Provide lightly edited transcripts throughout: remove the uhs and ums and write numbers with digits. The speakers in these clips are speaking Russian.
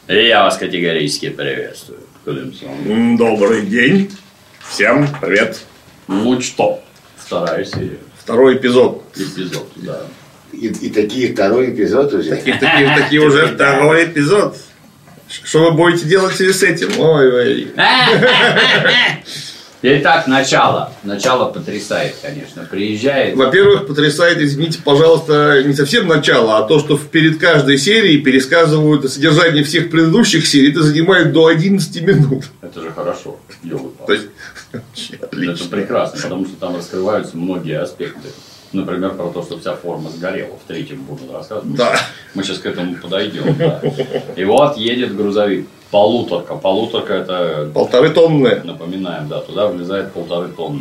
И я вас категорически приветствую. Добрый день. Всем привет. Ну что, вторая серия. Второй эпизод. Эпизод, да. И такие второй эпизод уже. Такие уже второй эпизод. Что вы будете делать в связи с этим? Ой. Итак, начало. Начало потрясает, конечно. Приезжает. Во-первых, потрясает, извините, пожалуйста, не совсем начало, а то, что перед каждой серией пересказывают содержание всех предыдущих серий. Это занимает до 11 минут. Это же хорошо. То есть, это прекрасно, потому что там раскрываются многие аспекты. Например, про то, что вся форма сгорела. В третьем будут рассказывать. Да. Мы сейчас к этому подойдем. Да. И вот едет грузовик. Полуторка. Полуторка это... 1,5 тонны. Напоминаем, да. Туда влезает 1,5 тонны.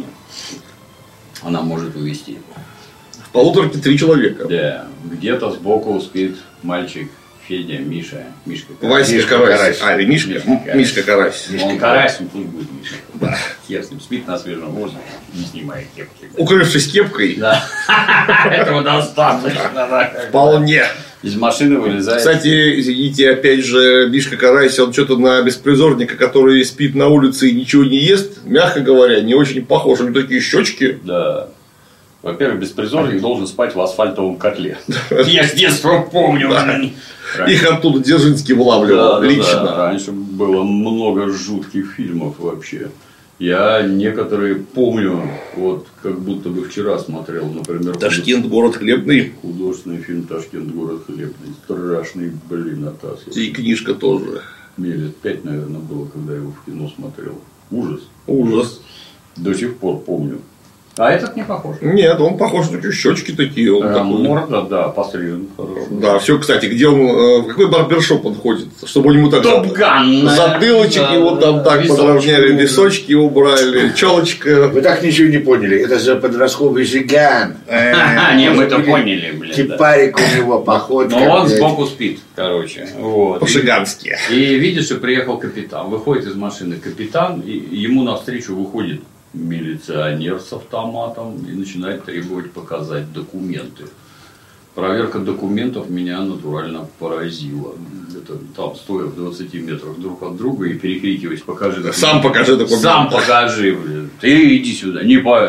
Она может увезти. В полуторке 3 человека. Да. Где-то сбоку спит мальчик Федя, Миша. Мишка Карась. Васька Карась. А, или Мишка? Мишка Карась. Он Карась, он пусть будет Миша. Да. Хер с ним. Спит на свежем воздухе, не снимая кепки. Укрывшись кепкой. Да. Этого достаточно. Вполне. Из машины вылезает. Кстати, извините, опять же, Мишка Карась, он что-то на беспризорника, который спит на улице и ничего не ест, мягко говоря, не очень похож. У него такие щечки. Да. Во-первых, беспризорник должен спать в асфальтовом котле. Я с детства помню. Их оттуда Дзержинский вылавливал лично. Да. Раньше было много жутких фильмов вообще. Я некоторые помню, вот как будто бы вчера смотрел, например, Ташкент, город хлебный. Художественный фильм «Ташкент, город хлебный». Страшный, Атас. И книжка тоже. Мне лет 5, наверное, было, когда я его в кино смотрел. Ужас. Ужас. До сих пор помню. А этот не похож. Нет, он похож на щечки такие. Он такой... Морда, да, пострижен. Хорошо. Да, все, кстати, где он, в какой барбершоп он ходит, чтобы у него так затылочек его там так подровняли, височки убрали, челочка. Вы так ничего не поняли, это же подростковый жиган. Не, мы это поняли, блин. Типарик у него, походка. Но он сбоку спит, короче. По-шигански. И видишь, что приехал капитан. Выходит из машины капитан, и ему навстречу выходит милиционер с автоматом и начинает требовать показать документы. Проверка документов меня натурально поразила. Это там, стоя в 20 метрах друг от друга и перекрикиваясь: покажи документы. Сам покажи документы. Сам покажи, блин. Ты иди сюда, не по...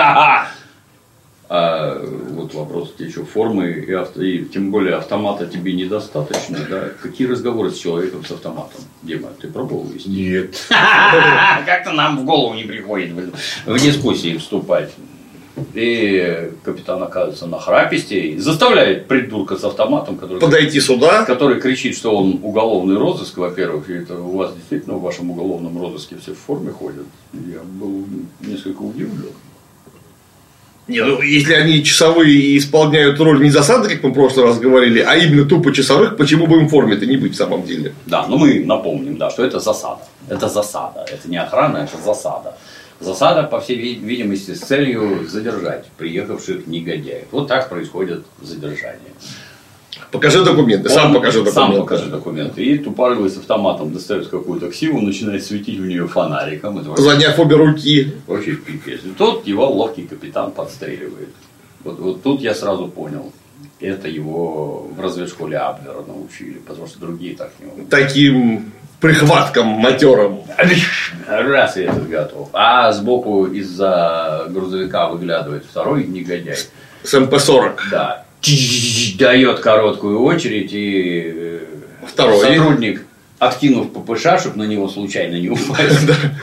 А вот вопрос, тебе что, формы и тем более автомата тебе недостаточно, да? Какие разговоры с человеком с автоматом? Дима, ты пробовал вести? Нет. Как-то нам в голову не приходит в дискуссии вступать. И капитан оказывается нахрапистей, заставляет придурка с автоматом, подойти сюда, который кричит, что он уголовный розыск, во-первых, и это у вас действительно в вашем уголовном розыске все в форме ходят. Я был несколько удивлен. Не, ну, если они часовые и исполняют роль не засады, как мы в прошлый раз говорили, а именно тупо часовых, почему бы им в форме-то не быть в самом деле? Да, но мы напомним, да, что это засада. Это засада. Это не охрана, это засада. Засада, по всей видимости, с целью задержать приехавших негодяев. Вот так происходит задержание. Покажи документы, сам покажи документы. Сам покажи документы. И тупорылый с автоматом достает какую-то ксиву, начинает светить в нее фонариком. Заняв обе руки. Вообще пипец. И тут его ловкий капитан подстреливает. Вот тут я сразу понял. Это его в разведшколе Абвера научили, потому что другие так не умеют. Таким прихватком матерым. Раз и этот готов. А сбоку из-за грузовика выглядывает второй негодяй. С МП-40. Да. Дает короткую очередь, и второй сотрудник, откинув ППШ, чтобы на него случайно не упасть.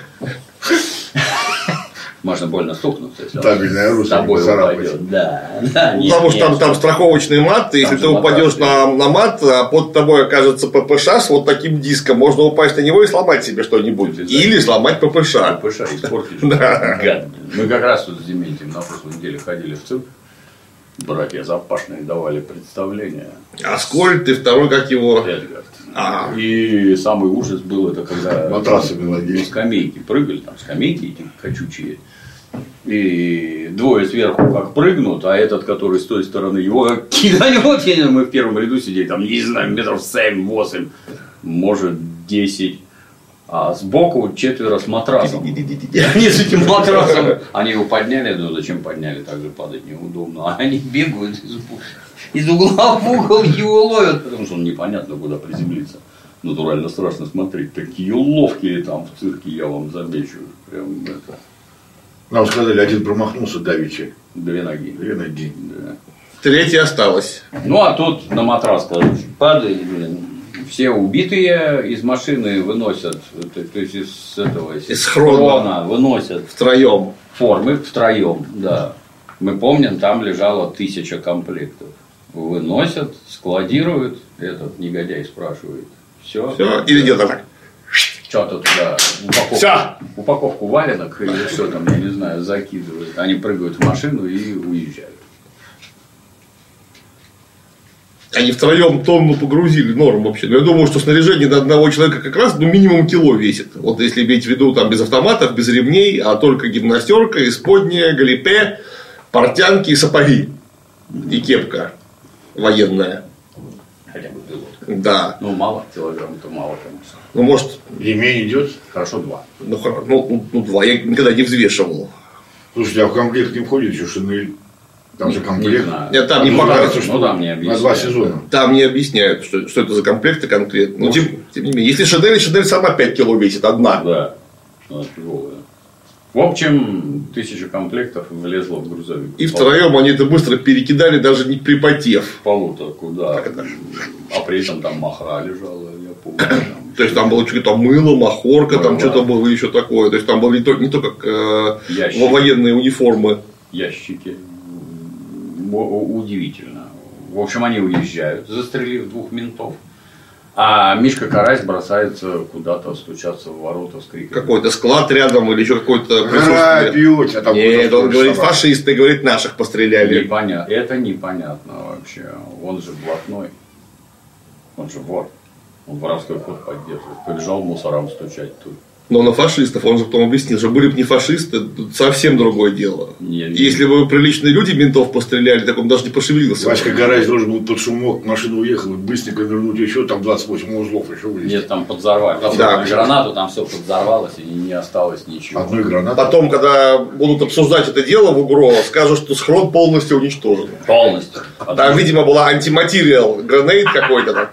Можно больно стукнуться, если табельное оружие упадет. Да. Потому что там страховочный мат, и если ты упадешь на мат, а под тобой окажется ППШ с вот таким диском, можно упасть на него и сломать себе что-нибудь. Или сломать ППШ. ППШ испортишь. Гад. Мы как раз тут с Дементием на прошлой неделе ходили в цирк. Братья Запашные давали представление. Аскольд, и второй, как его? Эдгард. И самый ужас был, это когда матрасами на скамейки прыгали, там скамейки эти качучие. И двое сверху как прыгнут, а этот, который с той стороны, его киданет. Мы в первом ряду сидели, там, не знаю, метров 7-8, может 10. А сбоку 4 с матрасом. Они с этим матрасом. Они его подняли, ну зачем подняли, так же падать неудобно. А они бегают из угла в угол, его ловят, потому что он непонятно куда приземлиться. натурально страшно смотреть. Такие ловкие там в цирке, я вам замечу. Прям это. Нам сказали, один промахнулся давеча. 2 ноги. 2 ноги. Да. 3 осталось. Ну, а тут на матрас, короче, падает, блин. Все убитые из машины выносят, то есть из хрона выносят втроем. Формы втроем, да. Мы помним, там лежало 1000 комплектов. Выносят, складируют, этот негодяй спрашивает. Все. Или где-то так. Что-то туда упаковку валенок или что там, я не знаю, закидывают. Они прыгают в машину и уезжают. Они втроем тонну погрузили, норм вообще. Но я думаю, что снаряжение на одного человека как раз минимум кило весит. Вот если иметь в виду там без автоматов, без ремней, а только гимнастерка, исподняя, галипе, портянки и сапоги. И кепка военная. Хотя бы пилот. Да. Ну, мало, килограмм-то мало, конечно. Ну, может. Ремень идет? Хорошо 2. Ну, 2. Я никогда не взвешивал. Слушайте, а в комплект не входит еще шинель? Там же комплект. Нет, там не показывают, что там не объясняют. На 2 сезона. Там не объясняют, что это за комплекты конкретно. Но тем не менее, если Шинель сама 5 кило весит, одна. Да. Она тяжелая. В общем, 1000 комплектов влезло в грузовик. И втроем они это быстро перекидали, даже не припотев. Полуторку, да. А при этом там махра лежала, я помню. То есть там было что-то мыло, махорка, там что-то было еще такое. То есть там было не то как военные униформы. Ящики. Удивительно. В общем, они уезжают, застрелив 2 ментов. А Мишка Карась бросается куда-то стучаться в ворота с криком. Какой-то склад рядом или еще какой-то присутствие. Нет, он говорит, фашисты, говорит, наших постреляли. Непонятно. Это непонятно вообще. Он же блатной. Он же вор. Он воровской ход поддерживает. Побежал мусорам стучать тут. Но на фашистов, он же потом объяснил, что были бы не фашисты, тут совсем другое дело. Если бы приличные люди ментов постреляли, так он даже не пошевелился. Васька Гараж должен был под шумок, машина уехала, быстренько вернуть еще, там 28 узлов еще вылезть. Нет, там подзорвали. Да. Гранату, там все подзорвалось и не осталось ничего. Одной гранаты. Потом, когда будут обсуждать это дело в УГРО, скажут, что схрон полностью уничтожен. Полностью. Там, видимо, была антиматериал гранейд какой-то там.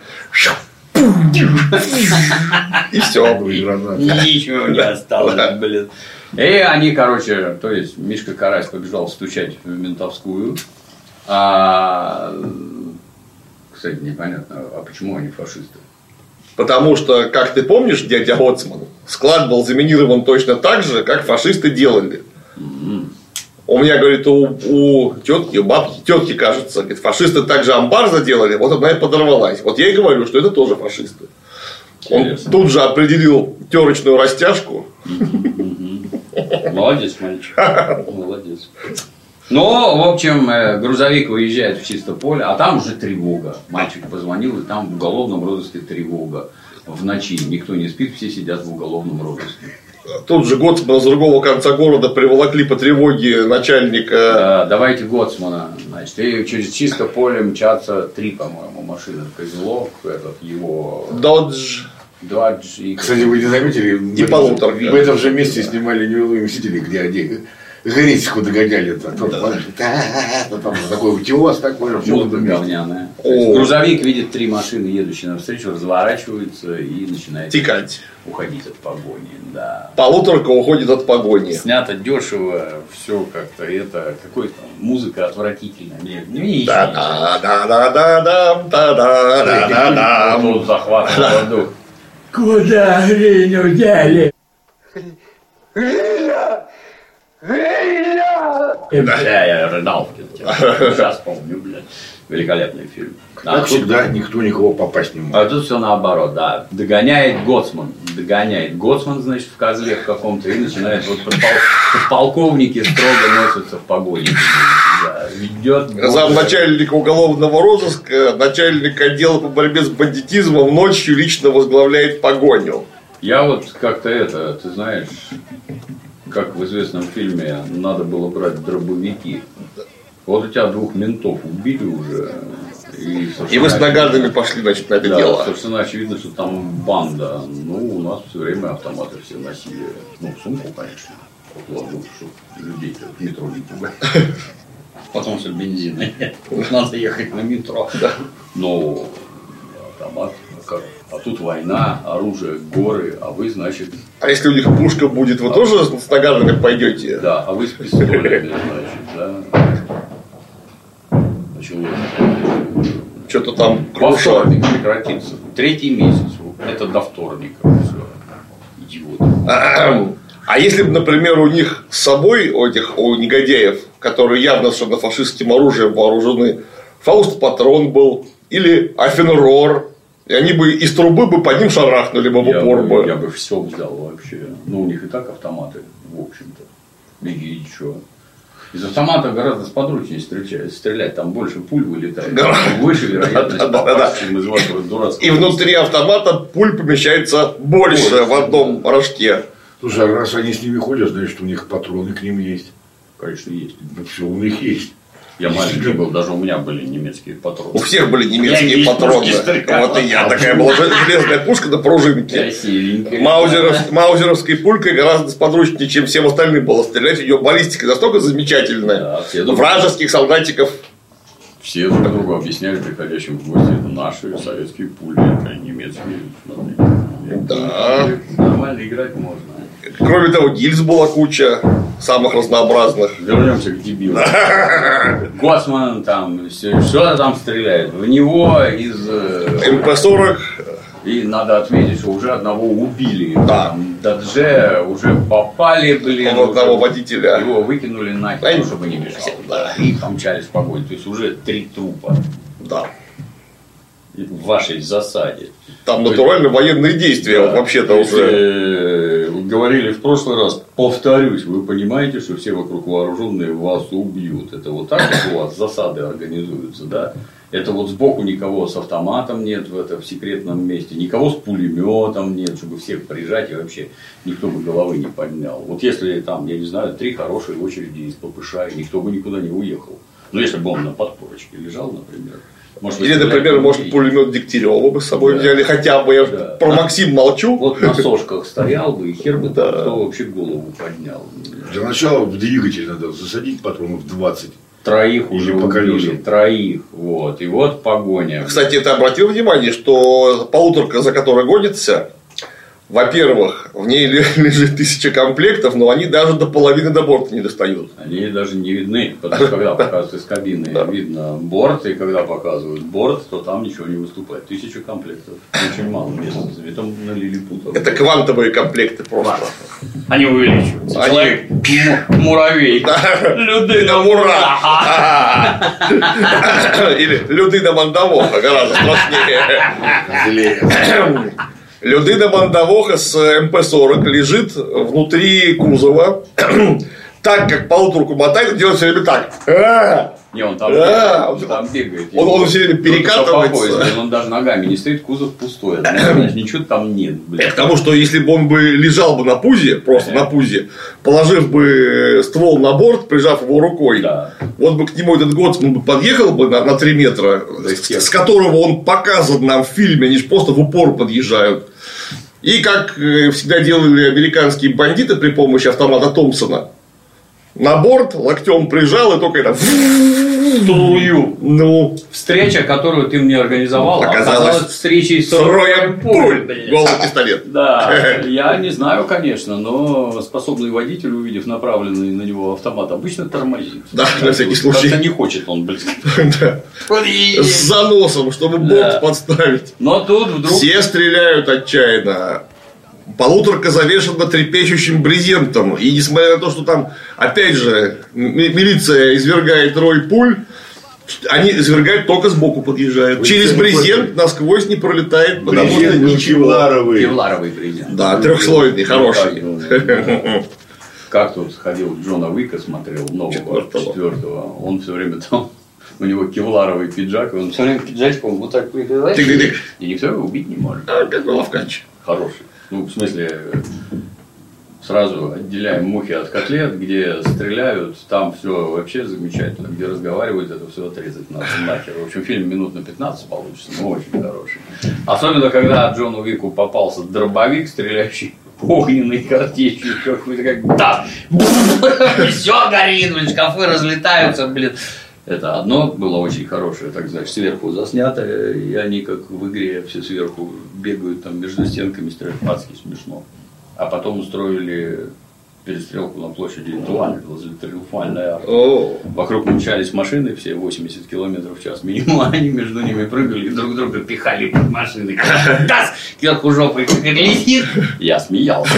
И все. Ничего не осталось, блин. И они, короче, то есть Мишка Карась побежал стучать в ментовскую. Кстати, непонятно, а почему они фашисты? Потому что, как ты помнишь, дядя Гоцман, склад был заминирован точно так же, как фашисты делали. У меня, говорит, у тетки, у бабки, тетки, кажется, говорит, фашисты также амбар заделали, вот одна и подорвалась. Вот я и говорю, что это тоже фашисты. Интересно. Он тут же определил терочную растяжку. Молодец, мальчик. Молодец. Ну, в общем, грузовик выезжает в чисто поле, а там уже тревога. Мальчик позвонил, и там в уголовном розыске тревога. В ночи никто не спит, все сидят в уголовном розыске. Тут же Гоцмана с другого конца города приволокли по тревоге начальника. Да, давайте Гоцмана. Значит, и через чисто поле мчатся 3, по-моему, машины. Козелок, этот, его... Додж. И... Кстати, вы не заметили? И полуторка. В этом же месте снимали «Неуловимые мстители», где они Гречку догоняли. Там такой утес такой. Музыка говняная. Грузовик видит 3 машины, едущие навстречу, разворачивается и начинает текать. Уходить от погони. Да. Полуторка уходит от погони. Снято дешево, все как-то это, какой-то музыка отвратительная. Мне тут захватывает воздух. Куда Гриню дели? Я рыдал. Сейчас помню, блядь. Великолепный фильм. Как всегда, никто никого попасть не может. А тут все наоборот, да. Догоняет Гоцман, значит, в козле в каком-то и начинает вот подполковники строго носятся в погоне. Да, ведет. Замначальника уголовного розыска, начальник отдела по борьбе с бандитизмом ночью лично возглавляет погоню. Я вот как-то это, ты знаешь, как в известном фильме надо было брать дробовики. Вот у тебя 2 ментов убили уже. И вы с наградами пошли, значит, на это дело. Совершенно очевидно, что там банда. Ну, у нас все время автоматы все носили. Ну, сумку, конечно. Ладно, чтобы людей в метро не пугать. Потом все бензина нет. Надо ехать на метро. Но автомат, как тут война, оружие, горы, а вы, значит... А если у них пушка будет, вы тоже с нагарами пойдете? Да, а вы с пистолями, значит, да. Началось. Что-то там Во вторник прекратится. 3-й месяц. Это до вторника. Все. Идиоты. А если бы, например, у них с собой, у негодяев, которые явно совершенно фашистским оружием вооружены, фауст-патрон был, или Афенрор, и они бы из трубы бы по ним шарахнули бы в упор бы. Я бы все взял вообще. Ну, у них и так автоматы, в общем-то. Беги, чё. Из автомата гораздо сподручнее стрелять, там больше пуль вылетает. Выше вероятность попасть, чем из вашего дурацкого. И внутри автомата пуль помещается больше в одном рожке. Слушай, а раз они с ними ходят, значит, у них патроны к ним есть. Конечно, есть. Ну, все у них есть. Я маленький был, даже у меня были немецкие патроны. У всех были немецкие патроны. Вот и я. Такая была железная пушка на пружинке. Маузеровской пулькой гораздо сподручнее, чем всем остальным было стрелять. У нее баллистика настолько замечательная. Вражеских солдатиков. Все друг другу объясняли приходящим в гости: это наши советские пули, это немецкие. Да. Нормально играть можно. Кроме того, гильз была куча самых разнообразных. Вернемся к дебилу. Гоцман там что-то там стреляет. В него из МП-40. И надо отметить, что уже одного убили. Да. Дадже уже попали, блин. Одного водителя. Его выкинули нахер, чтобы не мешал. Да. И помчались в погоню. То есть уже 3 трупа. Да. В вашей засаде. Там натурально военные действия, да, вообще-то уже. Говорили в прошлый раз, повторюсь, вы понимаете, что все вокруг вооруженные вас убьют. Это вот так вот у вас засады организуются, да? Это вот сбоку никого с автоматом нет в секретном месте, никого с пулеметом нет, чтобы всех прижать, и вообще никто бы головы не поднял. Вот если там, я не знаю, 3 хорошие очереди из ППШ, и никто бы никуда не уехал. Ну, если бы он на подпорочке лежал, например. Может, или, например, может, пулемет Дегтярева бы с собой взяли, хотя бы, я про Максим молчу. Вот на сошках стоял бы, и хер бы кто вообще голову поднял. Для начала в двигатель надо засадить патронов 20. 3 уже убили, 3. Вот. И вот погоня. Кстати, ты обратил внимание, что полуторка, за которой гонится, во-первых, в ней лежит 1000 комплектов, но они даже до половины до борта не достают. Они даже не видны, потому что когда показывают из кабины, видно борт, и когда показывают борт, то там ничего не выступает. 1000 комплектов. Очень мало места. Там на лилипутах. Это квантовые комплекты просто. Они увеличиваются. Человек муравей. Людина мура. Или людина мандавоха, гораздо страшнее. Людина мандавоха с МП-40 лежит внутри кузова. Так как полуторку мотает, делает все время так. Не, он там бегает. Он все время перекатывается. Он даже ногами не стоит, кузов пустой. Значит, ничего там нет. Это потому, что если бы он бы лежал бы на пузе, просто на пузе, положив бы ствол на борт, прижав его рукой, вот бы к нему этот Гоцман бы подъехал бы на 3 метра, с которого он показан нам в фильме, они же просто в упор подъезжают. И как всегда делали американские бандиты при помощи автомата Томпсона, на борт локтем прижал и только это струю. Ну. Встреча, которую ты мне организовал, оказалась встречей с роем пуль. Голый пистолет. Да, я не знаю, конечно, но способный водитель, увидев направленный на него автомат, обычно тормозит. Да, на всякий случай. Как-то не хочет он, блин. С заносом, чтобы борт подставить. Но тут вдруг... Все стреляют отчаянно. Полуторка завешена трепещущим брезентом. И несмотря на то, что там, опять же, милиция извергает рой пуль, они извергают только сбоку подъезжают. Через брезент насквозь не пролетает, потому что ничего. Кевларовый брезент. Да, 3-слойный, хороший. Как тут ходил Джона Уика, смотрел нового 4-го. Он все время там. У него кевларовый пиджак, и он все время пиджачком вот так прикрывает. И никто его убить не может. Как ловкач. Хороший. Ну, в смысле, сразу отделяем мухи от котлет, где стреляют, там все вообще замечательно, где разговаривают, это все отрезать надо нахер. В общем, фильм минут на 15 получится, но очень хороший. Особенно, когда Джону Уику попался дробовик, стреляющий огненной картечью, какой-то как да, все горит, шкафы разлетаются, блин. Это одно было очень хорошее, так знаешь, сверху заснято, и они как в игре все сверху бегают там между стенками, стреляют, адски смешно. А потом устроили перестрелку на площади Триумфальной арки. Вокруг мчались машины, все 80 км в час минимум, они между ними прыгали и друг друга пихали под машины. Газ! Кверху жопой летит. Я смеялся.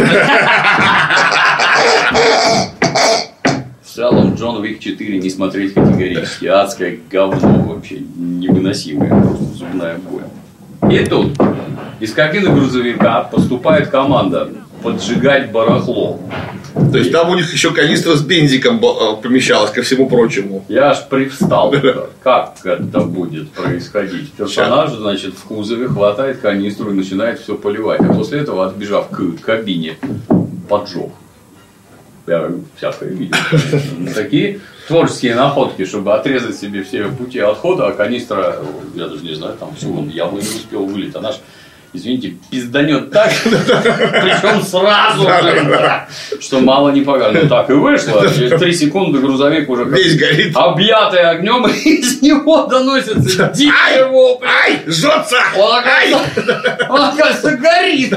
В целом, Джон Уик 4 не смотреть категорически. Адское говно вообще невыносимое, просто зубная боль. И тут из кабины грузовика поступает команда поджигать барахло. То есть там у них еще канистра с бензиком помещалась, ко всему прочему. Я аж привстал, как это будет происходить. Персонаж, значит, в кузове хватает канистру и начинает все поливать. А после этого, отбежав к кабине, поджег. Я всякое видел. Такие творческие находки, чтобы отрезать себе все пути отхода, а канистра, я даже не знаю, там все, он явно не успел вылить. Она ж, извините, пизданет так, причем сразу же, что мало не погано. Ну так и вышло, через 3 секунды грузовик уже весь горит, объятый огнем, и из него доносится дикий вопль. Ай, жжется! Он, оказывается, горит.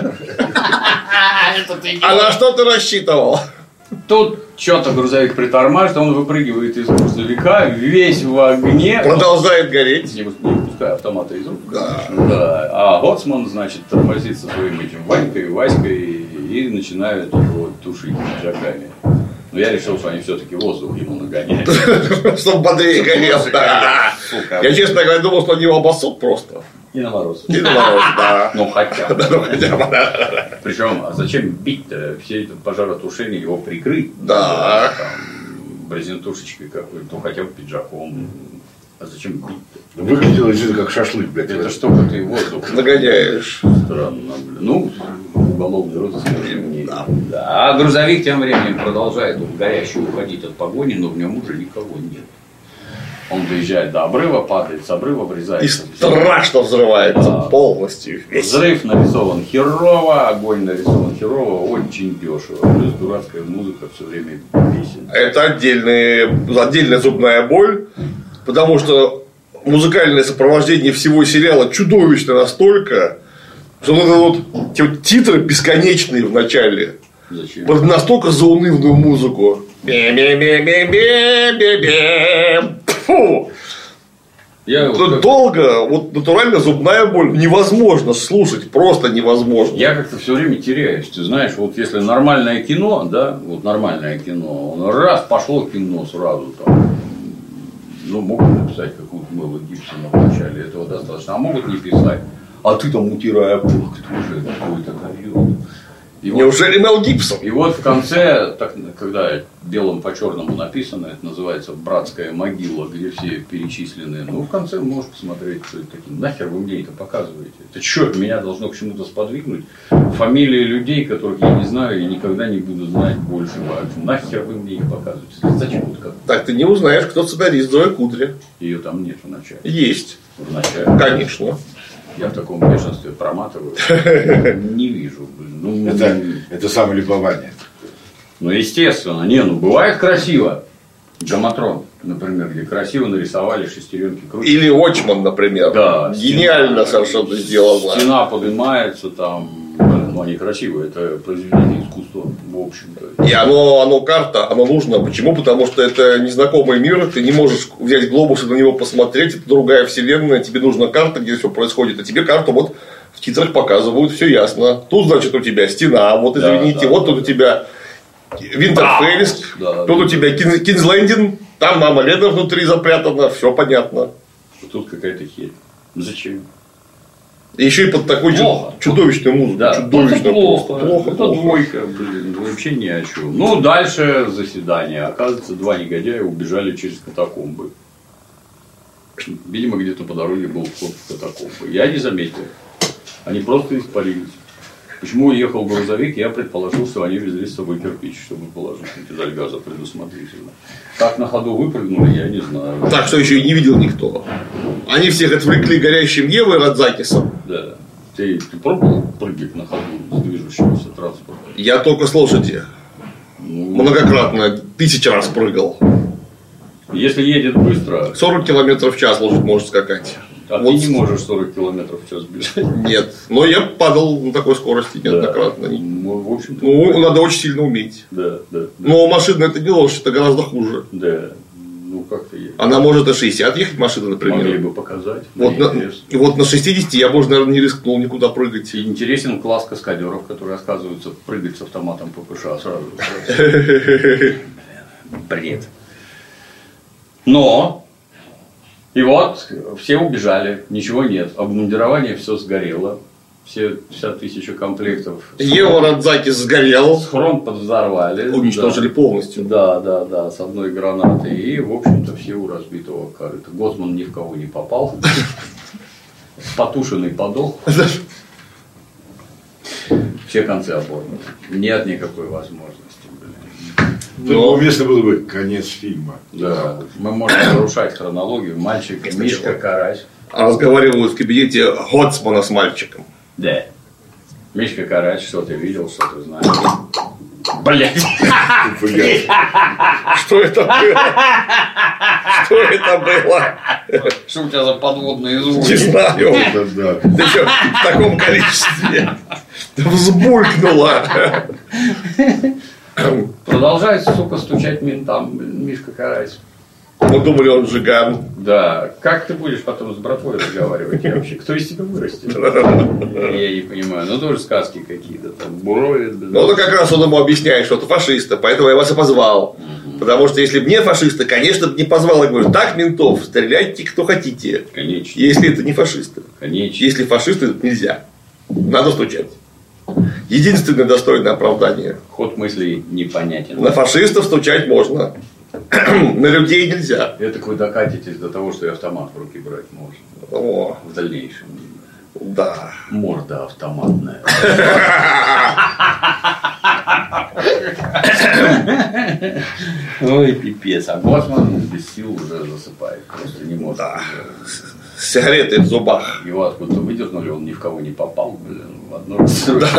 А на что ты рассчитывал? Тут что-то грузовик притормаживает, он выпрыгивает из грузовика, весь в огне. Продолжает гореть. Не выпуская автомата из рук. Да. Да. А Гоцман, значит, тормозит со своим этим Ванькой, Васькой и начинают его тушить пиджаками. Но я решил, что они все-таки воздух ему нагоняют. Чтобы бодрее горел. Я, честно говоря, думал, что они его обоссут просто. И на мороз. И на мороз, да. Ну хотя бы. Причем, а зачем бить-то? Все это пожаротушение его прикрыть. Да. Брезентушечкой какой-то, ну хотя бы пиджаком. А зачем бить-то? Выглядело это как шашлык, блядь. Это штука, ты воздух нагоняешь. Странно, блин. Ну, уголовный розыск. Да. А грузовик тем временем продолжает горящий уходить от погони, но в нем уже никого нет. Он доезжает до обрыва, падает с обрыва, врезается. И страшно взрывается полностью. Взрыв нарисован херово, огонь нарисован херово, очень дешево. Плюс дурацкая музыка все время песен. Это отдельная зубная боль, потому что музыкальное сопровождение всего сериала чудовищно настолько, что вот титры бесконечные в начале. Зачем? Под настолько заунывную музыку. Фу! Тут долго, вот натурально зубная боль невозможно слушать, просто невозможно. Я как-то все время теряюсь. Ты знаешь, вот если нормальное кино, да, вот нормальное кино, раз пошло кино сразу там. Ну, могут написать какую-то Мэла Гибсона в начале, этого достаточно, а могут не писать. А ты там утирая пух, кто же какой-то горел. Неужели Мел Гибсон? И вот в конце, так, когда белым по черному написано, это называется «Братская могила», где все перечислены. Ну, в конце можешь посмотреть, что это такие. Нахер вы мне это показываете? Это что, меня должно к чему-то сподвигнуть? Фамилии людей, которых я не знаю и никогда не буду знать больше. Нахер вы мне их показываете? Зачем вот как? Так ты не узнаешь, кто сценарист Зоя Кудри. Ее там нет в начале. Есть. В начале? Конечно. Я в таком бешенстве проматываю. Не вижу. Ну, это самолюбование. Ну, естественно. Не, ну бывает красиво. Гаматрон, например, где красиво нарисовали шестеренки крутят. Или Watchmen, например. Да. Гениально совершенно сделано. Стена поднимается там. Ну, они красивые. Это произведение искусства, в общем-то. И оно карта, оно нужно. Почему? Потому что это незнакомый мир, ты не можешь взять глобус и на него посмотреть, это другая вселенная, тебе нужна карта, где все происходит, а тебе карту вот в титрах показывают, все ясно. Тут, значит, у тебя стена, вот извините, да, вот тут у тебя Винтерфеллс, тут у тебя Кингс-Лендинг, там мама Леда внутри запрятана, все понятно. Тут какая-то херь. Зачем? И еще и под такой чудовищную музыку. Да, чудовищную плохо. Это двойка, блин, вообще ни о чем. Ну, дальше заседание. Оказывается, 2 негодяя убежали через катакомбы. Видимо, где-то по дороге был вход в катакомбы. Я не заметил. Они просто испарились. Почему уехал грузовик, я предположил, что они везли с собой кирпич, чтобы положить на педаль газа предусмотрительно. Как на ходу выпрыгнули, я не знаю. Так что еще и не видел никто. Они всех отвлекли горящим Евой Радзакисом. Да. Ты пробовал прыгать на ходу с движущегося транспорта? Я только с лошади. Многократно, 1000 раз прыгал. Если едет быстро... 40 км в час лошадь может скакать. А вот. Ты не можешь 40 км в час бежать. Нет. Но я падал на такой скорости неоднократно. Да. Ну, в общем-то, надо очень сильно уметь. Да. Но машина это не лошадь, это гораздо хуже. Да. Ну, как-то есть. Она может и 60 ехать, машина, например. Могли бы показать. Вот на 60 я бы, наверное, не рискнул никуда прыгать. И интересен класс каскадеров, которые отказываются прыгать с автоматом ППШ сразу. Бред. Но... И вот, все убежали, ничего нет. Обмундирование все сгорело. Вся 1000 комплектов. Ева Радзаки сгорел. Схрон подвзорвали. Уничтожили полностью. Да, с одной гранатой. И, в общем-то, все у разбитого корыта. Гоцман ни в кого не попал. Потушенный подох. Все концы оборваны. Нет никакой возможности. Но уместно было бы конец фильма. Да. Мы можем нарушать хронологию. Мальчик Мишка Карась. Разговаривают в кабинете Гоцмана с мальчиком. Да. Мишка Карась, что ты видел, что ты знаешь? Блять. Что это было? Что это было? Что у тебя за подводные звуки? Не знаю. Да что, в таком количестве взбулькнуло. Продолжает, сука, стучать ментам Мишка Карась. Мы думали, он жиган. Да. Как ты будешь потом с братвой разговаривать вообще? Кто из тебя вырастет? Я не понимаю. Ну, тоже сказки какие-то там. Буровит. Ну, как раз он ему объясняет, что это фашисты, поэтому я вас и позвал. Потому что если бы не фашисты, конечно, бы не позвал. Я говорю, так, ментов, стреляйте, кто хотите. Конечно. Если это не фашисты. Конечно. Если фашисты, нельзя. Надо стучать. Единственное достойное оправдание. Ход мыслей непонятен. На фашистов стучать можно. На людей нельзя. Это вы докатитесь до того, что и автомат в руки брать можно. О. В дальнейшем. Да. Морда автоматная. Ой, пипец. А Гоцман без сил уже засыпает. Просто не может. Да. С сигаретой в зубах. Его откуда-то выдернули, он ни в кого не попал. Блин, в одно.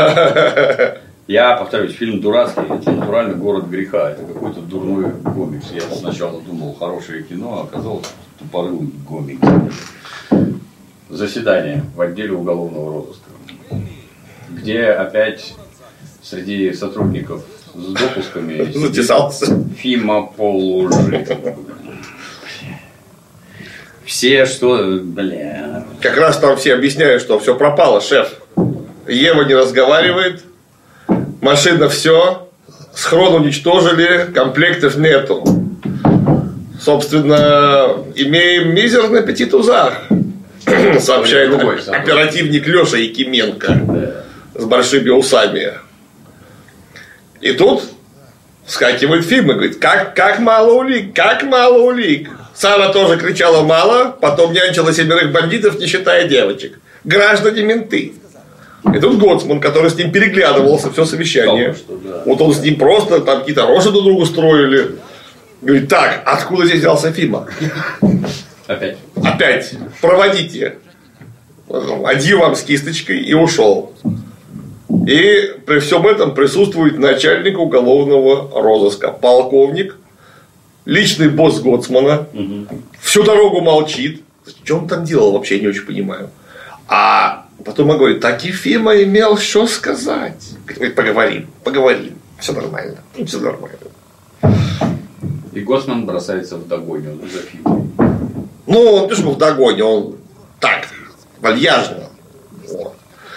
Я повторюсь, фильм дурацкий, это натурально город греха, это какой-то дурной комикс. Я сначала думал, хорошее кино, а оказалось тупорылый комикс. Заседание в отделе уголовного розыска, где опять среди сотрудников с допусками затесался Фима Полужи. Все что, бля. Как раз там все объясняют, что все пропало, шеф. Ева не разговаривает. Машина все, схрон уничтожили, комплектов нету. Собственно, имеем мизерный аппетит узах, сообщает оперативник Леша Якименко с большими усами. И тут вскакивает Фима и говорит, как мало улик, как мало улик. Сара тоже кричала мало, потом нянчила 7 бандитов, не считая девочек. Граждане менты. И тут Гоцман, который с ним переглядывался все совещание. Вот он с ним просто там какие-то рожи друг другу строили. Говорит, так, откуда здесь взялся Фима? Опять. Проводите. Адью вам с кисточкой и ушел. И при всем этом присутствует начальник уголовного розыска, полковник, личный босс Гоцмана. Всю дорогу молчит. Что он там делал, вообще я не очень понимаю. А потом он говорит, так и Фима имел что сказать. Говорит, поговорим. Все нормально. И Гоцман бросается в догоню за Фимой. Ну, он не то, что в догоню, он так, вальяжно. Вот.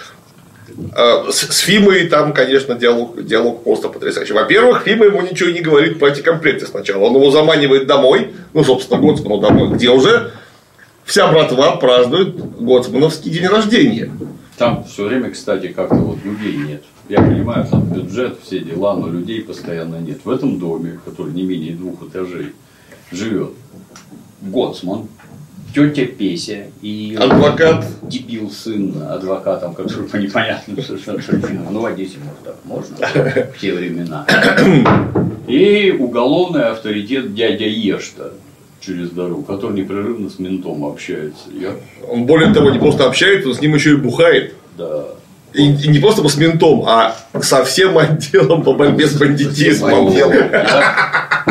С Фимой там, конечно, диалог просто потрясающий. Во-первых, Фима ему ничего не говорит про эти комплекты сначала. Он его заманивает домой, ну, собственно, Гоцману домой, где уже вся братва празднует гоцмановский день рождения. Там все время, кстати, как-то вот людей нет. Я понимаю, там бюджет, все дела, но людей постоянно нет. В этом доме, который не менее 2 этажей, живет Гоцман, тетя Песя и адвокат, дебил сын адвокатом, который по непонятным совершенно причинам. Ну, в Одессе, может, так можно в те времена. И уголовный авторитет дядя Ешта через дорогу, который непрерывно с ментом общается. Он более того не просто общается, он с ним еще и бухает. Да. И не просто с ментом, а со всем отделом по борьбе с бандитизмом.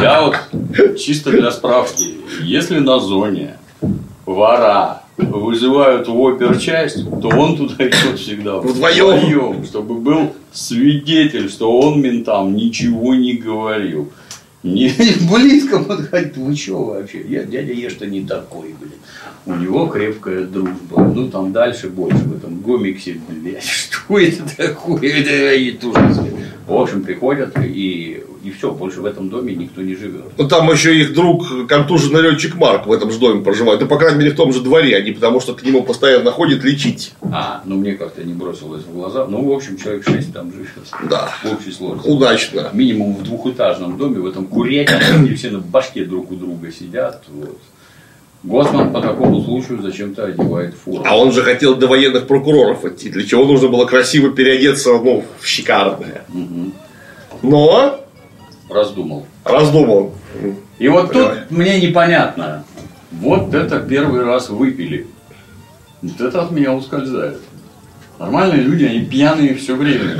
Я вот чисто для справки, если на зоне вора вызывают в оперчасть, то он туда идет всегда вдвоем, чтобы был свидетель, что он ментам ничего не говорил. Не близко подходит. Вы что вообще? Дядя Ешта не такой, блин. У него крепкая дружба. Ну там дальше больше в этом гомиксе, блядь. Что это такое? Это ужас. В общем, приходят и все, больше в этом доме никто не живет. Ну там еще их друг, контуженный летчик Марк в этом же доме проживает. Ну, по крайней мере, в том же дворе, а не потому, что к нему постоянно ходит лечить. Ну мне как-то не бросилось в глаза. Ну, в общем, человек 6 там живет. Да. В общей сложности. Удачно. Минимум в двухэтажном доме, в этом курятнике, где все на башке друг у друга сидят. Вот. Госсман по такому случаю зачем-то одевает форму. А он же хотел до военных прокуроров идти, для чего нужно было красиво переодеться, в шикарное. Угу. Но раздумал. И вот тут мне непонятно. Вот это первый раз выпили. Вот это от меня ускользает. Нормальные люди, они пьяные все время.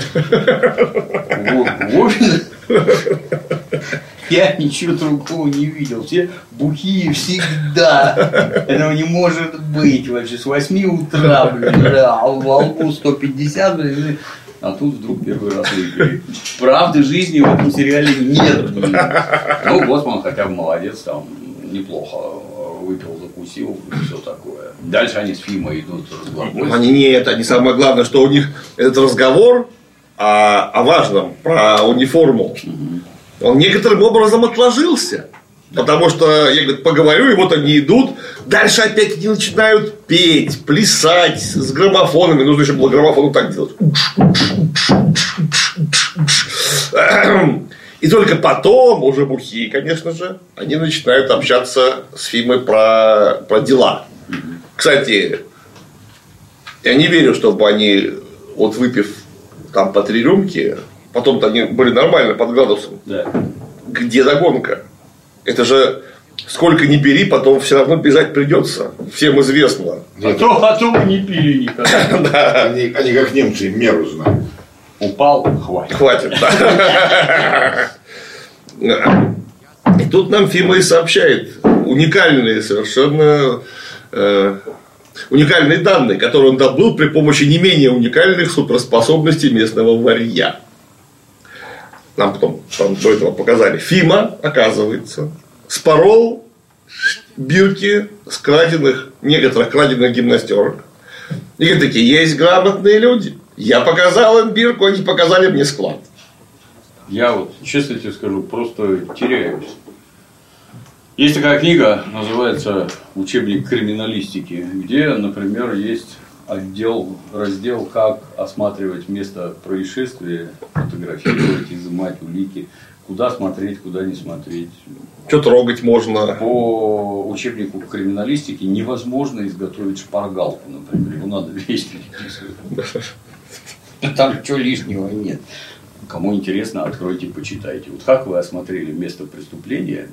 Я ничего другого не видел. Все бухие всегда. Этого не может быть вообще. С 8 утра, блин, в волку 150, блин. А тут вдруг первый раз выпили. Правды жизни в этом сериале нет. Ну, Госсман хотя бы молодец, там неплохо выпил, закусил и все такое. Дальше они с Фимой идут разговаривать. Они самое главное, что у них этот разговор о важном, про униформу. Он некоторым образом отложился. Потому что я, говорит, поговорю, и вот они идут. Дальше опять они начинают петь, плясать с граммофонами. Нужно еще было граммофону так делать. И только потом, уже бухие, конечно же, они начинают общаться с Фимой про дела. Кстати, я не верю, чтобы они, вот выпив там по 3 рюмки, потом-то они были нормально под градусом. Да. Где догонка? Это же сколько ни бери, потом все равно бежать придется. Всем известно. А то вы не пили никогда. Да. Они как немцы меру знают. Упал, хватит. Хватит, да. И тут нам Фима и сообщает уникальные совершенно уникальные данные, которые он добыл при помощи не менее уникальных суперспособностей местного варья. Нам потом до этого показали. Фима, оказывается, спорол бирки с некоторых краденных гимнастерок. И говорят, такие, есть грамотные люди. Я показал им бирку, они показали мне склад. Я вот, честно тебе скажу, просто теряюсь. Есть такая книга, называется «Учебник криминалистики», где, например, есть раздел «Как осматривать место происшествия», фотографировать, изымать улики, куда смотреть, куда не смотреть. Что трогать можно. По учебнику криминалистики невозможно изготовить шпаргалку, например. Его надо весь переписывать. Там ничего лишнего нет. Кому интересно, откройте, почитайте. Вот как вы осмотрели место преступления,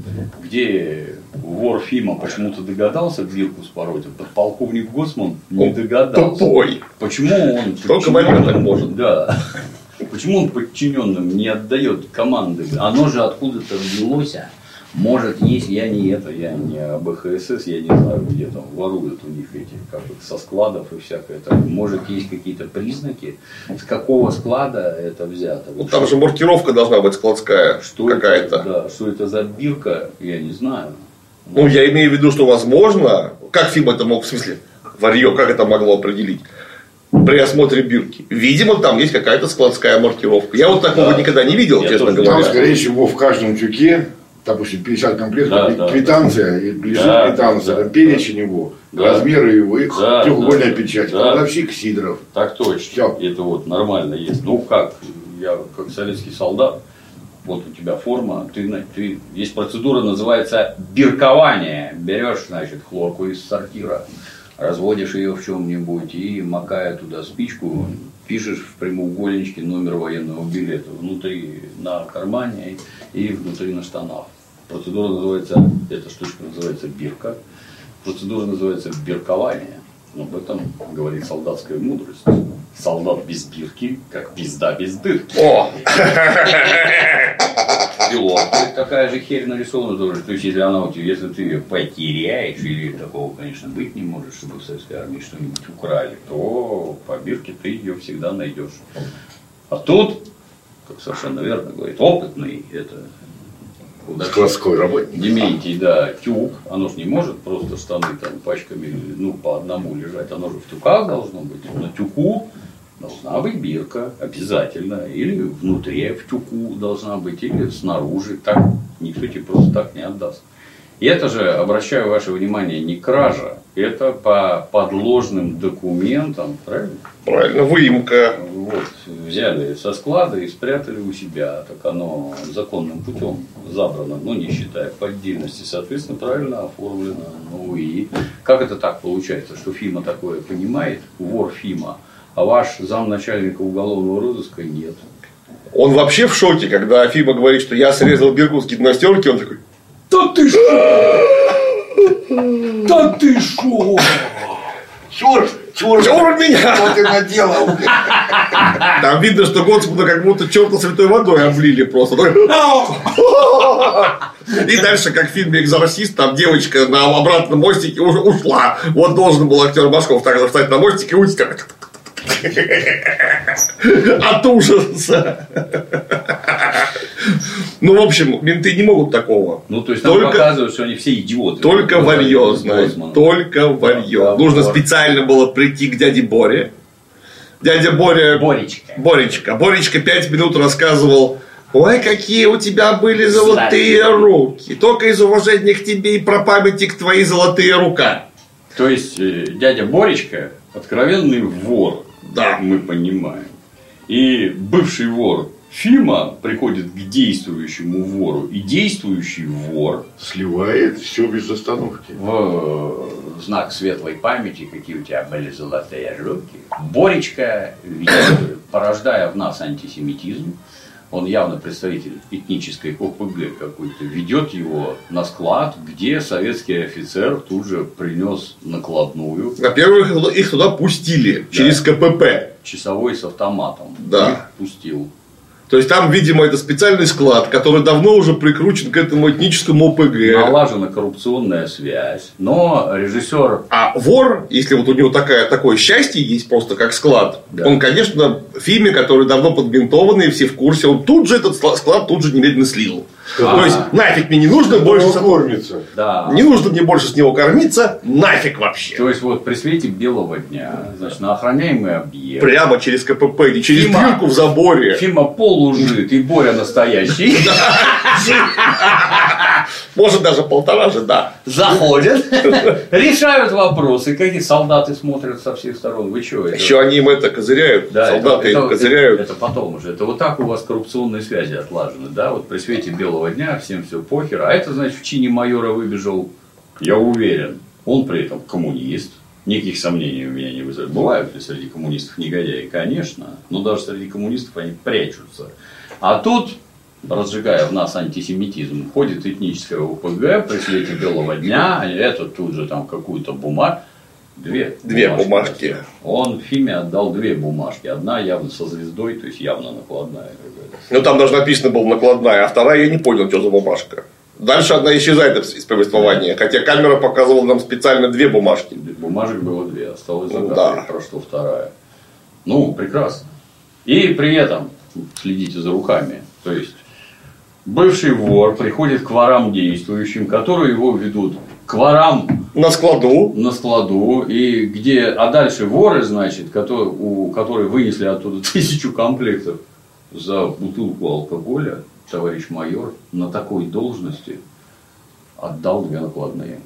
где вор Фима почему-то догадался бирку спороть, а подполковник Госсман не догадался. Тупой. Почему он только варья так может. Да. Почему он подчиненным не отдает команды? Оно же откуда-то взялось. Может, есть, я не АБХСС, я не знаю, где там воруют у них эти, как их, со складов и всякое такое. Может, есть какие-то признаки, с какого склада это взято. Вот там же маркировка должна быть складская какая-то. Да, что это за бирка, я не знаю. Ну, я имею в виду, что возможно, как Фима это мог, в смысле, варье, как это могло определить? При осмотре бирки. Видимо, там есть какая-то складская маркировка. Я вот такого никогда не видел, честно говоря. Там, скорее всего, в каждом тюке, допустим, 50 комплектов, квитанция, лежит квитанция, там перечень его, размеры его, их треугольная печать, продавщик Сидоров. Так точно. Это вот нормально есть. Ну как, я как советский солдат, вот у тебя форма, есть процедура, называется биркование. Берешь, значит, хлорку из сортира, разводишь ее в чем-нибудь и, макая туда спичку, пишешь в прямоугольничке номер военного билета внутри на кармане и внутри на штанах. Процедура называется, эта штучка называется бирка. Процедура называется биркование. Об этом говорит солдатская мудрость. Солдат без бирки, как пизда без дырки. О! пилотка такая же херь нарисована тоже. То есть, если она у тебя, если ты ее потеряешь, или такого, конечно, быть не может, чтобы в советской армии что-нибудь украли, то по бирке ты ее всегда найдешь. А тут, как совершенно верно говорит, опытный, это складской работник. Дементий, да, тюк, оно же не может просто штаны там пачками, ну, по одному лежать, оно же в тюках должно быть. На тюку должна быть бирка обязательно, или внутри в тюку должна быть, или снаружи, так никто тебе просто так не отдаст. И это же, обращаю ваше внимание, не кража, это по подложным документам, правильно? Правильно, выемка. Вот, взяли со склада и спрятали у себя, так оно законным путем забрано, ну не считая поддельности, соответственно, правильно оформлено. Ну и как это так получается, что ФИМА такое понимает, вор ФИМА, а ваш замначальника уголовного розыска нет? Он вообще в шоке, когда ФИМА говорит, что я срезал бирку с гимнастерки, он такой: да ты что? Да ты что? Чур меня! Что ты наделал? Там видно, что Господа как будто черта святой водой облили просто. И дальше, как в фильме «Экзорцист», там девочка на обратном мостике уже ушла. Вот должен был актер Машков также встать на мостике и уйти. От ужаса. Ну, в общем, менты не могут такого. Ну, то есть, нам показывают, что они все идиоты. Только варьё, знаешь. Только варьё. Нужно специально было прийти к дяде Боре. Дядя Боря... Боречка 5 минут рассказывал: ой, какие у тебя были золотые руки. Только из уважения к тебе и про памятник твои золотые рука. То есть, дядя Боречка откровенный вор. Да. Мы понимаем. И бывший вор ФИМА приходит к действующему вору, и действующий вор сливает все без остановки. В знак светлой памяти, какие у тебя были золотые руки, Боречка, порождая в нас антисемитизм, он явно представитель этнической ОПГ какой-то, ведет его на склад, где советский офицер тут же принес накладную. Во-первых, их туда пустили, да, через КПП. Часовой с автоматом. Да. Их пустил. То есть, там, видимо, это специальный склад, который давно уже прикручен к этому этническому ОПГ. Налажена коррупционная связь. Но режиссер... А вор, если вот у него такое счастье есть просто как склад, да, он, конечно, в ФИМе, который давно подбинтованный, все в курсе, он тут же этот склад тут же немедленно слил. То есть, нафиг мне не нужно больше кормиться. Да. Не нужно мне больше с него кормиться, нафиг вообще. То есть, вот при свете белого дня, значит, на охраняемый объект. Прямо через КПП, не через дырку в заборе. ФИМа полужит, и Боря настоящий. Может, даже полтора же, да. Заходят, решают вопросы. Какие солдаты смотрят со всех сторон. Вы что? Еще они им это козыряют. Да, солдаты им козыряют. Это потом уже. Это вот так у вас коррупционные связи отлажены. Да? Вот при свете белого дня всем все похер. А это, значит, в чине майора выбежал, я уверен, он при этом коммунист. Никаких сомнений у меня не вызывает. Бывают ли среди коммунистов негодяи? Конечно. Но даже среди коммунистов они прячутся. А тут, разжигая в нас антисемитизм, ходит этническое ОПГ при свете белого дня, и это тут же там какую-то бумагу. Две бумажки. Он ФИМе отдал 2 бумажки. Одна явно со звездой, то есть явно накладная. Ну, там даже написано было накладная, а вторая я не понял, что за бумажка. Дальше одна исчезает из повествования. Да. Хотя камера показывала нам специально 2 бумажки. Бумажек было 2, осталось загадкой, про что вторая. Ну, прекрасно. И при этом следите за руками. То есть, бывший вор приходит к ворам действующим, которые его ведут к ворам на складу, и где, а дальше воры, значит, которые вынесли оттуда 1000 комплектов за бутылку алкоголя, товарищ майор на такой должности отдал 2 накладные.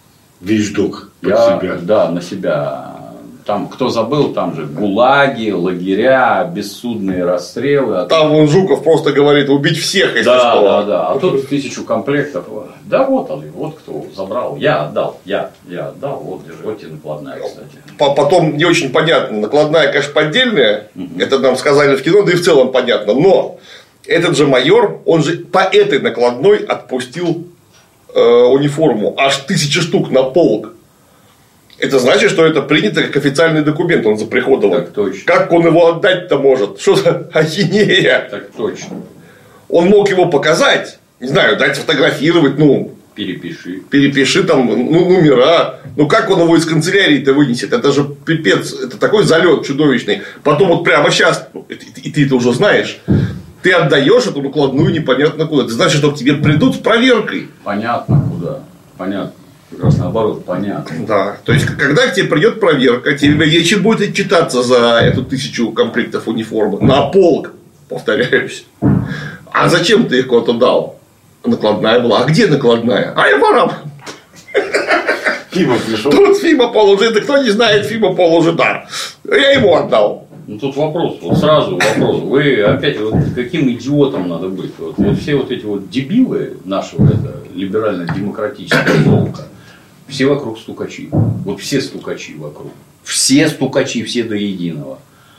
Вещдок под себя. Да, на себя. Там, кто забыл, там же гулаги, лагеря, бессудные расстрелы. Там вон Жуков просто говорит: убить всех, если что. Да. А тут 1000 комплектов. Да вот он, вот кто забрал. Я отдал. Вот, держи. Вот тебе накладная, кстати. Потом не очень понятно. Накладная, конечно, поддельная. Это нам сказали в кино, да и в целом понятно. Но этот же майор, он же по этой накладной отпустил униформу. Аж 1000 штук на полк. Это значит, что это принято как официальный документ, он заприходован. Так точно. Как он его отдать-то может? Что за ахинея? Так точно. Он мог его показать, не знаю, дать фотографировать, перепиши там номера. Как он его из канцелярии-то вынесет? Это же пипец, это такой залет чудовищный. Потом вот прямо сейчас, и ты это уже знаешь, ты отдаешь эту накладную непонятно куда. Это значит, что к тебе придут с проверкой. Понятно куда. Понятно. Как раз наоборот, понятно. Да. То есть, когда к тебе придет проверка, тебе нечем будет отчитаться за эту 1000 комплектов униформы. На полк, повторяюсь. А зачем ты их куда-то дал? Накладная была. А где накладная? А я ворам. Фима пришел. Тут Фима положит. Да кто не знает, Фима положит. Да. Я ему отдал. Тут вопрос. Сразу вопрос. Вы опять каким идиотом надо быть? Вот все вот эти вот дебилы нашего либерально-демократического толка, все вокруг стукачи. Вот все стукачи вокруг. Все стукачи, все до единого.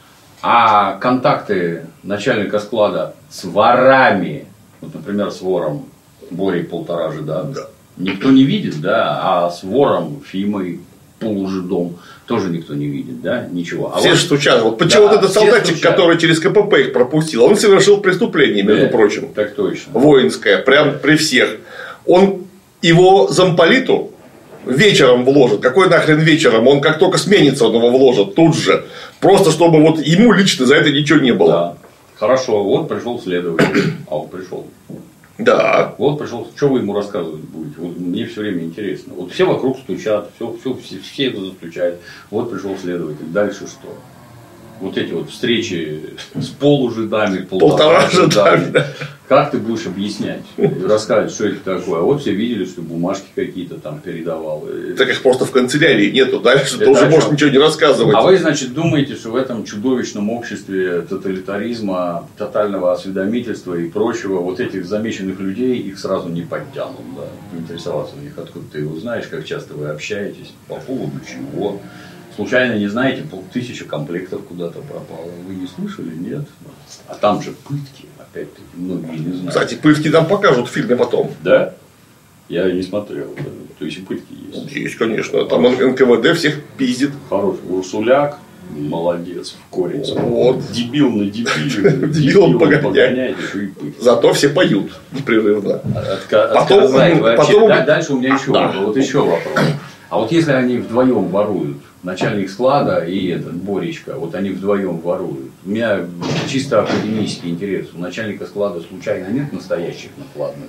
А контакты начальника склада с ворами, например, с вором Борей полтора жида, никто не видит, а с вором Фимой полужидом тоже никто не видит, ничего. Все стучат. Вот почему этот солдатик, который через КПП их пропустил, он совершил преступление, между прочим. Так точно. Воинское, прям при всех. Он его замполиту вечером вложит. Какой нахрен вечером? Он как только сменится, он его вложит тут же. Просто чтобы вот ему лично за это ничего не было. Да. Хорошо, вот пришел следователь. А он пришел. Да. Вот пришел. Что вы ему рассказывать будете? Вот мне все время интересно. Вот все вокруг стучат, все это застучают. Вот пришел следователь. Дальше что? Вот эти вот встречи с полужидами, полтора жидами. Да. Как ты будешь объяснять? Рассказывать, что это такое? А вот все видели, что бумажки какие-то там передавал. Так их просто в канцелярии нету. Дальше ты уже можешь ничего не рассказывать. А вы, значит, думаете, что в этом чудовищном обществе тоталитаризма, тотального осведомительства и прочего, вот этих замеченных людей, их сразу не подтянут. Поинтересоваться у них, откуда ты его знаешь, как часто вы общаетесь, по поводу чего. Случайно не знаете, 1000 комплектов куда-то пропало. Вы не слышали? Нет. А там же пытки, опять-таки, многие не знают. Кстати, пытки нам покажут в фильме потом. Да? Я не смотрел. То есть и пытки есть. Есть, конечно. Там НКВД всех пиздит. Хороший. Урсуляк, молодец, в корень. Вот. Дебил на дебиле. Дебилом погоняет. Зато все поют непрерывно. Потом дальше у меня еще вопрос. Вот еще вопрос. А вот если они вдвоем воруют, начальник склада и этот Боречка, вот они вдвоем воруют. У меня чисто академический интерес. У начальника склада случайно нет настоящих накладных?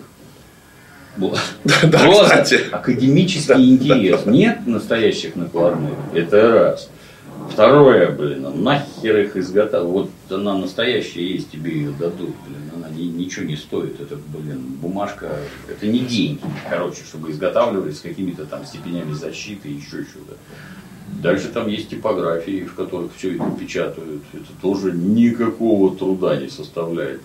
Да, кстати. Академический интерес. Нет настоящих накладных. Это раз. Второе, нахер их изготавливать. Вот она настоящая есть, тебе ее дадут, она ничего не стоит. Это, бумажка, это не деньги, чтобы изготавливали с какими-то там степенями защиты и еще что-то. Дальше там есть типографии, в которых все это печатают. Это тоже никакого труда не составляет.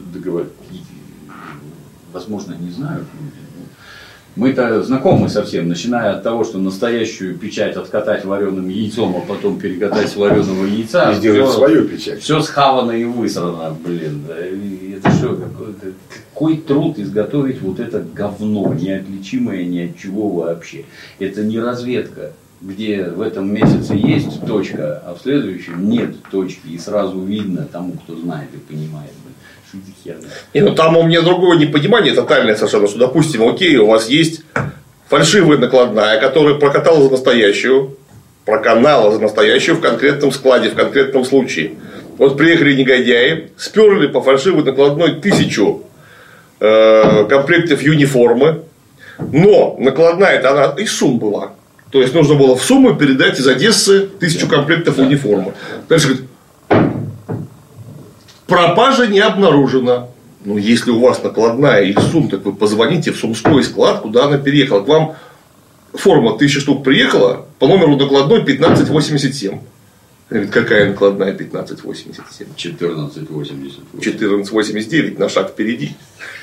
Возможно, не знают люди. Мы-то знакомы совсем, начиная от того, что настоящую печать откатать вареным яйцом, а потом перекатать с вареного яйца. И сделать свою печать. Все схавано и высрано, Это что, какой труд изготовить вот это говно, неотличимое ни от чего вообще. Это не разведка, где в этом месяце есть точка, а в следующем нет точки. И сразу видно тому, кто знает и понимает. Там у меня другое непонимание тотальное совершенно, что, допустим, окей, у вас есть фальшивая накладная, которая прокатала за настоящую, проканала за настоящую в конкретном складе, в конкретном случае. Вот приехали негодяи, сперли по фальшивой накладной 1000 комплектов юниформы, но накладная-то она из Сум была. То есть нужно было в Сумму передать из Одессы 1000 комплектов униформы. Дальше говорит, пропажа не обнаружена. Ну, если у вас накладная из Сум, так вы позвоните в Сумской склад, куда она переехала. К вам форма 1000 штук приехала по номеру накладной 1587. Говорит, какая накладная 1587? 1488. 1489, на шаг впереди.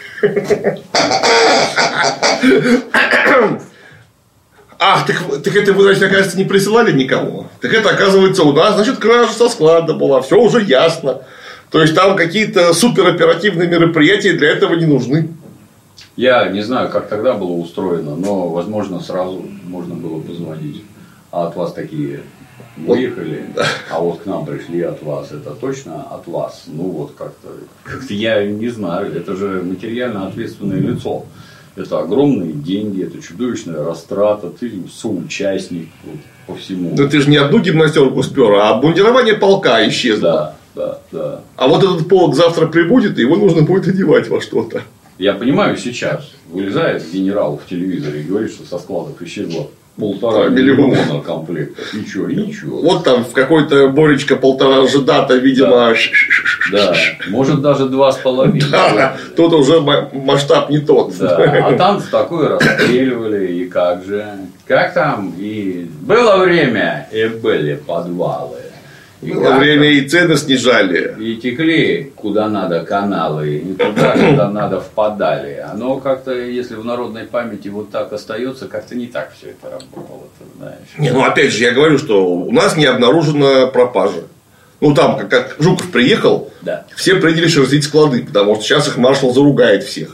Ах, так это вы, значит, оказывается, не присылали никому. Так это, оказывается, у нас, значит, кража со склада была. Все уже ясно. То есть там какие-то супероперативные мероприятия для этого не нужны. Я не знаю, как тогда было устроено, но, возможно, сразу можно было позвонить. А от вас такие выехали, а вот к нам пришли от вас, это точно от вас? Ну вот как-то я не знаю, это же материально ответственное лицо. Это огромные деньги, это чудовищная растрата, ты соучастник вот, по всему. Но ты же не одну гимнастерку спер, а обмундирование полка исчезло. Да. А вот этот полк завтра прибудет, и его нужно будет одевать во что-то. Я понимаю, сейчас вылезает генерал в телевизоре и говорит, что со складов исчезло 1,5 миллиона комплектов. Ничего. Вот там в какой-то Боречка 1,5 жидата, видимо. Да. Может даже 2,5. Да. Тут уже масштаб не тот. Да. А там такое расстреливали, и как же. Как там? И было время, и были подвалы. И было время, и цены снижали. И текли куда надо каналы, и туда, куда надо впадали. Оно как-то, если в народной памяти вот так остается, как-то не так все это работало, ты знаешь. Не, ну опять же, я говорю, что у нас не обнаружена пропажа. Ну там, как Жуков приехал, да. Все принялись шерстить склады, потому что сейчас их маршал заругает всех.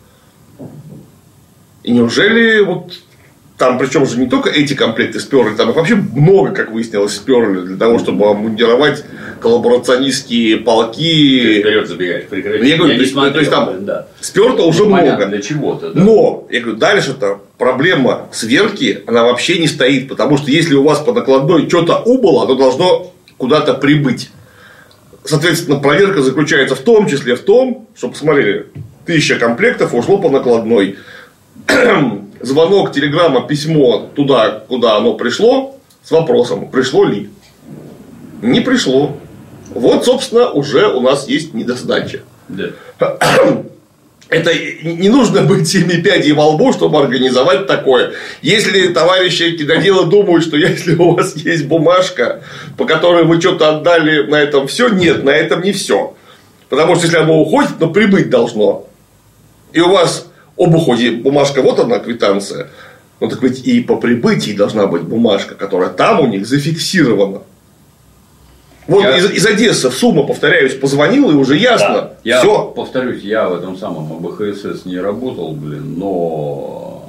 И неужели вот там, причем же не только эти комплекты сперли, там их вообще много, как выяснилось, сперли для того, чтобы обмундировать коллаборационистские полки. Вперед забегать, прекрати. Я говорю, то есть там сперто уже много. Для чего-то, да. Но, я говорю, дальше-то проблема сверки, она вообще не стоит, потому что если у вас по накладной что-то убыло, оно должно куда-то прибыть. Соответственно, проверка заключается в том числе в том, что, посмотрели, 1000 комплектов ушло по накладной. Звонок, телеграмма, письмо туда, куда оно пришло, с вопросом, пришло ли. Не пришло. Вот, собственно, уже у нас есть недосдача. Да. Это не нужно быть 7 пядей во лбу, чтобы организовать такое. Если товарищи киноделы думают, что если у вас есть бумажка, по которой вы что-то отдали, на этом все, нет, на этом не все. Потому что если оно уходит, то прибыть должно. И у вас об уходе бумажка, вот она квитанция. Ну так ведь и по прибытии должна быть бумажка, которая там у них зафиксирована. Вот из Одессы в Сумму, повторяюсь, позвонил, и уже ясно. Да. Я всё. повторюсь, я в этом самом АБХСС не работал, но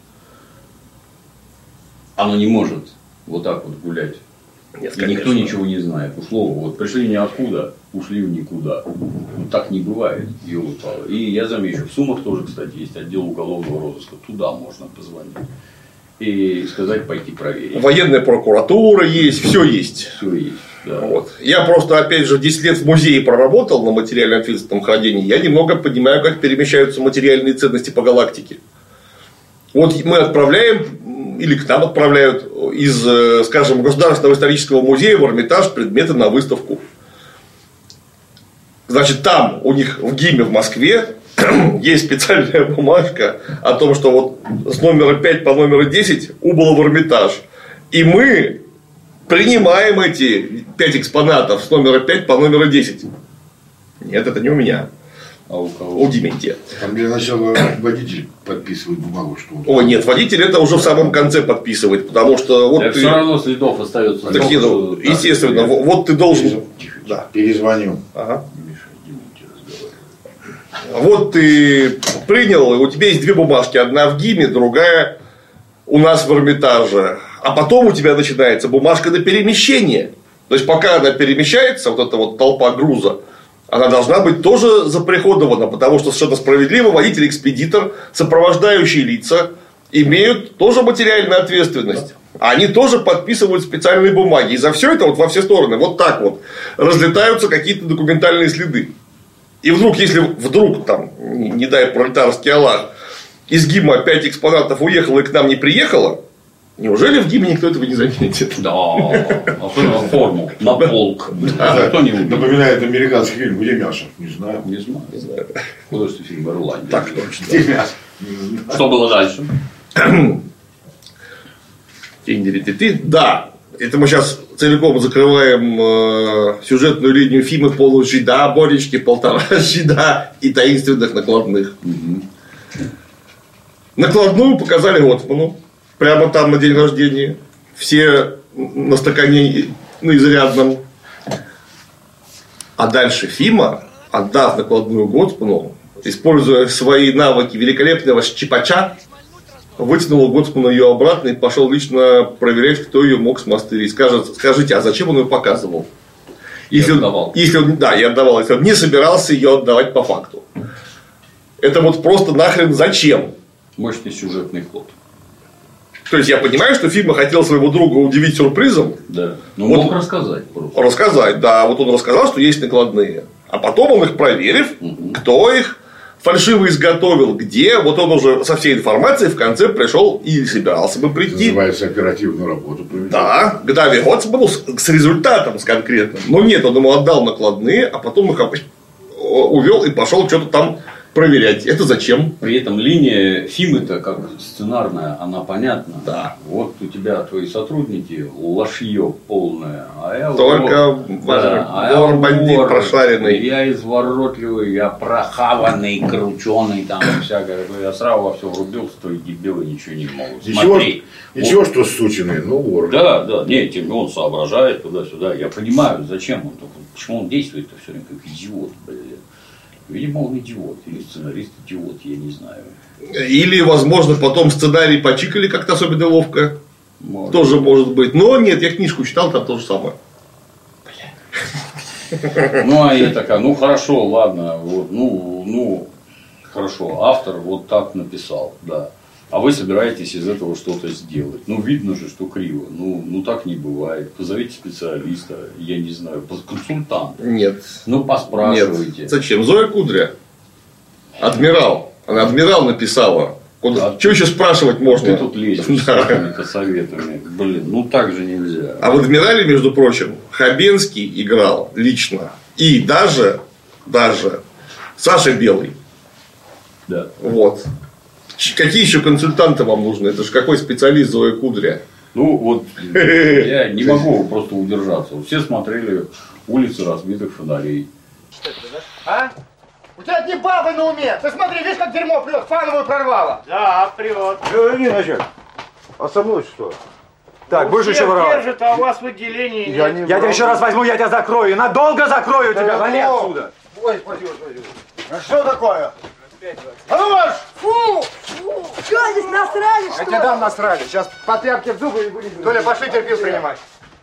оно не может вот так вот гулять. Нет, и никто ничего не знает. Ушло, вот пришли ниоткуда, ушли в никуда. Ну, так не бывает. И я замечу, в Сумах тоже, кстати, есть отдел уголовного розыска. Туда можно позвонить. И сказать, пойти проверить. Военная прокуратура есть, все есть. Все есть. Да. Вот. Я просто, опять же, 10 лет в музее проработал на материально-ответственном хранении. Я немного понимаю, как перемещаются материальные ценности по галактике. Вот мы отправляем, или к нам отправляют из, скажем, Государственного исторического музея в Эрмитаж предметы на выставку. Значит, там у них в ГИМе в Москве есть специальная бумажка о том, что вот с номера 5 по номеру 10 убыло в Эрмитаж. И мы принимаем эти 5 экспонатов с номера 5 по номеру 10. Нет, это не у меня. А у кого? У Дементия. Там для начала водитель подписывает бумагу, что... О, нет, водитель это уже в самом конце подписывает, потому что вот ты... все равно следов остается. Так, что... естественно, да, вот ты должен... Тихо. Да. Перезвоню. Ага. Вот ты принял, у тебя есть 2 бумажки, одна в ГИМе, другая у нас в Эрмитаже. А потом у тебя начинается бумажка на перемещение. То есть, пока она перемещается, вот эта вот толпа груза, она должна быть тоже заприходована, потому что совершенно справедливо водитель-экспедитор, сопровождающие лица имеют тоже материальную ответственность. Они тоже подписывают специальные бумаги. И за все это вот во все стороны вот так вот разлетаются какие-то документальные следы. И вдруг, если вдруг там, не дай пролетарский Аллах, из ГИМа 5 экспонатов уехало и к нам не приехало, неужели в ГИМе никто этого не заметит? Да, особенно форму на полк. Да. Напоминает американский фильм «Где мясо?» Не знаю. Не знаю. Художественный фильм «Ирландия». Так точно. «Где мясо?» Что было дальше? Да, это мы сейчас целиком закрываем сюжетную линию Фимы полужида, Боречки 1,5 жида и таинственных накладных. Накладную показали Гоцману. Прямо там на день рождения. Все на стакане изрядном. А дальше Фима, отдав накладную Гоцману, используя свои навыки великолепного щипача, вытянул Гоцмана ее обратно и пошел лично проверять, кто ее мог смастерить. Скажите, а зачем он ее показывал? Если он отдавал, если он не собирался ее отдавать по факту. Это вот просто нахрен зачем? Мощный сюжетный ход. То есть я понимаю, что Фима хотел своего друга удивить сюрпризом. Да. Ну, вот, мог рассказать просто. Рассказать, да. Вот он рассказал, что есть накладные. А потом он их проверив, кто их фальшиво изготовил, где, вот он уже со всей информацией в конце пришел и собирался бы прийти. Называется оперативную работу. Да, к Дави Гоцману с результатом, с конкретным. Но нет, он ему отдал накладные, а потом их увел и пошел что-то там проверять. Это зачем? При этом линия Фимы-то как сценарная, она понятна. Да. Вот у тебя твои сотрудники, лошье полное. А я только вор-бандит прошаренный. Я изворотливый, я прохаванный, крученый, там всякое. Я сразу во все врубился, то и дебилы ничего не могут. Смотри. Ничего, что сученый, но вор. Да, нет, он соображает туда-сюда. Я понимаю, зачем он, почему он действует все время как идиот, блин. Видимо, он идиот, или сценарист идиот, я не знаю. Или, возможно, потом сценарий почикали как-то особенно ловко. Может. Тоже может быть. Но нет, я книжку читал, там то же самое. Ну, а я такая, ну хорошо, ладно, вот, ну, хорошо, автор вот так написал, да. А вы собираетесь из этого что-то сделать. Ну, видно же, что криво. Ну так не бывает. Позовите специалиста, я не знаю, консультанта. Нет. Ну, поспрашивайте. Нет. Зачем? Зоя Кудря. Адмирал. Она адмирал написала. Что еще спрашивать можно? Ты тут лезешь с какими-то советами. Блин, ну так же нельзя. А в адмирале, между прочим, Хабенский играл лично. И даже Саша Белый. Да. Вот. Какие еще консультанты вам нужны? Это же какой специалист Зоя Кудря? Ну, вот я не могу просто удержаться. Все смотрели «Улицы разбитых фонарей». А? У тебя одни бабы на уме. Ты смотри, видишь, как дерьмо прет, фановую прорвало. Да, прет. Не, начать. А со мной что? Так, будешь еще воровать? Держит, а у вас в отделении нет. Я тебя еще раз возьму, я тебя закрою. Надолго закрою тебя. Вали отсюда. Ой, пойдем. А что такое? А ну марш! Фу! Что здесь насрали, что ли? Я тебе дам насрали. Сейчас по тряпке в зубы и вылезу. Толя, пошли терпил принимать.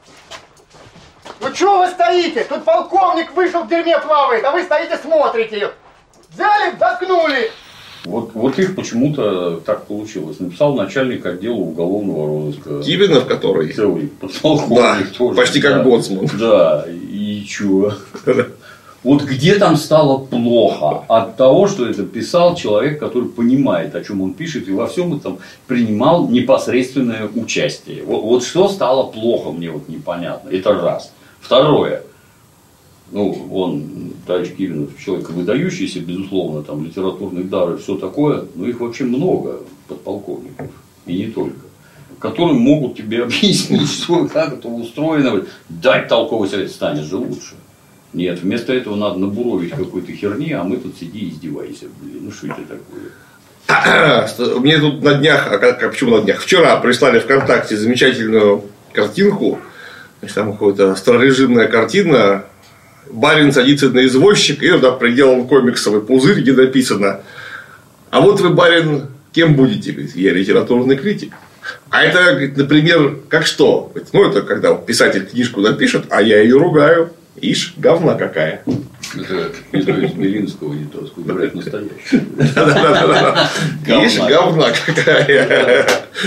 Ну что вы стоите? Тут полковник вышел в дерьме плавает, а вы стоите смотрите. Взяли, заткнули. Вот их почему-то так получилось. Написал начальник отдела уголовного розыска. Кивинов, который? Целый подполковник да, тоже. Почти как Гоцман. Да, и чё? Вот где там стало плохо? От того, что это писал человек, который понимает, о чем он пишет, и во всем этом принимал непосредственное участие. Вот что стало плохо, мне вот непонятно. Это раз. Второе. Ну, он, товарищ Кивинов, человек выдающийся, безусловно, там, литературный дар и все такое, но их вообще много, подполковников, и не только, которые могут тебе объяснить, что, как это устроено, дать толковый совет, станет же лучше. Нет, вместо этого надо набуровить какой-то херни, а мы тут сиди и издевайся. Блин, ну что это такое? Мне тут на днях, почему на днях? Вчера прислали ВКонтакте замечательную картинку. Значит, там какая-то старорежимная картина. Барин садится на извозчик, и туда приделан комиксовый пузырь, где написано: а вот вы, барин, кем будете? Говорит, я литературный критик. А это, например, как что? Ну, это когда писатель книжку напишет, а я ее ругаю. Ишь, говна какая. Это из Белинского, не то, сколько брать настоящий. Ишь, говна какая.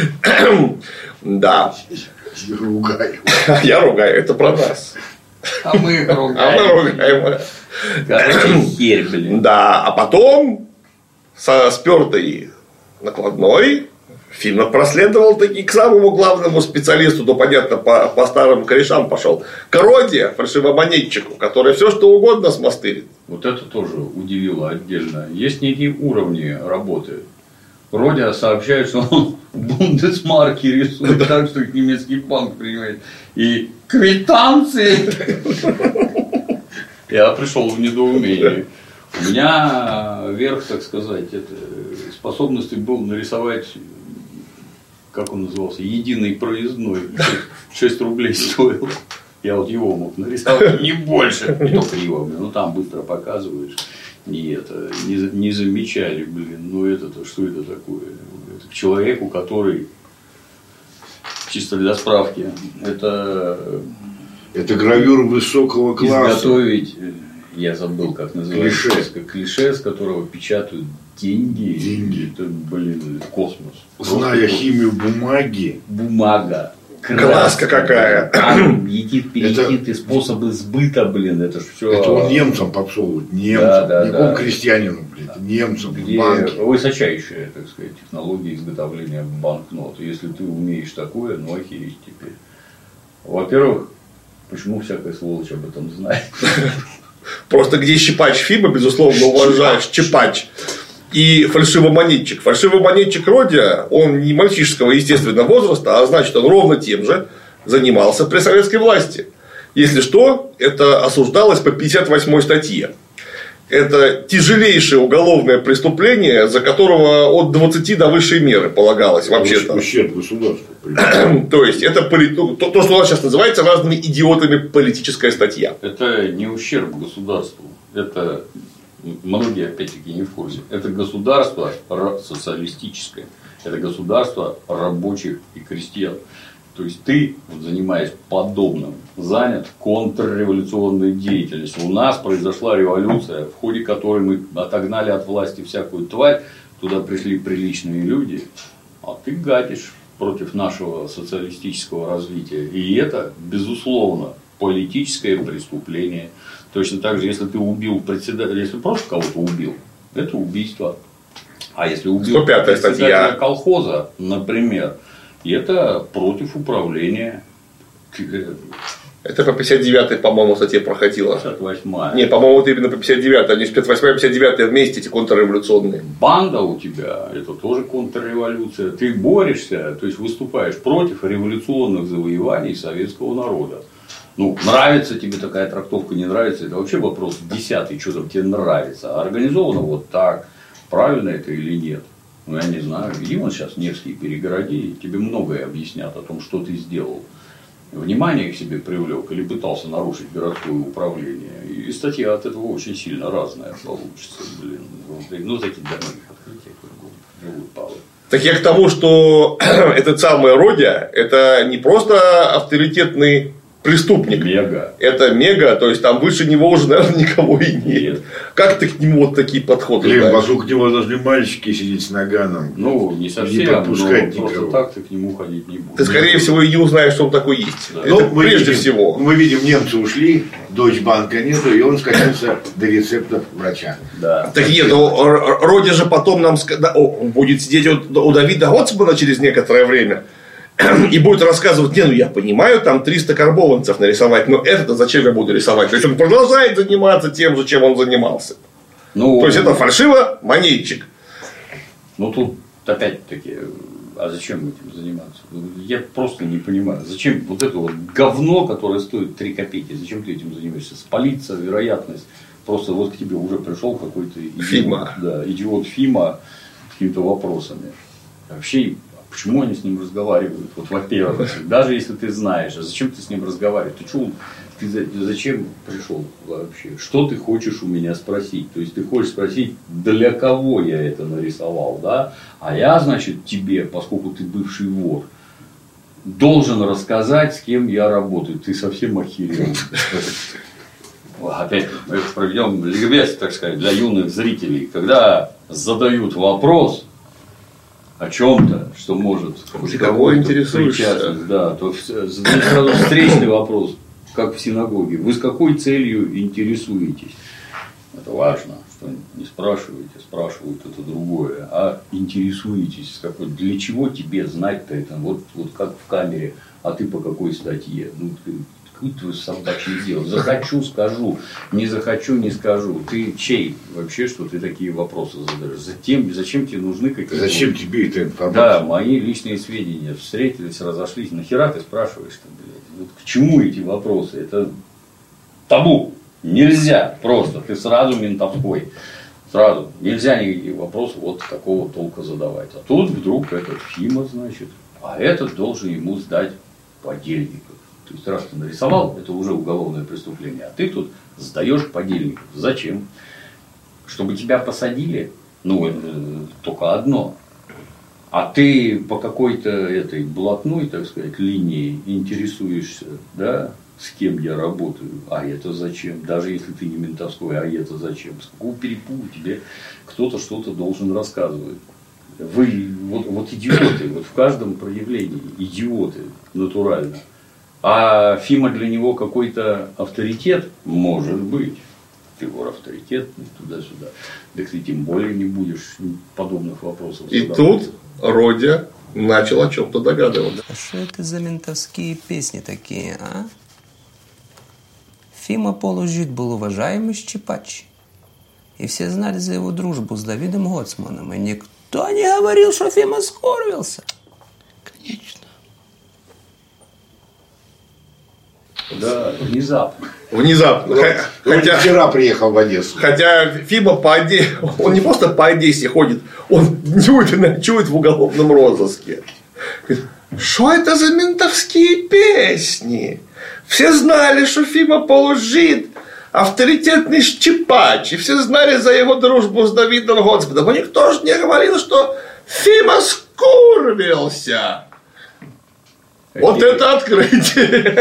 Да. Я ругаю. Я ругаю, это про нас. А мы их ругаем. Короче, херь, блин. Да, а потом со спертой накладной Финов проследовал таки к самому главному специалисту, ну, понятно, по старым корешам пошел. К Роде, фальшивомонетчику, который все что угодно смастырит. Вот это тоже удивило отдельно. Есть некие уровни работы. Родя сообщает, что он бундесмарки рисует так, что их немецкий банк принимает. И квитанции. Я пришел в недоумение. У меня верх, так сказать, способности был нарисовать, как он назывался, единый проездной. 6 рублей стоил. Я вот его мог нарисовать, не больше. Не то криво, ну там быстро показываешь. и это не замечали, блин, ну это-то, что это такое? Это к человеку, который, чисто для справки, это гравюра высокого класса. Изготовить, я забыл, как называется, клише, с которого печатают деньги. Это, блин, космос. Зная химию бумаги. Бумага. Краска какая. Перейти способы сбыта, блин, это ж все. Это он немцам подсовывают. Немцам. Никому крестьянину, блин. Немцам. Где высочайшая, так сказать, технология изготовления банкнот. Если ты умеешь такое, ну охереть теперь. Во-первых, почему всякая сволочь об этом знает? Просто где щипач Фима, безусловно, уважаешь, чипач. И фальшивомонетчик. Фальшивомонетчик Родя, он не мальчишеского естественного возраста, а значит, он ровно тем же занимался при советской власти. Если что, это осуждалось по 58-й статье. Это тяжелейшее уголовное преступление, за которого от 20 до высшей меры полагалось вообще-то. Ущерб государству. То есть, это то, что у нас сейчас называется разными идиотами политическая статья. Это не ущерб государству. Это многие, опять-таки, не в курсе. Это государство социалистическое. Это государство рабочих и крестьян. То есть, ты, занимаясь подобным, занят контрреволюционной деятельностью. У нас произошла революция, в ходе которой мы отогнали от власти всякую тварь. Туда пришли приличные люди. А ты гадишь против нашего социалистического развития. И это, безусловно, политическое преступление. Точно так же, если ты убил председателя, если просто кого-то убил, это убийство. А если убил председателя колхоза, например, это против управления. Это по 59-й, по-моему, статье проходило. 58-я. Не, по-моему, это именно по 59-й. Они 58-я и 59-я вместе, эти контрреволюционные. Банда у тебя, это тоже контрреволюция. Ты борешься, то есть выступаешь против революционных завоеваний советского народа. Ну, нравится тебе такая трактовка, не нравится, это вообще вопрос 10-й, что там тебе нравится. А организовано вот так, правильно это или нет. Ну, я не знаю, иди вон сейчас Невский перегороди, тебе многое объяснят о том, что ты сделал. Внимание к себе привлек или пытался нарушить городское управление. И статья от этого очень сильно разная получится. Блин. Ну, такие домашних открытия кругом. Так я к тому, что этот самый Родя, это не просто авторитетный преступник. Мега. Это мега, то есть там выше него уже, наверное, никого и нет. Как ты к нему вот такие подходы знаешь? Вокруг него должны мальчики сидеть с наганом. Ну, не совсем, не подпускать но просто так ты к нему ходить не будешь. Ты, скорее всего, и не узнаешь, что он такой есть. Да. Ну, это прежде всего. Мы видим, немцы ушли, Дойчбанка нету, и он скатился до рецептов врача. Да. Так нет, Родя же потом нам будет сидеть у Давида Гоцмана через некоторое время. И будет рассказывать, ну я понимаю, там 300 карбованцев нарисовать, но это зачем я буду рисовать? То есть, он продолжает заниматься тем же, чем он занимался. Ну, то есть, это фальшивомонетчик. Ну, тут опять-таки, а зачем этим заниматься? Я просто не понимаю. Зачем вот это вот говно, которое стоит 3 копейки, зачем ты этим занимаешься? Спалиться, вероятность. Просто вот к тебе уже пришел какой-то идиот Фима с какими-то вопросами. Вообще, почему они с ним разговаривают? Вот, во-первых, даже если ты знаешь, а зачем ты с ним разговариваешь? Ты зачем пришел вообще? Что ты хочешь у меня спросить? То есть, ты хочешь спросить, для кого я это нарисовал, да? А я, значит, тебе, поскольку ты бывший вор, должен рассказать, с кем я работаю. Ты совсем охерел. Опять мы проведем ликбез, так сказать, для юных зрителей. Когда задают вопрос о чем-то, что может кого интересуешься, да, то сразу встречный вопрос, как в синагоге. Вы с какой целью интересуетесь? Это важно, что не спрашиваете, спрашивают это другое, а интересуетесь, для чего тебе знать-то это, вот как в камере, а ты по какой статье? Ну, какое-то собачье дело. Захочу, скажу. Не захочу, не скажу. Ты чей вообще, что ты такие вопросы задаешь? Зачем тебе нужны какие-то... Зачем тебе эта информация? Да, мои личные сведения. Встретились, разошлись. Нахера ты спрашиваешь-то, блядь? Вот к чему эти вопросы? Это табу. Нельзя просто. Ты сразу ментовской. Сразу. Нельзя никакие вопросы вот такого толка задавать. А тут вдруг этот Фима, значит, а этот должен ему сдать подельников. То есть, раз ты нарисовал, это уже уголовное преступление, а ты тут сдаешь подельников. Зачем? Чтобы тебя посадили, только одно. А ты по какой-то этой блатной, так сказать, линии интересуешься, да, с кем я работаю, а это зачем? Даже если ты не ментовской, а это зачем? С какого перепугу тебе кто-то что-то должен рассказывать? Вы вот идиоты, вот в каждом проявлении идиоты натурально. А Фима для него какой-то авторитет? Может быть. Фигура авторитетный, туда-сюда. Так ты тем более не будешь подобных вопросов задавать. И тут Родя начал о чем-то догадываться. А что это за ментовские песни такие, а? Фима Полужит был уважаемый щипач. И все знали за его дружбу с Давидом Гоцманом. И никто не говорил, что Фима скорбился. Конечно. Да, внезапно. Внезапно. Хотя вчера приехал в Одессу. Хотя Фима он не просто по Одессе ходит, он днюет и ночует в уголовном розыске. Что это за ментовские песни? Все знали, что Фима Полужит авторитетный щипач, и все знали за его дружбу с Давидом Гоцманом. Но никто же не говорил, что Фима скурвился. Вот это открытие.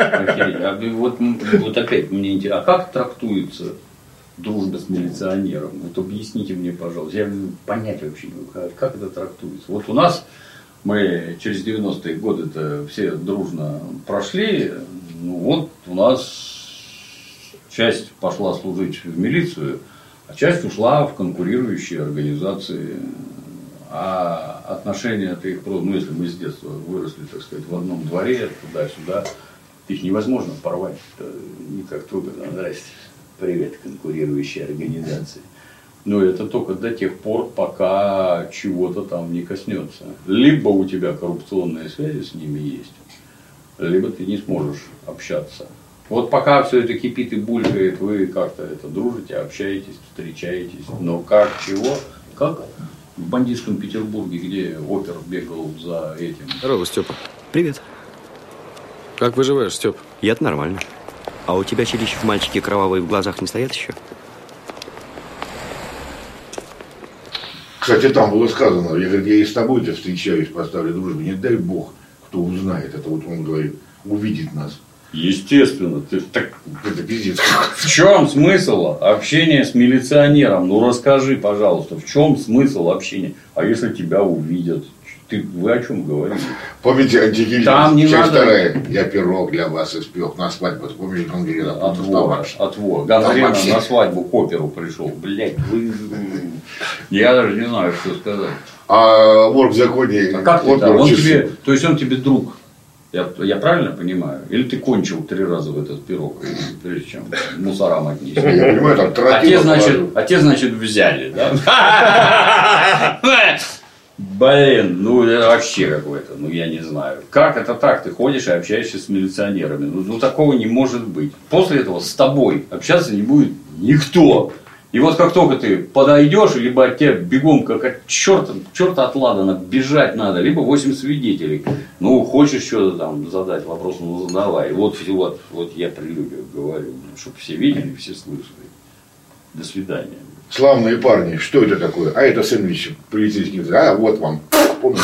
Вот опять мне интересно, а как трактуется дружба с милиционером? Вот объясните мне, пожалуйста. Я понять вообще не могу, как это трактуется. Вот у нас мы через 90-е годы-то все дружно прошли. Вот у нас часть пошла служить в милицию, а часть ушла в конкурирующие организации. А отношения-то их, если мы с детства выросли, так сказать, в одном дворе, туда-сюда, их невозможно порвать. Это никак трудно. Здрасте. Привет, конкурирующие организации. Но это только до тех пор, пока чего-то там не коснется. Либо у тебя коррупционные связи с ними есть, либо ты не сможешь общаться. Вот пока все это кипит и булькает, вы как-то это дружите, общаетесь, встречаетесь. Но как, чего, как? В бандитском Петербурге, где опер бегал за этим. Здорово, Степа. Привет. Как выживаешь, Степ? Я-то нормально. А у тебя чилищев мальчики кровавые в глазах не стоят еще? Кстати, там было сказано, я и с тобой-то встречаюсь, поставлю дружбу. Не дай бог, кто узнает. Это вот он говорит, увидит нас. Естественно, это пиздец. В чем смысл общения с милиционером? Расскажи, пожалуйста, в чем смысл общения? А если тебя увидят? Вы о чем говорите? Помните, антигильдия, там не часть надо... вторая. Я пирог для вас испек на свадьбу. Помните, гангрена? Отвор. Гангрена на свадьбу к оперу пришел. Блять, я даже не знаю, что сказать. А вор в законе... А как ты там? То есть он тебе друг? Я правильно понимаю? Или ты кончил 3 раза в этот пирог, прежде чем мусорам отнести? Я понимаю, там а те, значит, взяли, да? Блин, это вообще какое-то, я не знаю. Как это так? Ты ходишь и общаешься с милиционерами. Такого не может быть. После этого с тобой общаться не будет никто. И вот как только ты подойдешь, либо от тебя бегом, как от черта от ладана, бежать надо, либо 8 свидетелей. Хочешь что-то там задать вопрос, задавай. Вот я прелюдию говорю, чтобы все видели, все слышали. До свидания. Славные парни, что это такое? А это сэндвич полицейский. А вот вам. Помните?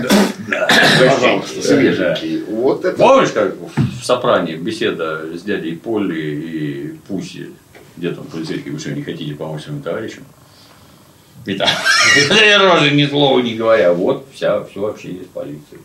Пожалуйста, свеженький. Вот это. Помнишь, как в «Сопрано» беседа с дядей Полли и Пусси? Где там полицейский, вы что, не хотите помочь своим товарищам? И там, рожи ни слова не говоря, вот все общение с полицией.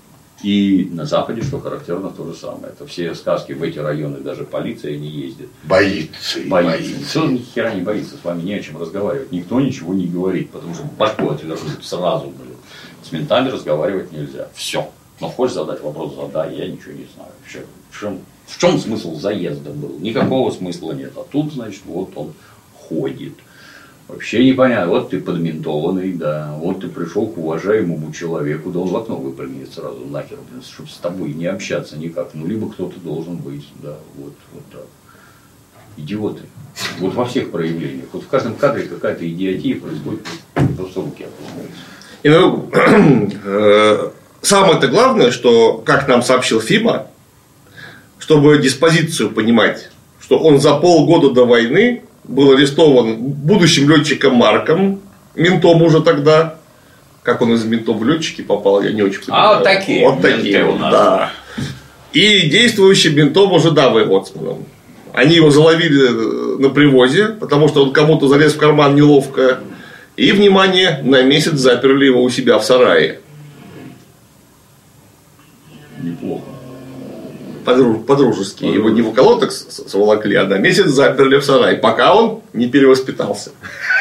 И на Западе, что характерно, то же самое. Это все сказки в эти районы, даже полиция не ездит. Боится. Все ни хера не боится, с вами не о чем разговаривать. Никто ничего не говорит, потому что башку отсюда сразу, с ментами разговаривать нельзя. Все. Но хочешь задать вопрос, задай, я ничего не знаю. В чем смысл заезда был? Никакого смысла нет. А тут, значит, вот он ходит. Вообще непонятно. Вот ты подментованный, да. Вот ты пришел к уважаемому человеку, да он в окно выпрыгнет сразу нахер, чтобы с тобой не общаться никак. Либо кто-то должен быть, да, вот так. Идиоты. Вот во всех проявлениях. Вот в каждом кадре какая-то идиотия происходит, просто руки опускаются. Самое-то главное, что, как нам сообщил Фима, чтобы диспозицию понимать, что он за полгода до войны был арестован будущим летчиком Марком, ментом уже тогда. Как он из ментов в летчики попал, я не очень понимаю. Вот такие. Вот такие у нас. Да. И действующим ментом уже Давой Гоцманом. Они его заловили на привозе, потому что он кому-то залез в карман неловко. И, внимание, на месяц заперли его у себя в сарае. Неплохо. По-дружески. Его не в околоток сволокли, а на месяц заперли в сарай, пока он не перевоспитался.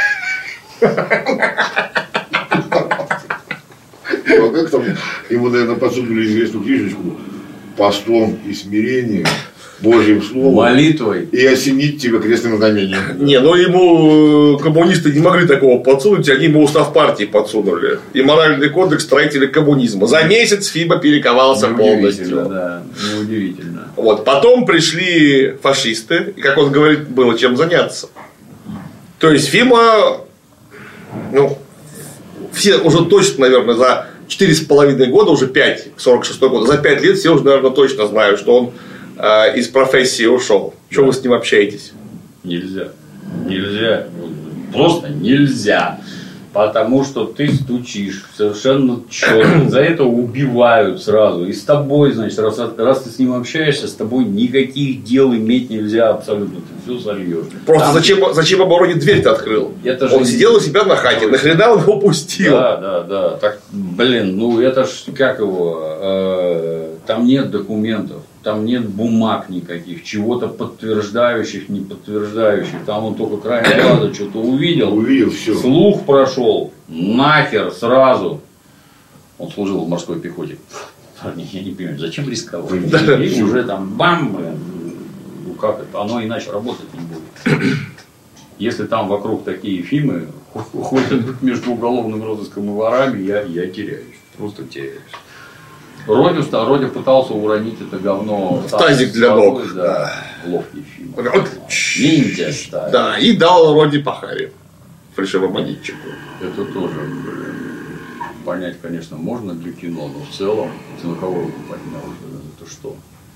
А как там ему, наверное, подсунули известную книжечку «Постом и смирением, Божьим словом, молитвой и осенить тебя крестным знамением». Не, ну ему коммунисты не могли такого подсунуть, они ему устав партии подсунули. И моральный кодекс строителей коммунизма. За месяц Фима перековался полностью. Да, неудивительно. Вот. Потом пришли фашисты, и, как он говорит, было чем заняться. То есть Фима, ну, все уже точно, наверное, за 4,5 года, уже 5, 46 год, за 5 лет все уже, наверное, точно знают, что он из профессии ушел. Чего вы с ним общаетесь? Нельзя. Нельзя. Просто нельзя. Потому что ты стучишь совершенно четко. За это убивают сразу. И с тобой, значит, раз ты с ним общаешься, с тобой никаких дел иметь нельзя абсолютно. Ты все сольешь. Просто зачем обороне дверь-то открыл? Он сидел у себя на хате. Нахрена он его пустил? Да. Так, блин, ну это ж как его. Там нет документов. Там нет бумаг никаких, чего-то подтверждающих, не подтверждающих. Там он только краем глаза что-то увидел все. Слух прошел, нахер сразу. Он служил в морской пехоте. Я не понимаю, зачем рисковать? И уже там бам, блин. Ну как это? Оно иначе работать не будет. Если там вокруг такие фильмы ходят между уголовным розыском и ворами, я теряюсь. Просто теряюсь. Родя пытался уронить это говно в тазик для ног. Да, ловкий фильм. Ниндзя стайл. Да, и дал Роди по харе фальшивомонетчику. Это тоже, понять, конечно, можно для кино, но в целом, на кого руку поднял, это что?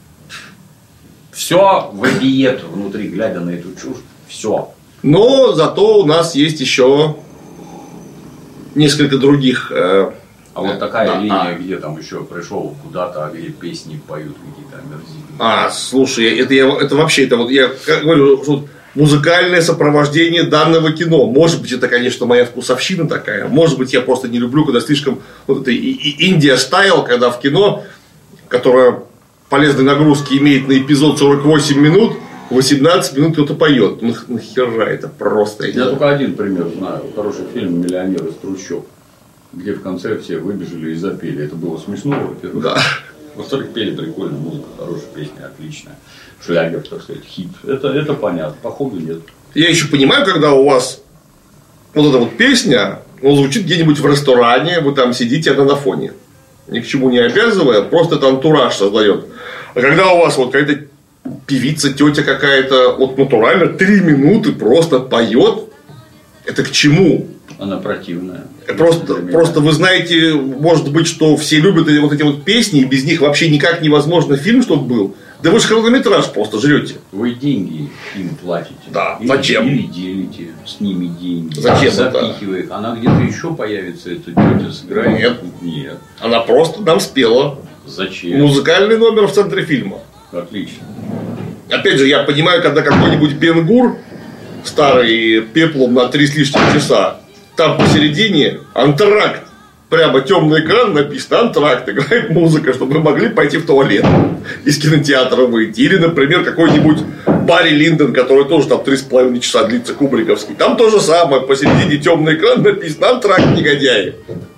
Все вопиет внутри, глядя на эту чушь. Все. Но зато у нас есть еще несколько других. А вот такая линия, где там еще пришел куда-то, а где песни поют какие-то омерзительные. Слушай, это вообще, это вот я говорю, что музыкальное сопровождение данного кино. Может быть, это, конечно, моя вкусовщина такая. Может быть, я просто не люблю, когда слишком вот это Индия стайл, когда в кино, которое полезной нагрузки имеет на эпизод 48 минут, 18 минут кто-то поет. Ну нахера это просто. Я только один пример знаю. Хороший фильм «Миллионер из трущоб», где в конце все выбежали и запели. Это было смешно, во-первых. Да. Во-вторых, пели прикольно, музыка хорошая, песня отличная. Шлягер, так сказать, хит. Это понятно, походу нет. Я еще понимаю, когда у вас вот эта вот песня, ну, звучит где-нибудь в ресторане, вы там сидите, она на фоне. Ни к чему не обязывая, просто это антураж создает. А когда у вас вот какая-то певица, тетя какая-то, вот натурально 3 минуты просто поет, это к чему? Она противная. Просто вы знаете, может быть, что все любят вот эти вот песни, и без них вообще никак невозможно фильм, чтобы был. Да вы же хронометраж просто жрете. Вы деньги им платите. Да, зачем? Или делите с ними деньги. Зачем запихивая их. Она где-то еще появится, эта тетя сыграет? Нет. Она просто нам спела. Зачем? Музыкальный номер в центре фильма. Отлично. Опять же, я понимаю, когда какой-нибудь Бен-Гур, старый пеплом на 3 с лишним часа, там посередине антракт. Прямо темный экран, написано антракт, играет музыка, чтобы мы могли пойти в туалет из кинотеатра выйти. Или, например, какой-нибудь Барри Линдон, который тоже там 3,5 часа длится, кубриковский. Там то же самое, посередине темный экран, написано антракт, негодяи.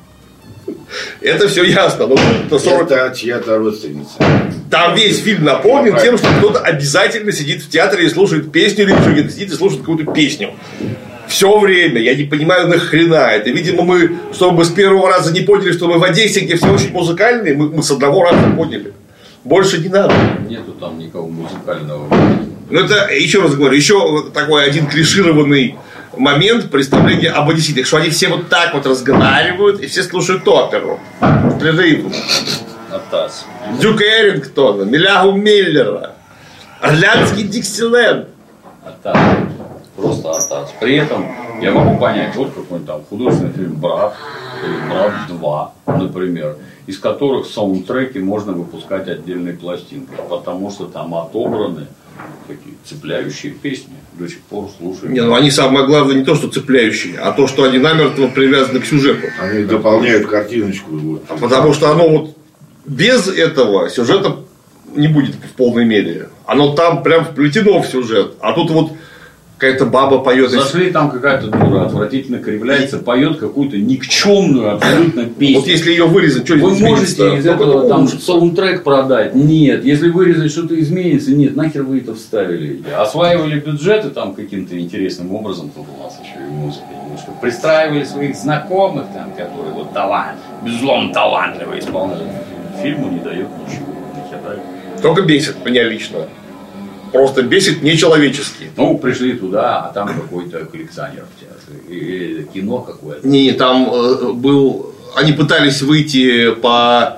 Это все ясно. Но это чья-то родственница. Там весь фильм наполнен тем, что кто-то обязательно сидит в театре и слушает песню, или кто-то сидит и слушает какую-то песню. Все время. Я не понимаю, нахрена это. Видимо, мы, чтобы с первого раза не поняли, что мы в Одессе, где все очень музыкальные, мы с одного раза поняли. Больше не надо. Нету там никого музыкального. Ну, это, еще раз говорю, еще такой один клишированный момент представления об одесситах, что они все вот так вот разговаривают, и все слушают оперу. Атас. Дюка Эрингтона, Милягу Миллера, Орлеанский Диксиленд. Атас. Просто эксплуатации. При этом я могу понять, вот какой-нибудь там художественный фильм «Брат» или «Брат 2», например, из которых саундтреки можно выпускать отдельной пластинкой, потому что там отобраны такие цепляющие песни, до сих пор слушаем. Не, ну они самое главное не то, что цепляющие, а то, что они намертво привязаны к сюжету. Они дополняют картиночку. Вот. Потому что оно вот без этого сюжета не будет в полной мере. Оно там прям вплетено в сюжет. А тут вот какая-то баба поет. Зашли, там какая-то дура отвратительно кривляется, поет какую-то никчемную абсолютно песню. Вот если ее вырезать, что вы можете из этого там саундтрек продать? Нет. Если вырезать, что-то изменится? Нет. Нахер вы это вставили? Осваивали бюджеты там каким-то интересным образом, тут у нас еще и музыка немножко. Пристраивали своих знакомых, там, которые вот безусловно талантливые исполнители. Фильму не дает ничего. Только бесит меня лично. Просто бесит нечеловечески. Ну, пришли туда, а там какой-то коллекционер в театре. Или кино какое-то. Не, там был... Они пытались выйти по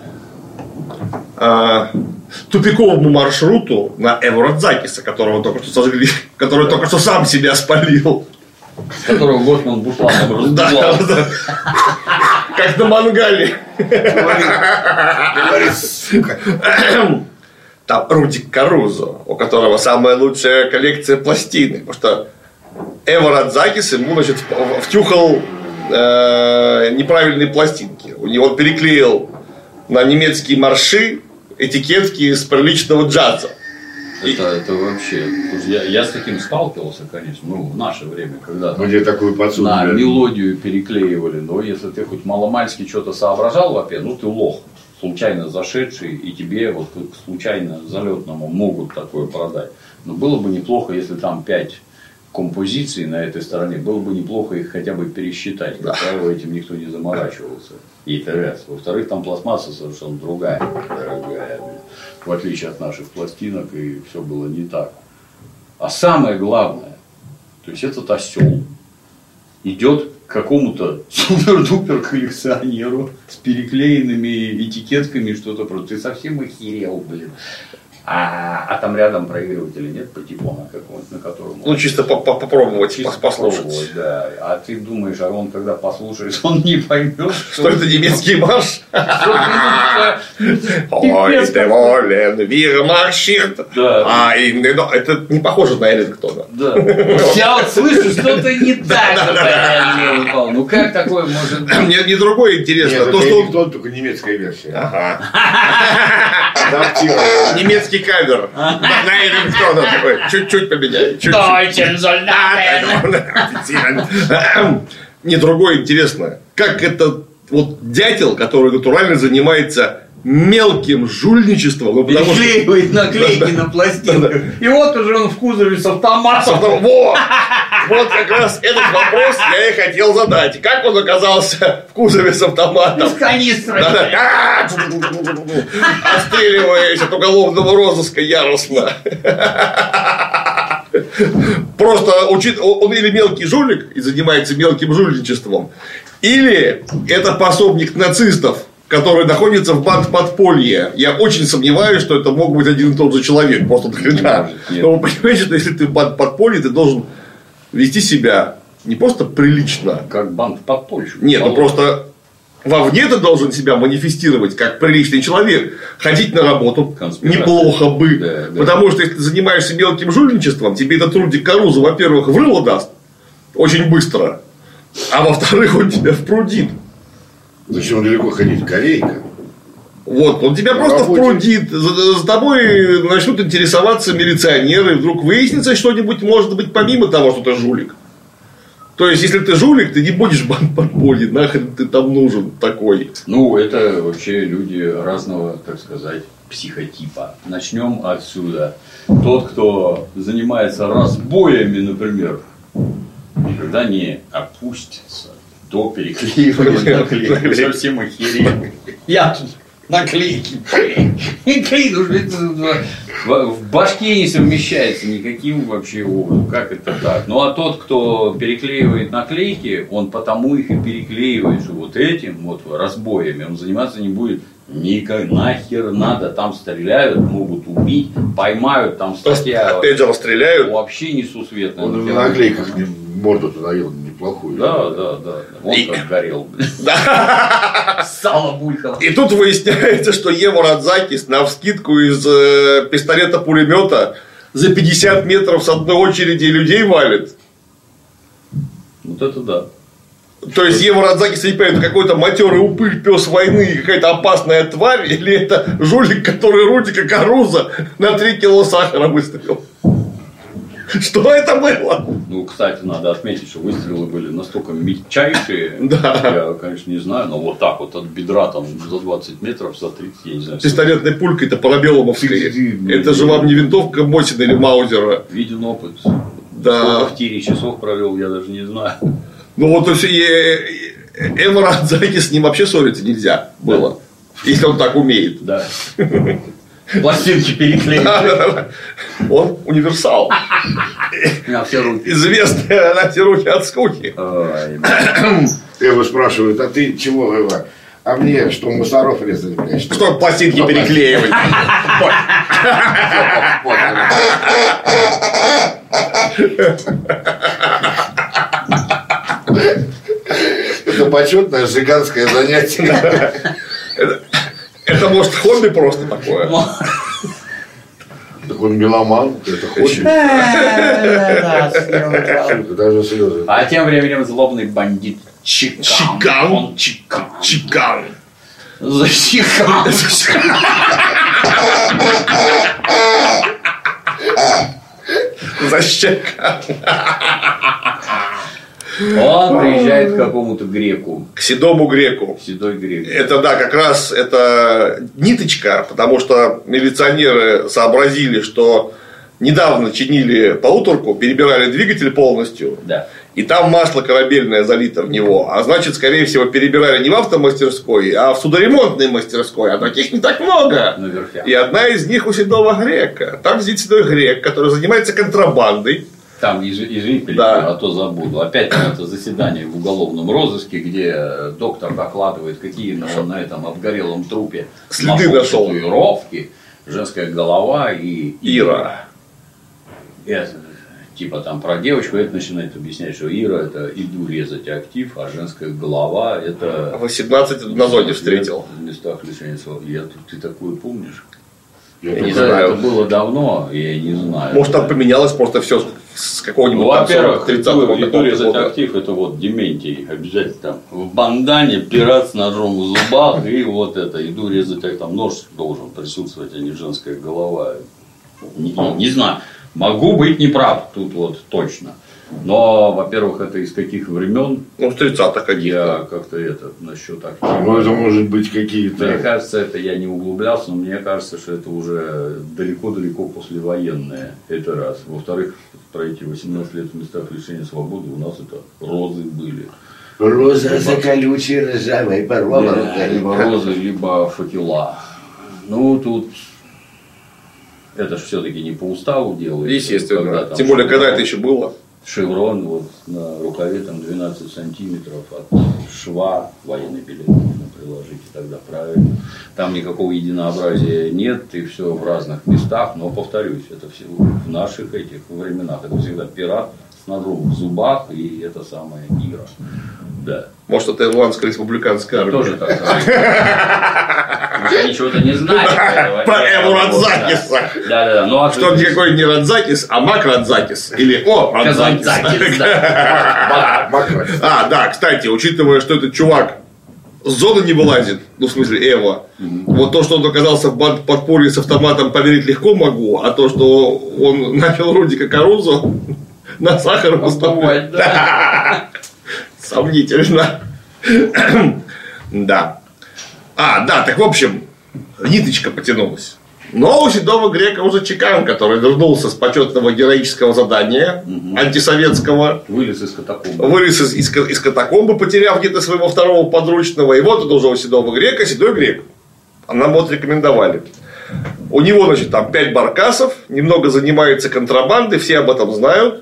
тупиковому маршруту на Эво Радзакиса, которого только что сожгли, который только что сам себя спалил. С которого Готман бушлатом разбивал. Да. Как на мангале. Говорит, сука. Там Рудик Карузо, у которого самая лучшая коллекция пластинок. Потому что Эво Радзакис ему, значит, втюхал неправильные пластинки. У него он переклеил на немецкие марши этикетки с приличного джаза. Это вообще... Я с таким сталкивался, конечно, в наше время, когда на мелодию переклеивали. Но если ты хоть маломальски что-то соображал, во-первых, ты лох. Случайно зашедший, и тебе вот случайно залетному могут такое продать. Но было бы неплохо, если там 5 композиций на этой стороне, было бы неплохо их хотя бы пересчитать. Как правило, этим никто не заморачивался. И это раз. Во-вторых, там пластмасса совершенно другая, дорогая, в отличие от наших пластинок, и все было не так. А самое главное, то есть этот осел идет к какому-то супер-дупер коллекционеру с переклеенными этикетками, что-то просто. Ты совсем охерел, блин. А там рядом проигрывателя нет патефона какого-нибудь, на котором... Ну, чисто попробовать, послушать. Да. А ты думаешь, а он когда послушает, он не поймет, что это немецкий марш? Ой, ты волен, вир марширт. Это не похоже на Эрингтона. Да. Я вот слышу, что-то не так. Ну, как такое может быть? Мне не другое интересно. Это Эрингтон, только немецкая версия. Ага. Немецкий кавер на Эрингтона такой. Чуть-чуть поменяй. Не, другое интересно. Как этот вот дятел, который натурально занимается мелким жульничеством. Переклеивает наклейки на пластинках. И вот уже он в кузове с автоматом. Вот как раз этот вопрос я и хотел задать. Как он оказался в кузове с автоматом? С канистрой. Отстреливаясь от уголовного розыска яростно. Просто он или мелкий жулик и занимается мелким жульничеством, или это пособник нацистов, который находится в банд-подполье. Я очень сомневаюсь, что это мог быть один и тот же человек. Просто дохрена. Но вы понимаете, что если ты в банд-подполье, ты должен вести себя не просто прилично. Как банд-подпольщик. Нет, ну просто вовне ты должен себя манифестировать как приличный человек. Ходить на работу неплохо бы. Да. Потому что если ты занимаешься мелким жульничеством, тебе этот Рудик Карузо, во-первых, в рыло даст очень быстро. А во-вторых, он тебя впрудит. Зачем далеко ходить? Корейка. Вот, он тебя просто впрудит. За тобой начнут интересоваться милиционеры. И вдруг выяснится что-нибудь, может быть, помимо того, что ты жулик. То есть, если ты жулик, ты не будешь в банд-подполье. Нахрен ты там нужен такой. Ну, это вообще люди разного, так сказать, психотипа. Начнем отсюда. Тот, кто занимается разбоями, например, никогда не опустится до переклеивания наклеек. Совсем охерел. Наклейки. В башке не совмещается никаким вообще образом. Как это так? Ну а тот, кто переклеивает наклейки, он потому их и переклеивает, что вот этим вот разбоями он заниматься не будет. Нахер надо, там стреляют, могут убить, поймают, там статья. Опять же расстреляют. Вообще несусветно. Он на наклейках морду туда ел неплохую. Да. Он как горел. Сало булькало. И тут выясняется, что Ева Радзакис навскидку из пистолета-пулемета за 50 метров с одной очереди людей валит. Вот это да. То есть Ева Радзакис, я не понимаю, это какой-то матерый упырь, пес войны, какая-то опасная тварь, или это жулик, который Рудика Каруза на 3 кило сахара выстрелил? Что это было? Ну, кстати, надо отметить, что выстрелы были настолько мельчайшие. Да. Я, конечно, не знаю, но вот так вот от бедра там за 20 метров, за 30, я не знаю. Пистолетной пулькой это парабеллумовская. Это же вам не винтовка Мотина или Маузера. Виден опыт. Да. Сколько в тире часов провел, я даже не знаю. Ну вот, то есть Ева Радзакис с ним вообще ссориться нельзя было. Если он так умеет. Да. Пластинки переклеены. Он универсал. На все руки. Известный на все руки от скуки. Эва спрашивает, а ты чего, Эва? А мне что, мусоров резать, блядь? Что пластинки переклеивать? Это почетное жиганское занятие. Это может хобби просто такое. Так он меломан, это хобби. Даже слезы. А тем временем злобный бандит Чикан. Он Чикан. За Чикан. За Чикан. Он приезжает к какому-то греку. К седому греку. Седой грек. Это да, как раз это ниточка, потому что милиционеры сообразили, что недавно чинили полуторку, перебирали двигатель полностью. Да. И там масло корабельное залито в него. А значит, скорее всего, перебирали не в автомастерской, а в судоремонтной мастерской. А таких не так много. Наверху. И одна из них у седого грека. Там сидит седой грек, который занимается контрабандой. Там, извините, да. А то забуду. Опять это заседание в уголовном розыске, где доктор докладывает, какие он на этом обгорелом трупе следы нашел. Татуировки, женская голова и Ира. Типа там про девочку, это начинает объяснять, что Ира это иду резать актив, а женская голова это... 18 на зоне встретил. В местах лишения свободы. Ты такое помнишь? Я не знаю. Это было давно, я не знаю. Может, там поменялось просто все с какого-нибудь во-первых, 30-го иду резать актив, это вот Дементий обязательно там в бандане, пират с ножом в зубах, и вот это, иду резать актив, там нож должен присутствовать, а не женская голова. Не знаю, могу быть неправ тут вот точно. Но, во-первых, это из каких времен? Ну, с 30-х каких-то. Я как-то это насчет актива. Ну, это может быть какие-то. Мне кажется, это я не углублялся, но мне кажется, что это уже далеко-далеко послевоенное. Это раз. Во-вторых, про эти 18 лет в местах лишения свободы у нас это розы были. Роза за колючей ржавой порвала. Либо розы, либо факела. Ну, тут это же все-таки не по уставу делается. Естественно. Тем более, когда это еще было. Шеврон вот на рукаве там 12 сантиметров от шва военной билет можно приложить, и тогда правильно. Там никакого единообразия нет, и все в разных местах, но повторюсь, это все в наших этих временах. Это всегда пират с ножом в зубах, и это самая Ира. Да. Может, это ирландская республиканская армия. Тоже так. Я ничего-то не знаю. Про Эву Радзакиса. Да. Ну, что он никакой не Радзакис, а Мак Радзакис. Или Радзакис. А, да, кстати, учитывая, что этот чувак с зоны не вылазит, ну, в смысле, Эва, вот то, что он оказался в подполье с автоматом, поверить легко могу, а то, что он начал Рудика Карузу на сахар поставлять. Сомнительно. Да. Да, так в общем, ниточка потянулась. Но у седого грека уже Чикан, который вернулся с почетного героического задания антисоветского. Вылез из катакомбы. Вылез из катакомбы, потеряв где-то своего второго подручного. И вот это уже у седого грека седой грек. нам вот рекомендовали. У него, значит, там 5 баркасов, немного занимается контрабандой, все об этом знают.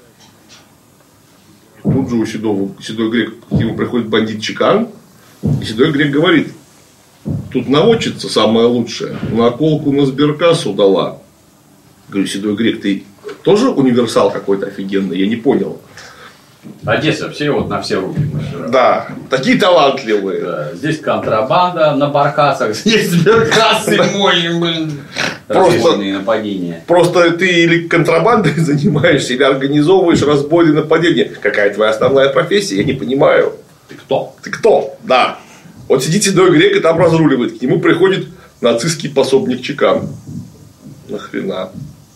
Тут же у Седой Грек к нему приходит бандит Чекан, и Седой Грек говорит: тут наводчица самая лучшая, наколку на сберкассу дала. Говорю: Седой Грек, ты тоже универсал какой-то офигенный? Я не понял. Одесса, все вот на все руки. Да, такие талантливые. Да, здесь контрабанда на баркасах, здесь сберкассы мои, блин. Просто нападения. Просто ты или контрабандой занимаешься, или организовываешь разбой и нападения. Какая твоя основная профессия? Я не понимаю. Ты кто? Ты кто? Да. Вот сидит Седой Грек и там разруливает. К нему приходит нацистский пособник Чекан. Нахрена?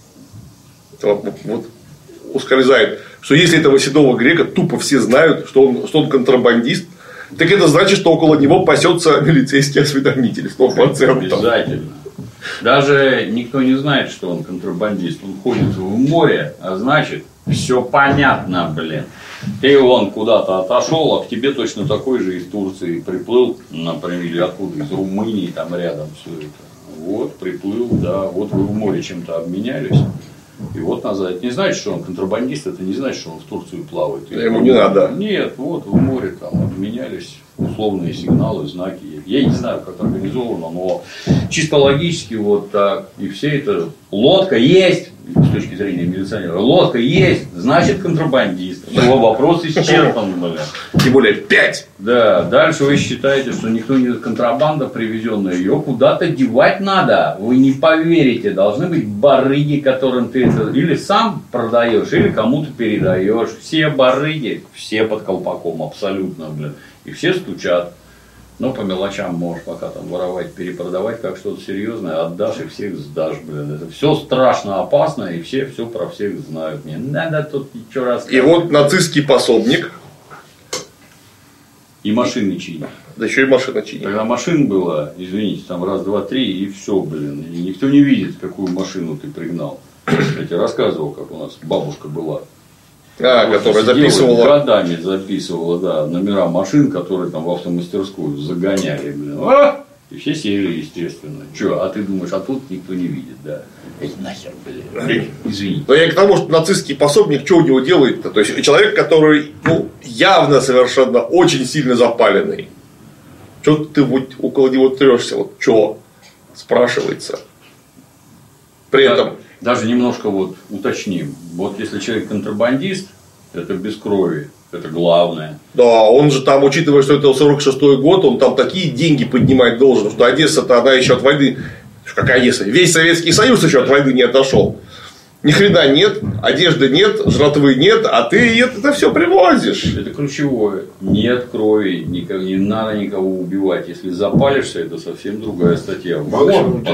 Вот ускользает, что если этого Седого Грека тупо все знают, что он контрабандист, так это значит, что около него пасется милицейский осведомитель 100%. Обязательно. Даже никто не знает, что он контрабандист. Он ходит в море, а значит, все понятно, блин. Ты вон куда-то отошел, а к тебе точно такой же из Турции приплыл, например, или откуда, из Румынии, там рядом все это. Вот, приплыл, да, вот вы в море чем-то обменялись. И вот назад. Это не значит, что он контрабандист, это не значит, что он в Турцию плавает. Ему не надо. Нет, вот в море там обменялись условные сигналы, знаки. Я не знаю, как организовано, но чисто логически вот так. И все это. Лодка есть, с точки зрения милиционера, лодка есть, значит контрабандист. Все, вопрос исчерпан, блин. Тем более 5. Да, дальше вы считаете, что никто не контрабанда привезенная, ее куда-то девать надо. Вы не поверите, должны быть барыги, которым ты это или сам продаешь, или кому-то передаешь. Все барыги, все под колпаком, абсолютно, блин. И все стучат. Но по мелочам можешь пока там воровать, перепродавать как что-то серьезное, отдашь и всех сдашь, блин. Это все страшно опасно, и все про всех знают. Не надо тут ничего рассказывать. И вот нацистский пособник. И машины чинят. Да еще и машина чинит. Когда машин было, извините, там раз, два, три, и все, блин. И никто не видит, какую машину ты пригнал. Я тебе рассказывал, как у нас бабушка была. Которая записывала. Годами записывала, да, номера машин, которые там в автомастерскую загоняли, блин. И все сели, естественно. Че, а ты думаешь, а тут никто не видит, да? Эти нахер, блин. Извини. Но я к тому, что нацистский пособник, что у него делает-то? То есть человек, который явно совершенно очень сильно запаленный. Что ты вот около него трешься? Вот что? Спрашивается. При этом. Даже немножко вот уточним. Вот если человек контрабандист, это без крови. Это главное. Да, он же там, учитывая, что это 46-й год, он там такие деньги поднимать должен, что Одесса-то, она еще от войны. Какая Одесса? Весь Советский Союз еще от войны не отошел. Ни хрена нет, одежды нет, жратвы нет, а ты это все привозишь. Это ключевое. Нет крови, не надо никого убивать. Если запалишься, это совсем другая статья. Вор,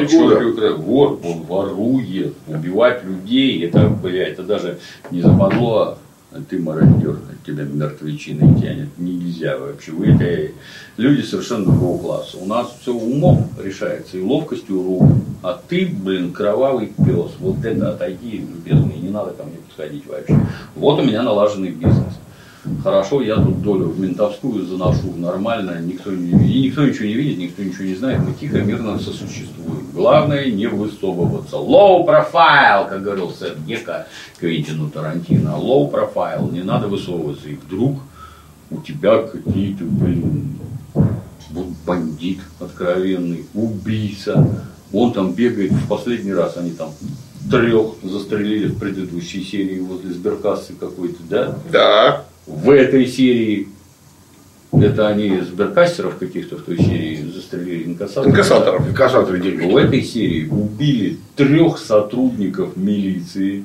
он ворует. Убивать людей, это даже не западло. Ты мародер, от тебя мертвечиной тянет. Нельзя вообще. Вы это люди совершенно другого класса. У нас все умом решается и ловкостью рук. А ты, блин, кровавый пес. Вот это отойди, любезный, не надо ко мне подходить вообще. Вот у меня налаженный бизнес. Хорошо, я тут долю в ментовскую заношу нормально, никто ничего не видит, никто ничего не знает, мы тихо, мирно сосуществуем. Главное не высовываться. Low profile, как говорил Сет Гека Квентину Тарантино. Low profile, не надо высовываться. И вдруг у тебя какие-то, вот бандит откровенный, убийца. Он там бегает в последний раз, они там 3 застрелили в предыдущей серии возле сберкассы какой-то, да? Да. В этой серии это они сберкассеров каких-то в той серии застрелили инкассаторов. В этой серии убили 3 сотрудников милиции.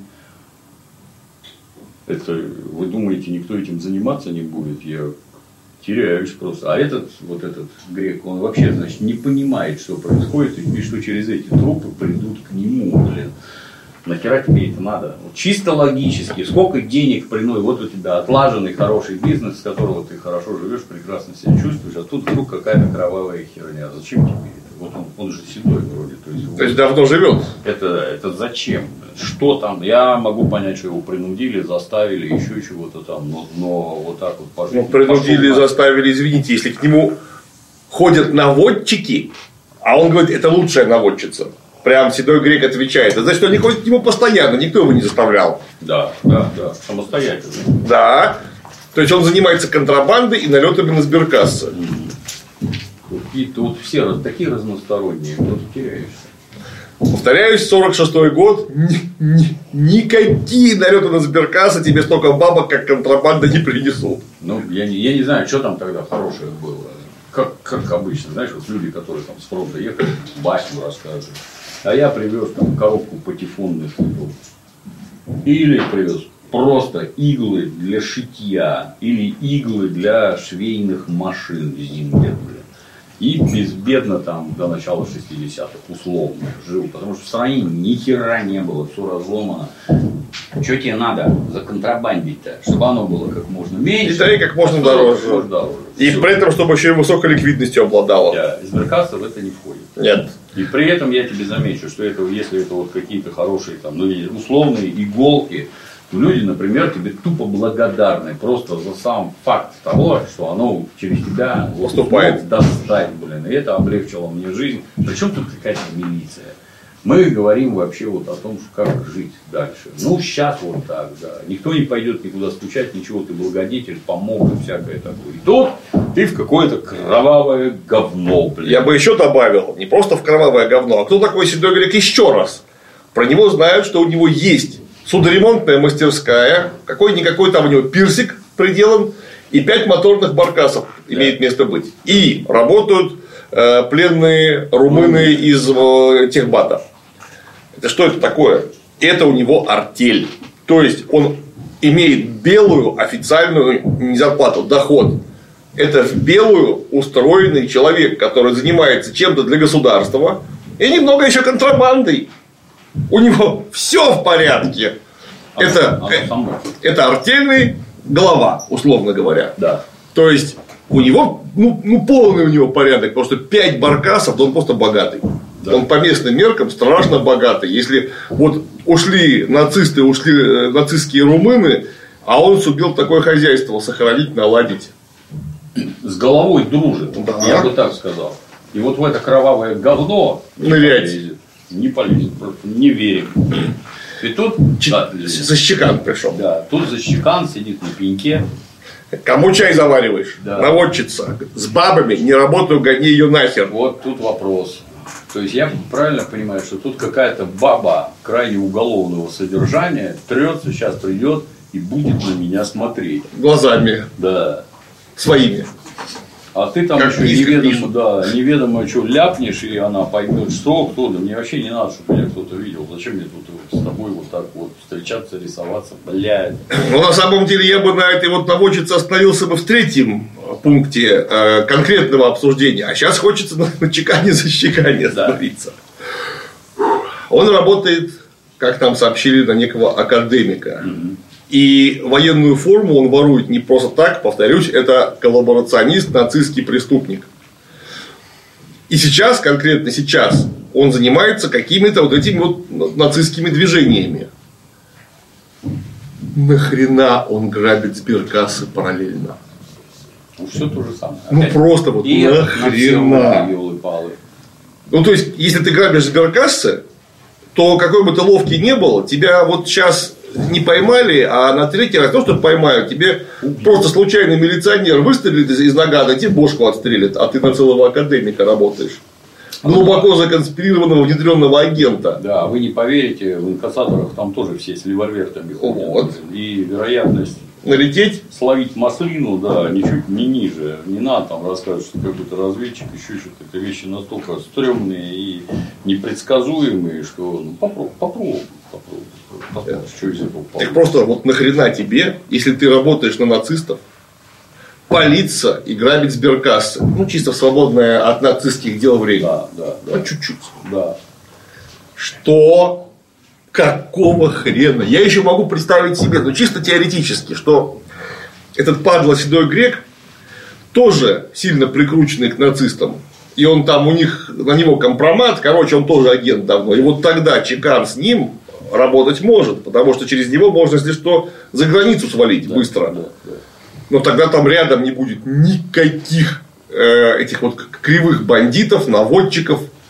Это вы думаете, никто этим заниматься не будет? Я теряюсь просто. А этот грек, он вообще, значит, не понимает, что происходит, и что через эти трупы придут к нему, блин. Нахера тебе это надо? Вот чисто логически, сколько денег приносит, вот у тебя отлаженный хороший бизнес, с которого ты хорошо живешь, прекрасно себя чувствуешь, а тут вдруг какая-то кровавая херня. Зачем тебе это? Вот он же седой вроде. То есть давно живет. Это зачем? Что там? Я могу понять, что его принудили, заставили, еще чего-то там, но вот так вот пожить. Принудили, заставили, извините, если к нему ходят наводчики, А он говорит, это лучшая наводчица. Прям Седой Грек отвечает. Это значит, что они ходят к нему постоянно, никто его не заставлял. Да, самостоятельно. Да. То есть он занимается контрабандой и налетами на сберкассы. И тут все такие разносторонние, просто теряешься. Повторяюсь, 46-й год, никакие налеты на сберкассы тебе столько бабок, как контрабанда, не принесут. Ну, я не знаю, что там тогда хорошее было. Как обычно, знаешь, вот люди, которые там с фронта ехали, басню рассказывают. А я привез там коробку патефонных цветов. Или привез просто иглы для шитья. Или иглы для швейных машин зимних. И безбедно там до начала 60-х условно жил. Потому что в стране ни хера не было, все разломано. Что тебе надо законтрабандить-то? Чтобы оно было как можно меньше. И как можно дороже. И все. при этом, чтобы еще и высокой ликвидностью обладало. Да, сберкасса в это не входит. Нет. И при этом я тебе замечу, что это, если это вот какие-то хорошие там, ну, условные иголки, то люди, например, тебе тупо благодарны просто за сам факт того, что оно через тебя поступает. Достать, блин. И это облегчило мне жизнь. Причем тут какая-то милиция. Мы говорим вообще вот о том, что как жить дальше. Ну, сейчас вот так, да. Никто не пойдет никуда стучать, ничего, ты благодетель, помог и всякое такое. И тут ты в какое-то кровавое говно, блин. Я бы еще добавил, не просто в кровавое говно, а кто такой Седой Грек еще раз. Про него знают, что у него есть судоремонтная мастерская, какой-никакой там у него пирсик приделан, и 5 моторных баркасов имеет место быть. И работают пленные румыны из техбата. Это что это такое? Это у него артель. То есть он имеет белую официальную не зарплату, доход. Это в белую устроенный человек, который занимается чем-то для государства и немного еще контрабандой. У него все в порядке. Это артельный глава, условно говоря. Да. То есть у него полный у него порядок, потому что 5 баркасов, то он просто богатый. Да. Он по местным меркам страшно богатый. Если вот ушли нацисты, ушли нацистские румыны, а он сумел такое хозяйство сохранить, наладить. С головой дружит, я бы так сказал. И вот в это кровавое говно не полезет, просто не верим. И тут защекан пришел. Да, тут защекан сидит на пеньке. Кому чай завариваешь? Да. Наводчица. С бабами не работаю, гони ее нахер. Вот тут вопрос. То есть я правильно понимаю, что тут какая-то баба крайне уголовного содержания трется, сейчас придет и будет на меня смотреть. Глазами. Да. Своими. А ты там как еще неведомо что ляпнешь, и она поймет, что, кто. Да мне вообще не надо, чтобы меня кто-то видел. Зачем мне тут вот с тобой вот так вот встречаться, рисоваться, блядь. Ну, на самом деле, я бы на этой вот наводчице остановился бы в 3-м пункте конкретного обсуждения. А сейчас хочется на чекане-защекане остановиться. Он работает, как нам сообщили, на некого академика. И военную форму он ворует не просто так, повторюсь, это коллаборационист, нацистский преступник. И сейчас, конкретно сейчас, он занимается какими-то вот этими вот нацистскими движениями. Нахрена он грабит сберкассы параллельно? Ну, все то же самое. Ну, просто вот и нахрена. Ну, то есть, если ты грабишь сберкассы, то какой бы ты ловкий не был, тебя вот сейчас не поймали, а на 3-й раз то, что поймают, тебе просто случайный милиционер выстрелит из нагана, тебе бошку отстрелит, а ты на целого академика работаешь. Глубоко законспирированного внедренного агента. Да, вы не поверите, в инкассаторах там тоже все с револьвертами ходят. Вот. И вероятность налететь, словить маслину, да, ничуть не ниже. Не надо там рассказывать, что какой-то разведчик, еще что-то. Это вещи настолько стрёмные и непредсказуемые, что попробуй. Что из этого так просто вот нахрена тебе, если ты работаешь на нацистов, палиться и грабить сберкассы. Ну, чисто свободное от нацистских дел время. Да. Ну, чуть-чуть. Да. Что? Какого хрена? Я еще могу представить себе, ну, чисто теоретически, что этот падла Седой Грек тоже сильно прикрученный к нацистам. И он там у них, на него компромат, короче, он тоже агент давно. И вот тогда чекан с ним работать может, потому что через него можно, если что, за границу свалить быстро. Да. Но тогда там рядом не будет никаких этих вот кривых бандитов, наводчиков,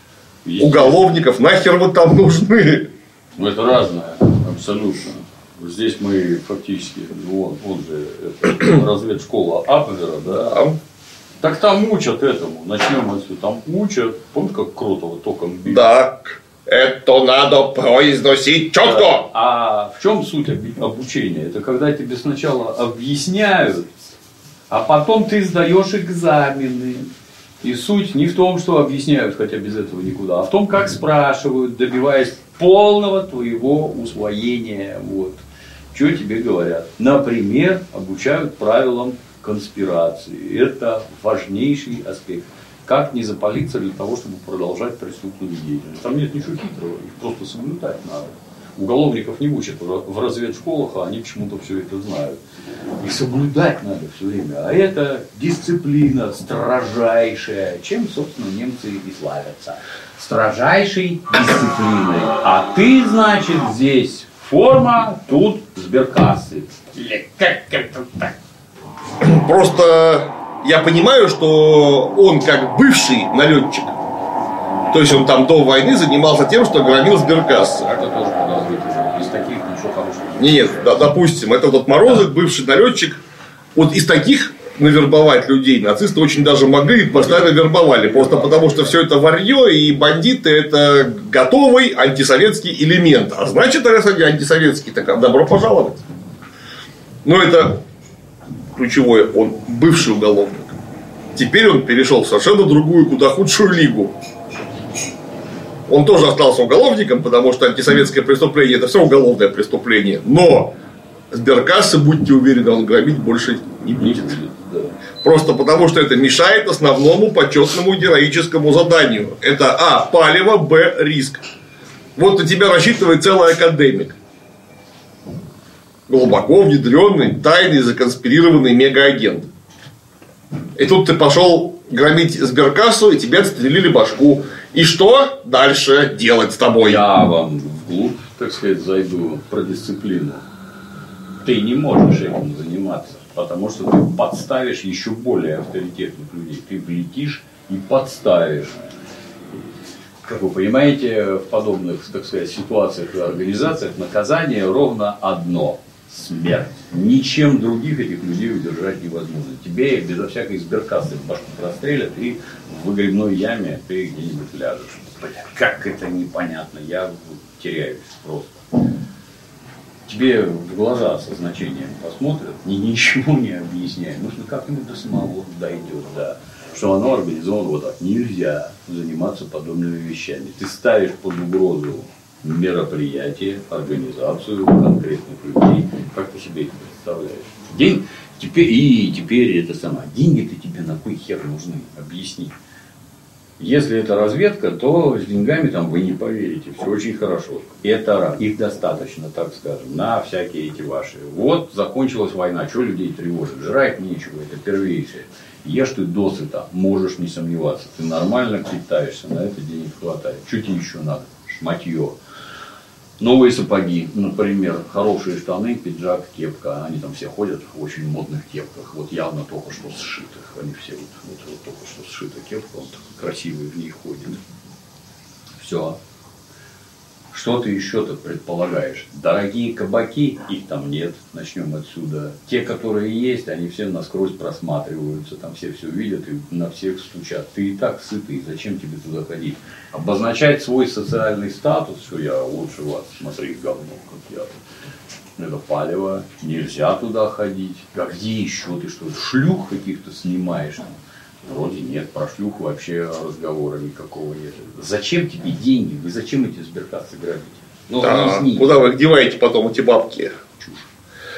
уголовников, нахер вы там нужны? Ну, это разное, абсолютно. Здесь мы фактически, он же это, разведшкола Абвера, да? Так там учат этому, начнем отсюда, там учат, помните, как Кротова током били? Да, это надо произносить четко. Да. А в чем суть обучения? Это когда тебе сначала объясняют, а потом ты сдаешь экзамены. И суть не в том, что объясняют, хотя без этого никуда, а в том, как спрашивают, добиваясь полного твоего усвоения. Вот. Что тебе говорят? Например, обучают правилам конспирации. Это важнейший аспект. Как не запалиться для того, чтобы продолжать преступную деятельность. Там нет ничего хитрого, их просто соблюдать надо. Уголовников не учат в разведшколах, а они почему-то все это знают. И соблюдать надо все время. А это дисциплина строжайшая, чем, собственно, немцы и славятся. Строжайшей дисциплиной. А ты, значит, здесь форма, тут сберкассы. Или как это так? Просто я понимаю, что он как бывший налетчик, то есть он там до войны занимался тем, что громил сберкассы. Это тоже подозрительно. Из таких ничего хорошего. Нет, допустим, это вот Морозов, бывший налетчик. Вот из таких навербовать людей нацисты очень даже могли и постоянно вербовали. Просто потому, что все это варье и бандиты это готовый антисоветский элемент. А значит, раз они антисоветские, так добро пожаловать. Но это ключевое, он бывший уголовник. Теперь он перешел в совершенно другую, куда худшую лигу. Он тоже остался уголовником, потому что антисоветское преступление это все уголовное преступление. Но сберкассы, будьте уверены, он громить больше не будет. Просто потому, что это мешает основному почетному героическому заданию. Это А. Палево, Б. Риск. Вот на тебя рассчитывает целый академик. Глубоко внедренный, тайный, законспирированный мегаагент. И тут ты пошел громить сберкассу, и тебе отстрелили башку. И что дальше делать с тобой? Я вам вглубь, так сказать, зайду про дисциплину. Ты не можешь этим заниматься, потому что ты подставишь еще более авторитетных людей. Ты влетишь и подставишь. Как вы понимаете, в подобных, так сказать, ситуациях и организациях наказание ровно одно – смерть. Ничем других этих людей удержать невозможно. Тебе безо всякой сберкассы башку прострелят, и в выгребной яме ты где-нибудь ляжешь. Бля, как это непонятно, я теряюсь просто. Тебе в глаза со значением посмотрят, ничего не объясняя. Нужно как-нибудь до самого дойдет, да. Что оно организовано вот так. Нельзя заниматься подобными вещами. Ты ставишь под угрозу мероприятие, организацию конкретных людей. Как ты себе это представляешь? Теперь это самое. Деньги-то тебе на кой хер нужны? Объясни. Если это разведка, то с деньгами там вы не поверите. Все очень хорошо. Это их достаточно, так скажем, на всякие эти ваши. Вот закончилась война. Что людей тревожит? Жрать нечего. Это первейшее. Ешь ты досыта, можешь не сомневаться. Ты нормально питаешься, на это денег хватает. Что тебе еще надо? Шматье. Новые сапоги, например, хорошие штаны, пиджак, кепка. Они там все ходят в очень модных кепках. Вот явно только что сшитых. Они все вот только что сшита кепка, он красивый в ней ходит. Все. Что ты еще-то предполагаешь? Дорогие кабаки, их там нет, начнем отсюда. Те, которые есть, они все насквозь просматриваются, там все видят и на всех стучат. Ты и так сытый, зачем тебе туда ходить? Обозначать свой социальный статус, что я лучше вас, смотри, говно, как я. Это палево, нельзя туда ходить. А где еще ты что, шлюх каких-то снимаешь? Вроде нет, про шлюх вообще разговора никакого нет. Зачем тебе деньги? Вы зачем эти сберкассы грабите? Ну, да, объясни. куда вы их деваете потом, эти бабки? Чушь.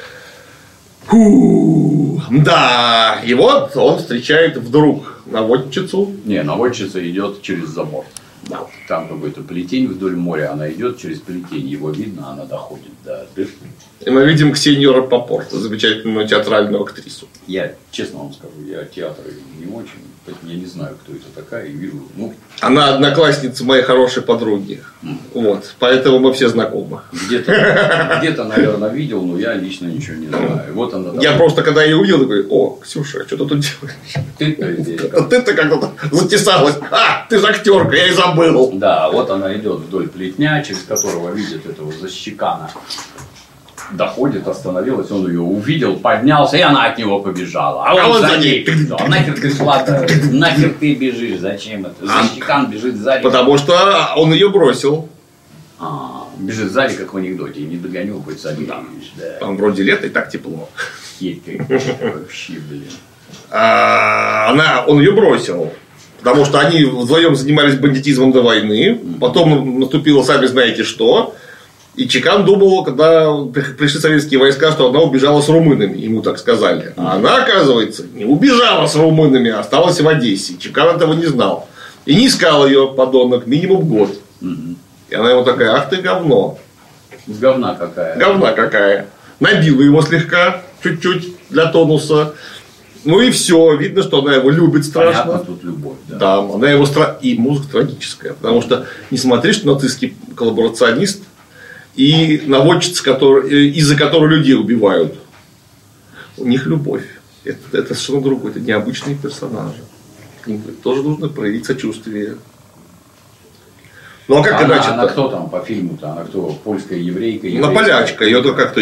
Фу, да, и вот он встречает вдруг наводчицу. Не, наводчица идет через забор. Да. Там какой-то плетень вдоль моря, она идет через плетень, его видно, она доходит до дырки. И мы видим Ксению Рапопорт, замечательную театральную актрису. Я, честно вам скажу, я театр не очень, поэтому я не знаю, кто это такая, и вижу, Она одноклассница моей хорошей подруги. Вот, поэтому мы все знакомы. Где-то, наверное, видел, но я лично ничего не знаю. Вот она. Я просто, когда ее увидел, говорю: о, Ксюша, что ты тут делаешь? Ты-то как-то затесалась. Ты же актерка, я и забыл. Да, вот она идет вдоль плетня, через которого видит этого защекана. Доходит, остановилась, он ее увидел, поднялся, и она от него побежала. А он за ней. Нахер ты шла-то? Нахер ты бежишь? Зачем это? Защекан бежит сзади. Потому что он ее бросил. Бежит сзади, как в анекдоте. Не догоню, хоть сами. Там вроде лето и так тепло. Вообще, блин. Он ее бросил. Потому что они вдвоем занимались бандитизмом до войны. Потом наступило, сами знаете что. И Чекан думал, когда пришли советские войска, что она убежала с румынами, ему так сказали. А она, оказывается, не убежала с румынами, а осталась в Одессе. Чекан этого не знал. И не искал ее, подонок, минимум год. И она ему такая: ах ты говно. Говна какая. Говна какая. Набила его слегка, чуть-чуть, для тонуса. Ну и все, видно, что она его любит страшно. Понятно, тут любовь, да. Да, она его и музыка трагическая. Потому что, не смотри, что нацистский коллаборационист и наводчица, из-за которой людей убивают. У них любовь. Это совершенно другое. Это необычные персонажи. К ним тоже нужно проявить сочувствие. Ну а как иначе? Она кто там по фильму-то? Она кто? Польская еврейка? Она полячка. Ее то как-то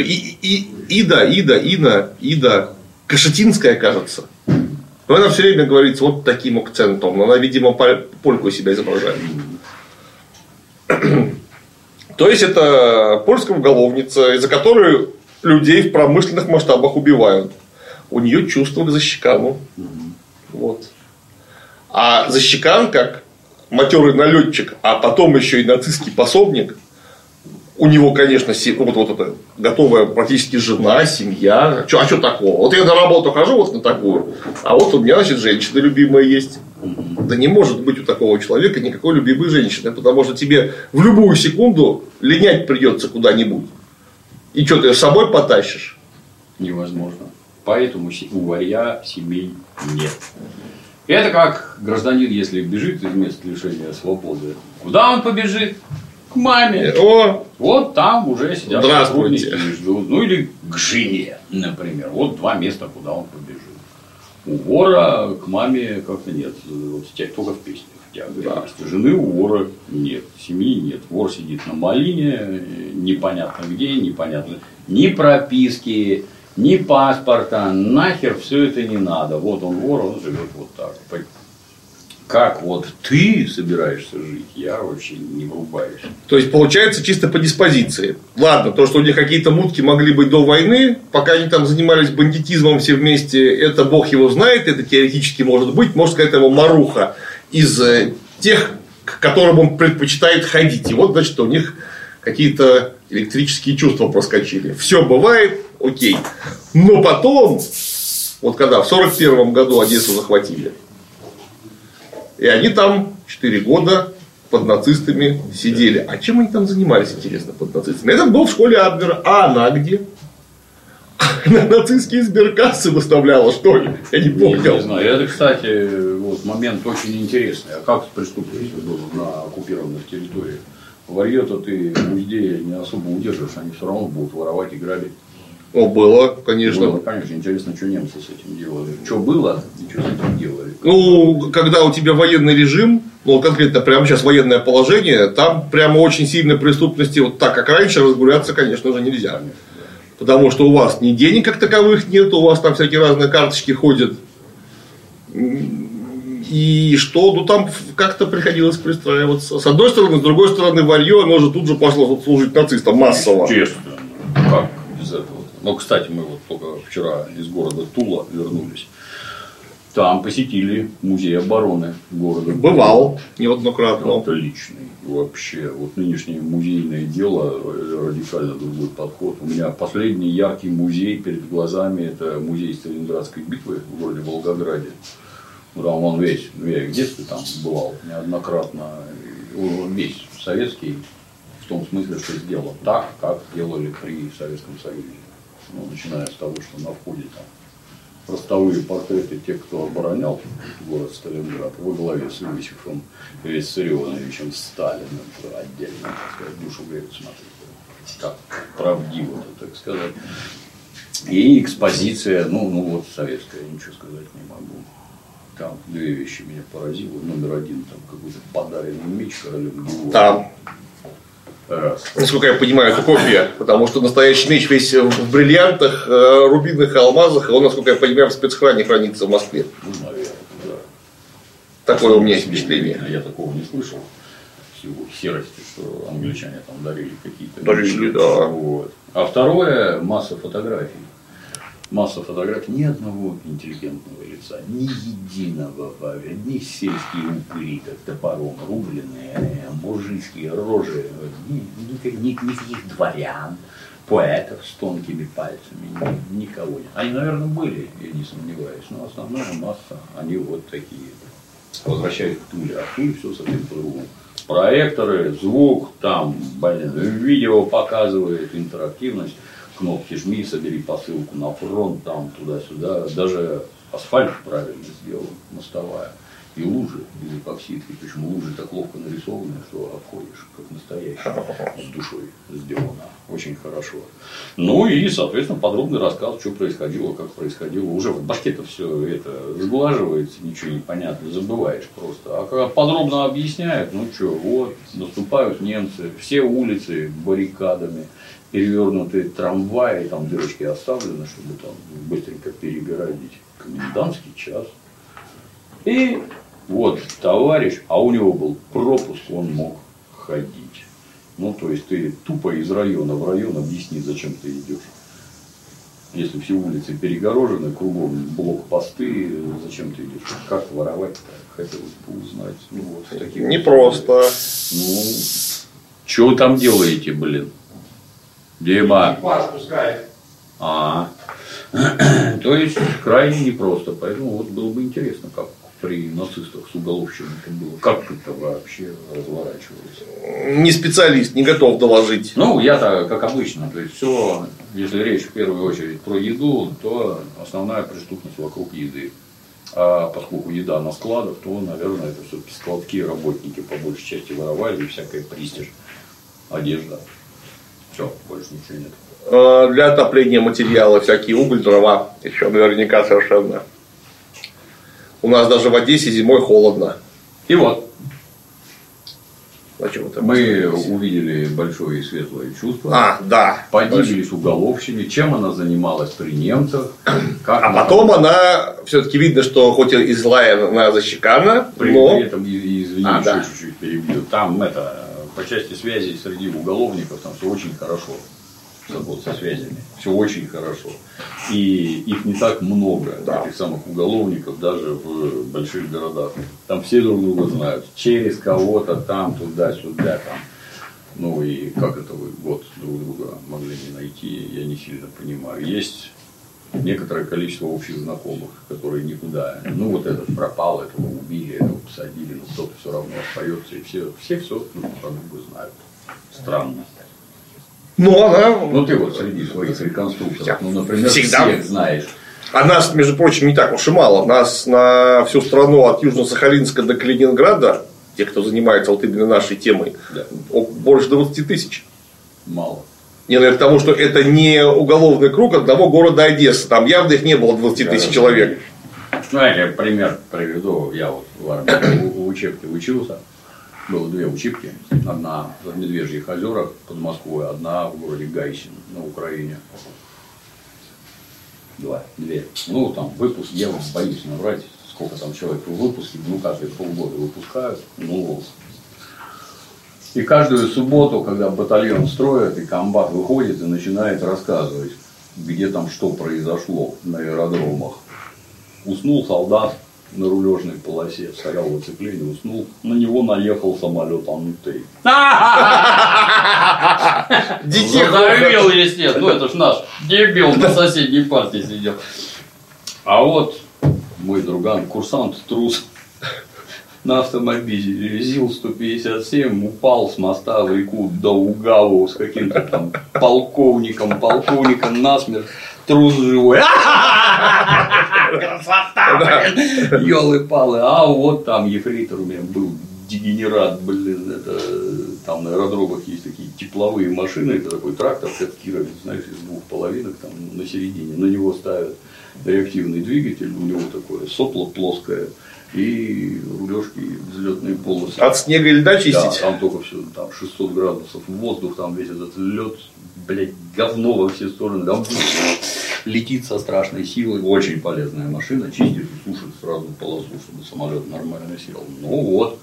Ида Кашетинская, кажется. Но она все время говорит вот таким акцентом. Но она, видимо, польку себя изображает. То есть это польская уголовница, из-за которой людей в промышленных масштабах убивают. У нее чувство к Защекану. Вот. А Защекан, как матерый налетчик, а потом еще и нацистский пособник, у него, конечно, вот это готовая практически жена, семья. А что такого? Вот я на работу хожу вот на такую, а вот у меня, значит, женщина любимая есть. Да не может быть у такого человека никакой любимой женщины, потому что тебе в любую секунду линять придется куда-нибудь. И что, ты с собой потащишь? Невозможно. Поэтому у варья семей нет. Это как гражданин, если бежит из места лишения свободы. Куда он побежит? К маме. Вот там уже сидят сотрудники и ждут. Ну или к жене, например. Вот два места, куда он побежит. У вора к маме как-то нет. Вот только в песнях. Да. Жены у вора нет. Семьи нет. Вор сидит на малине. Непонятно где, непонятно. Ни прописки, ни паспорта. Нахер все это не надо. Вот он вор, он живет вот так. Как вот ты собираешься жить, я вообще не врубаюсь. То есть, получается, чисто по диспозиции. Ладно, то, что у них какие-то мутки могли быть до войны, пока они там занимались бандитизмом все вместе, это бог его знает, это теоретически может быть. Можно сказать, его маруха из тех, к которым он предпочитает ходить. И вот, значит, у них какие-то электрические чувства проскочили. Все бывает, окей. Но потом, вот когда в 1941 году Одессу захватили, и они там 4 года под нацистами сидели. А чем они там занимались, интересно, под нацистами? Этот был в школе Абвера. А она где? Нацистские сберкассы выставляла, что ли? Я не помню. Не знаю. Это, кстати, вот момент очень интересный. А как с преступностью было на оккупированных территориях? Варьё-то ты музея не особо удержишь, они все равно будут воровать и грабить. О, было, конечно. Было, конечно. Интересно, что немцы с этим делали. Что было и что с этим делали. Ну, когда у тебя военный режим, ну, конкретно прямо сейчас военное положение, там прямо очень сильной преступности, вот так как раньше, разгуляться, конечно же, нельзя. Потому что у вас ни денег как таковых нет, у вас там всякие разные карточки ходят. И что? Ну, там как-то приходилось пристраиваться. С одной стороны, с другой стороны, варьё, оно же тут же пошло служить нацистам массово. Честно. Как без этого? Ну, кстати, мы вот только вчера из города Тула вернулись. Там посетили музей обороны города. Бывал неоднократно. Отличный. Вообще, вот нынешнее музейное дело, радикально другой подход. У меня последний яркий музей перед глазами, это музей Сталинградской битвы в городе Волгограде. Там он весь, ну, я в детстве там бывал неоднократно, он весь советский. В том смысле, что сделан так, как делали при Советском Союзе. Ну, начиная с того, что на входе там ростовые портреты тех, кто оборонял город Сталинград во главе с Иосифом Виссарионовичем Сталиным. Отдельно, так сказать, душу греет смотреть. Как правдиво, так сказать. И экспозиция, ну вот советская, ничего сказать не могу. Там две вещи меня поразило. Номер один, там какой-то подаренный меч королем Георгием. Там. Раз. Насколько я понимаю, это копия, потому что настоящий меч весь в бриллиантах, рубинах и алмазах, и он, насколько я понимаю, в спецхране хранится в Москве. Ну, наверное, да. Такое у меня есть впечатление. Я такого не слышал. С его серости, что англичане там дарили какие-то. Дарили, да. Вот. А второе, масса фотографий. Масса фотографий, ни одного интеллигентного лица, ни единого, ни сельские упыри, как топором рубленные, мужицкие рожи, никаких дворян, поэтов с тонкими пальцами, никого нет. Они, наверное, были, я не сомневаюсь, но основная масса, они вот такие. Возвращаясь к Туле, а Туле все совсем по-другому. Проекторы, звук, там, видео показывает, интерактивность. Кнопки жми, собери посылку на фронт, там, туда-сюда. Даже асфальт правильно сделан, мостовая. И лужи из эпоксидки. Причем лужи так ловко нарисованы, что обходишь, как настоящий. С душой сделано. Очень хорошо. Ну и, соответственно, подробный рассказ, что происходило, как происходило. Уже в башке-то все это сглаживается, ничего не понятно, забываешь просто. А когда подробно объясняют, ну что, вот, наступают немцы, все улицы баррикадами. Перевернутые трамваи, там дырочки оставлены, чтобы там быстренько перегородить. Комендантский час. И вот товарищ, а у него был пропуск, он мог ходить. Ну, то есть ты тупо из района в район объясни, зачем ты идешь. Если все улицы перегорожены, кругом блокпосты, зачем ты идешь? Как воровать-то? Хотелось бы узнать. Ну, вот, такие непросто. Ну, что вы там делаете, блин? Дима. То есть крайне непросто. Поэтому вот было бы интересно, как при нацистах с уголовщиками было. Как это вообще разворачивалось? Не специалист, не готов доложить. Ну, я-то как обычно. То есть все, если речь в первую очередь про еду, то основная преступность вокруг еды. А поскольку еда на складах, то, наверное, это все-таки складские работники по большей части воровали и всякая престиж, одежда. Все, больше ничего нет. Для отопления материалы, всякие уголь, дрова, еще наверняка совершенно. У нас даже в Одессе зимой холодно. И вот. Мы увидели большое и светлое чувство. Да. Поделились уголовщине, чем она занималась при немцах. Потом она, все-таки видно, что хоть и злая, она защекана. При этом, извини, еще чуть-чуть перебью. Там по части связи среди уголовников там все очень хорошо. Со связями. Все очень хорошо. И их не так много, этих самых уголовников, даже в больших городах. Там все друг друга знают. Через кого-то там, туда-сюда. Там. Ну и как это вы год друг друга могли не найти, я не сильно понимаю. Есть некоторое количество общих знакомых, которые никуда. Ну вот этот пропал, этого убили, этого посадили, но кто-то все равно остается. И все друг друга знают. Странно. Ну ты вот среди своих реконструкторов, например, всегда всех знаешь. А нас, между прочим, не так уж и мало. Нас на всю страну от Южно-Сахалинска до Калининграда, те, кто занимается вот именно нашей темой, больше 20 тысяч. Мало. Не, наверное, потому что это не уголовный круг одного города Одессы. Там явно их не было 20 тысяч человек. Ну, я пример приведу. Я вот в армии в учебке учился. Было две учебки. Одна в Медвежьих озерах под Москвой, одна в городе Гайсин на Украине. Две. Ну, там выпуск, я вот боюсь наврать, сколько там человек в выпуске, каждые полгода выпускают. И каждую субботу, когда батальон строят, и комбат выходит и начинает рассказывать, где там что произошло на аэродромах. Уснул солдат на рулежной полосе, стоял в оцеплении, уснул, на него наехал самолет Ан-3. Задавил, естественно, это ж наш дебил на соседней партии сидел. А вот мой друган, курсант, трус, на автомобиле ЗИЛ-157 упал с моста в реку Даугаву с каким-то там полковником насмерть, трус живой. Красота, блин, ёлы-палы. А вот там ефрейтор у меня был дегенерат, блин, это там на аэродромах есть такие тепловые машины, это такой трактор, как Кировец, знаешь, из двух половинок, там на середине, на него ставят реактивный двигатель, у него такое сопло плоское и рулежки, взлетные полосы. От снега и льда чистить? Да, там только все, там 600 градусов, воздух, там весь этот лед, блядь, говно во все стороны, там летит со страшной силой, очень полезная машина, чистит и сушит сразу полосу, чтобы самолет нормально сел. Ну вот.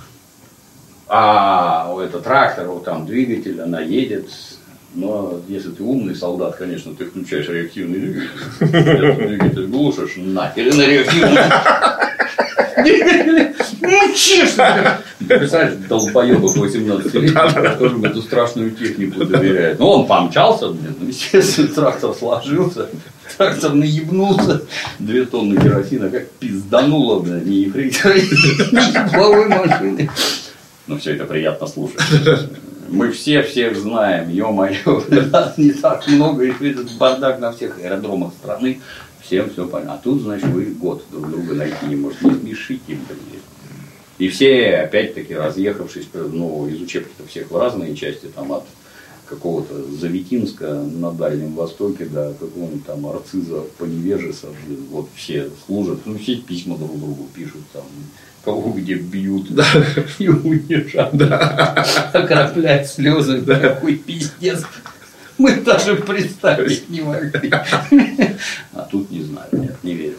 А это трактор, вот там двигатель, она едет. Но если ты умный солдат, конечно, ты включаешь реактивный двигатель. Двигатель глушишь нахер на реактивный. Ну, честно. Представляешь, долбоебов 18-летних, которым эту страшную технику доверяют. Ну, он помчался, блин, естественно, трактор сложился, трактор наебнулся, 2 тонны керосина как пиздануло, блин, ни ефрейтора, ни тепловой машины. Но все это приятно слушать. Мы всех знаем, ё-моё, нас не так много, и этот бардак на всех аэродромах страны, всем все понятно. А тут, значит, вы год друг друга найти не можете, не смешите, блин. И все, опять-таки, разъехавшись, ну, из учебки-то всех в разные части, там, от какого-то Заветинска на Дальнем Востоке до какого-нибудь там Арциза, Поневежеса, блин, вот все служат, ну, все письма друг другу пишут, там, кого где бьют, да, и унижают, да, окропляют слезы, да, какой пиздец. Мы даже представить не могли. А тут не знаю, нет, не верю.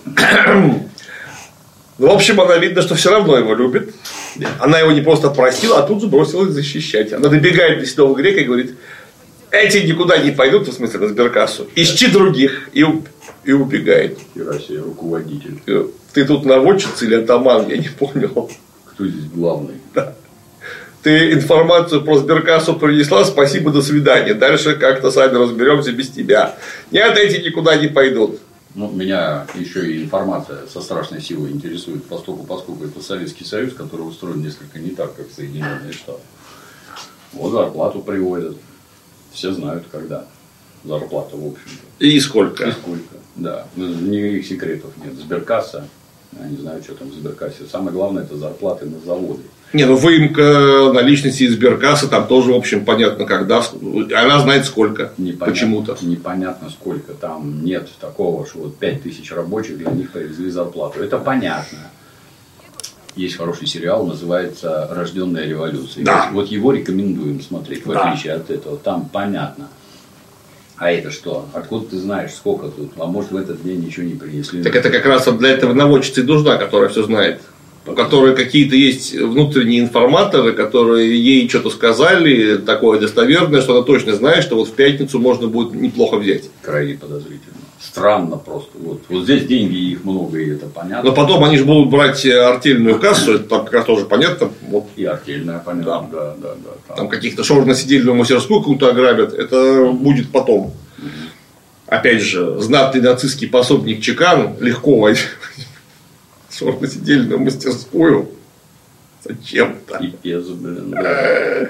Ну, в общем, она видно, что все равно его любит. Она его не просто простила, а тут же бросилась защищать. Она добегает до Седого Грека и говорит: эти никуда не пойдут, в смысле, на сберкассу. Ищи других. И убегает. Россия, руководитель. Ты тут наводчица или атаман, я не понял. Кто здесь главный? Да. Ты информацию про сберкассу принесла, спасибо, до свидания. Дальше как-то сами разберемся без тебя. Нет, эти никуда не пойдут. Ну, меня еще и информация со страшной силой интересует, поскольку это Советский Союз, который устроен несколько не так, как Соединенные Штаты. Вот зарплату приводят. Все знают, когда. Зарплата, в общем-то. И сколько? И сколько, да. Никаких секретов нет. Сберкасса, я не знаю, что там в сберкассе. Самое главное, это зарплаты на заводе. Не, ну выемка наличности из сберкассы, там тоже, в общем, понятно, когда. Она знает сколько. Почему-то. Непонятно сколько. Там нет такого, что вот 5000 рабочих для них привезли зарплату. Это понятно. Есть хороший сериал, называется «Рожденная революция». Да. Вот его рекомендуем смотреть, в отличие от этого. Там понятно. А это что? Откуда ты знаешь, сколько тут? А может, в этот день ничего не принесли? Так это как раз вот для этого наводчица и нужна, которая все знает. У которой какие-то есть внутренние информаторы, которые ей что-то сказали, такое достоверное, что она точно знает, что вот в пятницу можно будет неплохо взять. Крайне подозрительно. Странно просто. Вот здесь деньги, их много, и это понятно. Но потом они же будут брать артельную кассу, это там как раз тоже понятно. Вот. И артельная, понятно, да. Там каких-то шорно-сидельную мастерскую какую-то ограбят, это будет потом. Опять же, знатный нацистский пособник Чекан легко возьмет шорно-сидельную мастерскую. Зачем-то. Пипец, блин. Да.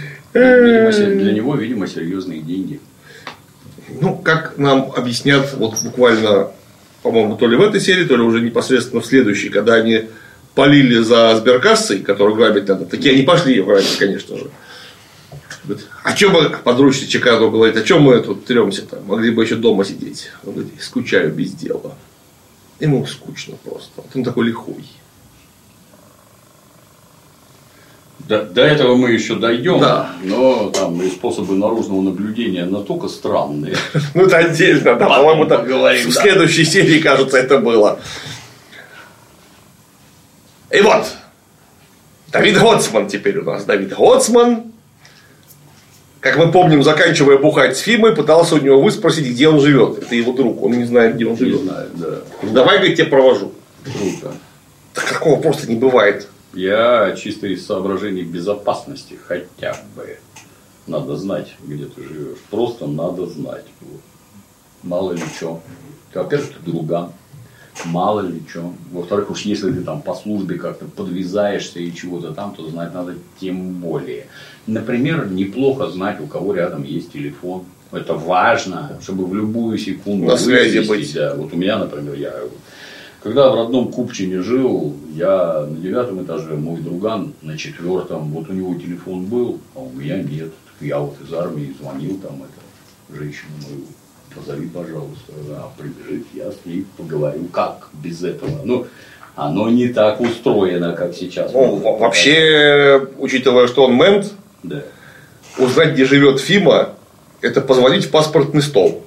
Для него, видимо, серьезные деньги. Ну, как нам объяснят, вот буквально, по-моему, то ли в этой серии, то ли уже непосредственно в следующей, когда они полили за сберкассой, которую грабить надо, такие они пошли ее грабить, конечно же. Говорит, а что мы, подручный Чекану говорит, а что мы тут тремся-то? Могли бы еще дома сидеть. Он говорит, скучаю без дела. Ему скучно просто. Вот он такой лихой. До этого мы еще дойдем, да. Но там и способы наружного наблюдения настолько странные. Ну, это отдельно, да, по-моему, в следующей серии, кажется, это было. И вот, Давид Гоцман теперь у нас. Давид Гоцман, как мы помним, заканчивая бухать с Фимой, пытался у него выспросить, где он живет. Это его друг, он не знает, где он живет. Не знает, да. Давай, говорит, тебя провожу. Круто. Так такого просто не бывает. Я чисто из соображений безопасности хотя бы. Надо знать, где ты живешь. Просто надо знать. Мало ли что. Во-первых, ты друган. Мало ли что. Во-вторых, уж если ты там по службе как-то подвязаешься и чего-то там, то знать надо тем более. Например, неплохо знать, у кого рядом есть телефон. Это важно, чтобы в любую секунду на связи быть. Да. Вот у меня, например, когда в родном Купчине жил, я на 9 этаже, мой друган на 4, вот у него телефон был, а у меня нет. Я вот из армии звонил там женщину мою, позови, пожалуйста, прибежит, я с ней поговорю, как без этого. Ну, оно не так устроено, как сейчас. Ну, вообще, учитывая, что он мент, да. Узнать, где живет Фима, это позвонить в паспортный стол.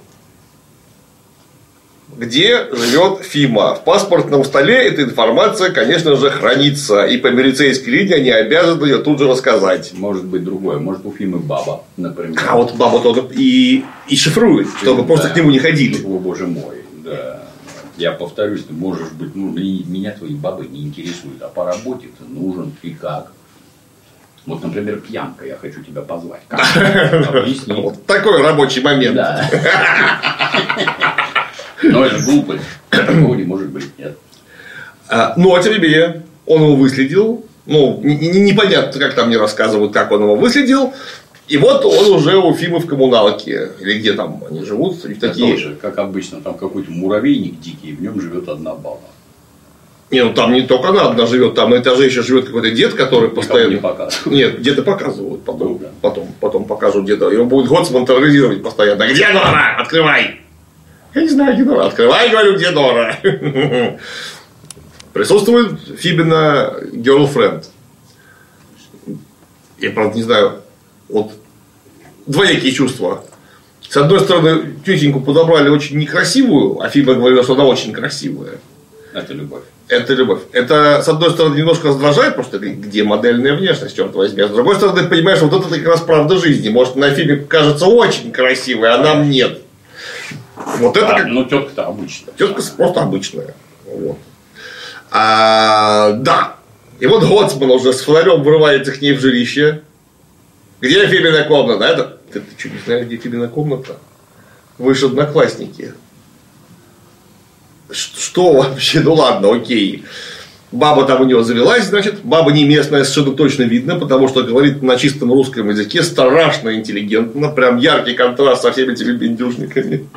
Где живет Фима? В паспортном столе эта информация, конечно же, хранится. И по милицейской линии они обязаны ее тут же рассказать. Может быть другое. Может у Фимы баба, например. А вот баба тоже и шифрует, чтобы просто к нему не ходили. О, боже мой, да. Я повторюсь, ты можешь быть, меня твои бабы не интересуют, а по работе ты нужен и как. Вот, например, пьянка, я хочу тебя позвать. Как? Объясни. Вот такой рабочий момент. Да. Но это глупость. Такого не может быть, нет. Ну, а тебе он его выследил. Ну, непонятно, как там мне рассказывают, как он его выследил. И вот он уже у Фимы в коммуналке. Или где там они живут. Такие... Тоже, как обычно, там какой-то муравейник дикий, в нем живет одна баба. Не, ну там не только она одна живет, там на этаже еще живет какой-то дед, который постоянно. Не показывают. Нет, деда показывают потом покажут деда. Его будет Гоцман терроризировать постоянно. Где Нора? Открывай! Я не знаю, где Нора. Открывай, говорю, где Нора. Присутствует Фибина girlfriend. Я, правда, не знаю, вот двоякие чувства. С одной стороны, тетеньку подобрали очень некрасивую, а Фиба говорила, что она очень красивая. Это любовь. Это любовь. Это, с одной стороны, немножко раздражает, потому что где модельная внешность, черт возьми. А с другой стороны, ты понимаешь, вот это как раз правда жизни. Может, на Фибе кажется очень красивой, а нам нет. Вот это как... Ну, тетка-то обычная. Тетка просто обычная. Вот. Да. И вот Гоцман уже с фонарем врывается к ней в жилище. Где Фибина комната? Ты что, не знаешь, где Фибина комната? Вы же одноклассники. Что вообще? Ну ладно, окей. Баба там у него завелась, значит. Баба не местная, совершенно точно видно, потому что говорит на чистом русском языке страшно интеллигентно. Прям яркий контраст со всеми этими бендюжниками.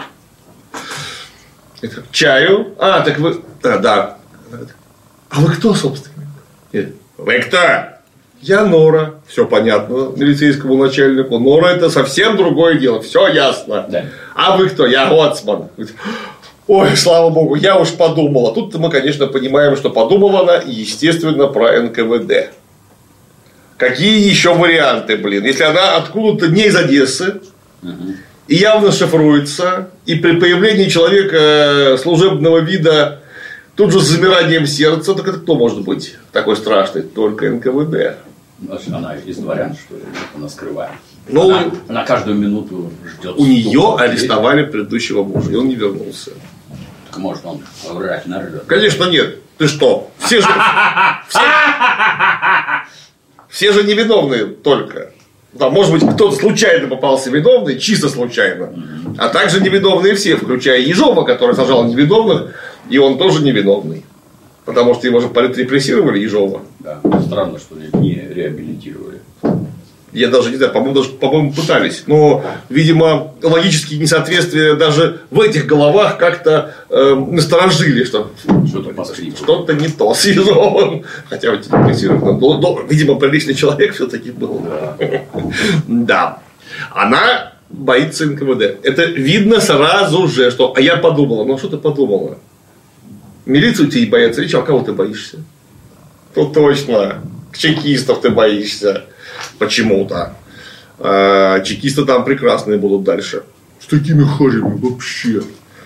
Чаю? Так вы... Да. А вы кто, собственно? Вы кто? Я Нора. Все понятно милицейскому начальнику. Нора это совсем другое дело. Все ясно. Да. А вы кто? Я Гоцман. Ой, слава богу, я уж подумала. Тут-то мы, конечно, понимаем, что подумала она, естественно, про НКВД. Какие еще варианты, блин? Если она откуда-то не из Одессы, и явно шифруется, и при появлении человека служебного вида тут же с замиранием сердца, так это кто может быть такой страшный? Только НКВД. Она из дворян, что ли? Она скрывает. Ну, она каждую минуту ждет. У нее арестовали предыдущего мужа, и он не вернулся. Так может он врать нарвет? Конечно нет. Ты что? Все же невиновные только. Да, может быть, кто-то случайно попался виновный, чисто случайно. А также невиновные все, включая Ежова, который сажал невиновных, и он тоже невиновный. Потому что его же политрепрессировали, Ежова. Да, странно, что не реабилитировали. Я даже не знаю, по-моему, пытались. Но, видимо, логические несоответствия даже в этих головах как-то насторожили, что что-то не то с Ежовым. Хотя вот но, видимо, приличный человек все-таки был. Да. Она боится НКВД. Это видно сразу же, что... А я подумала, ну что ты подумала? Милицию тебе боятся, или что, а кого ты боишься? Тут точно. Чекистов ты боишься. Почему-то. Чекисты там прекрасные будут дальше. С такими хожами вообще.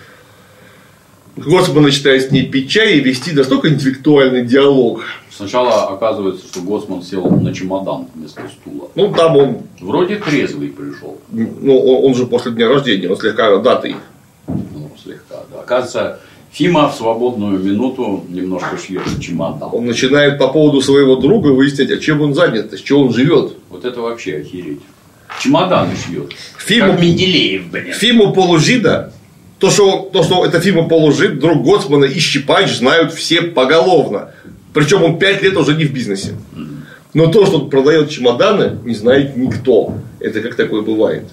Гоцман начинает с ней пить чай и вести настолько интеллектуальный диалог. Сначала оказывается, что Гоцман сел на чемодан вместо стула. Ну, там он... Вроде трезвый пришел. Ну, он же после дня рождения, он слегка датый. Ну, слегка, да. Оказывается, Фима в свободную минуту немножко шьет чемодан. Он начинает по поводу своего друга выяснять, а чем он занят, с чего он живет. Вот это вообще охереть. Чемоданы шьет. Как Менделеев, блин. Фиму полужида То, что это Фима полужид, друг Гоцмана и Щипач знают все поголовно. Причем он 5 лет уже не в бизнесе. Но то, что он продает чемоданы, не знает никто. Это как такое бывает?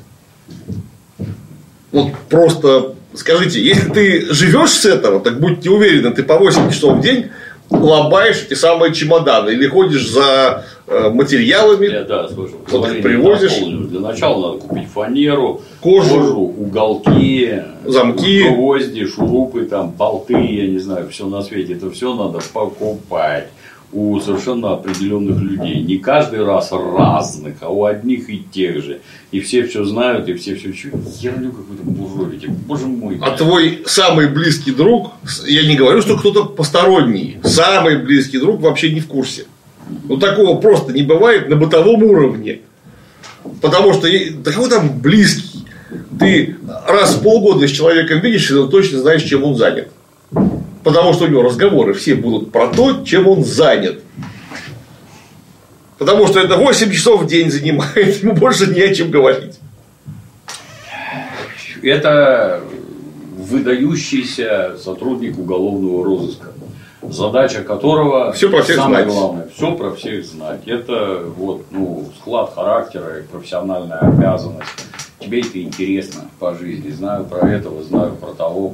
Вот просто скажите, если ты живешь с этого, так будьте уверены, ты по 8 часов в день лобаешь эти самые чемоданы или ходишь за материалами, слушай, вот их привозишь. Для начала надо купить фанеру, кожу, уголки, замки, гвозди, шурупы, там, болты, я не знаю, все на свете. Это все надо покупать у совершенно определенных людей. Не каждый раз разных, а у одних и тех же. И все знают, и все чуют. Херню какую-то буржуете. Боже мой. А твой самый близкий друг, я не говорю, что кто-то посторонний, самый близкий друг вообще не в курсе. Ну, такого просто не бывает на бытовом уровне. Потому что, да какой там близкий? Ты раз в полгода с человеком видишь, и ты точно знаешь, чем он занят. Потому что у него разговоры все будут про то, чем он занят. Потому что это 8 часов в день занимает, ему больше не о чем говорить. Это выдающийся сотрудник уголовного розыска, задача которого все про всех самое знать. Главное, все про всех знать. Это вот, склад характера и профессиональная обязанность. Тебе это интересно по жизни. Знаю про этого, знаю про того.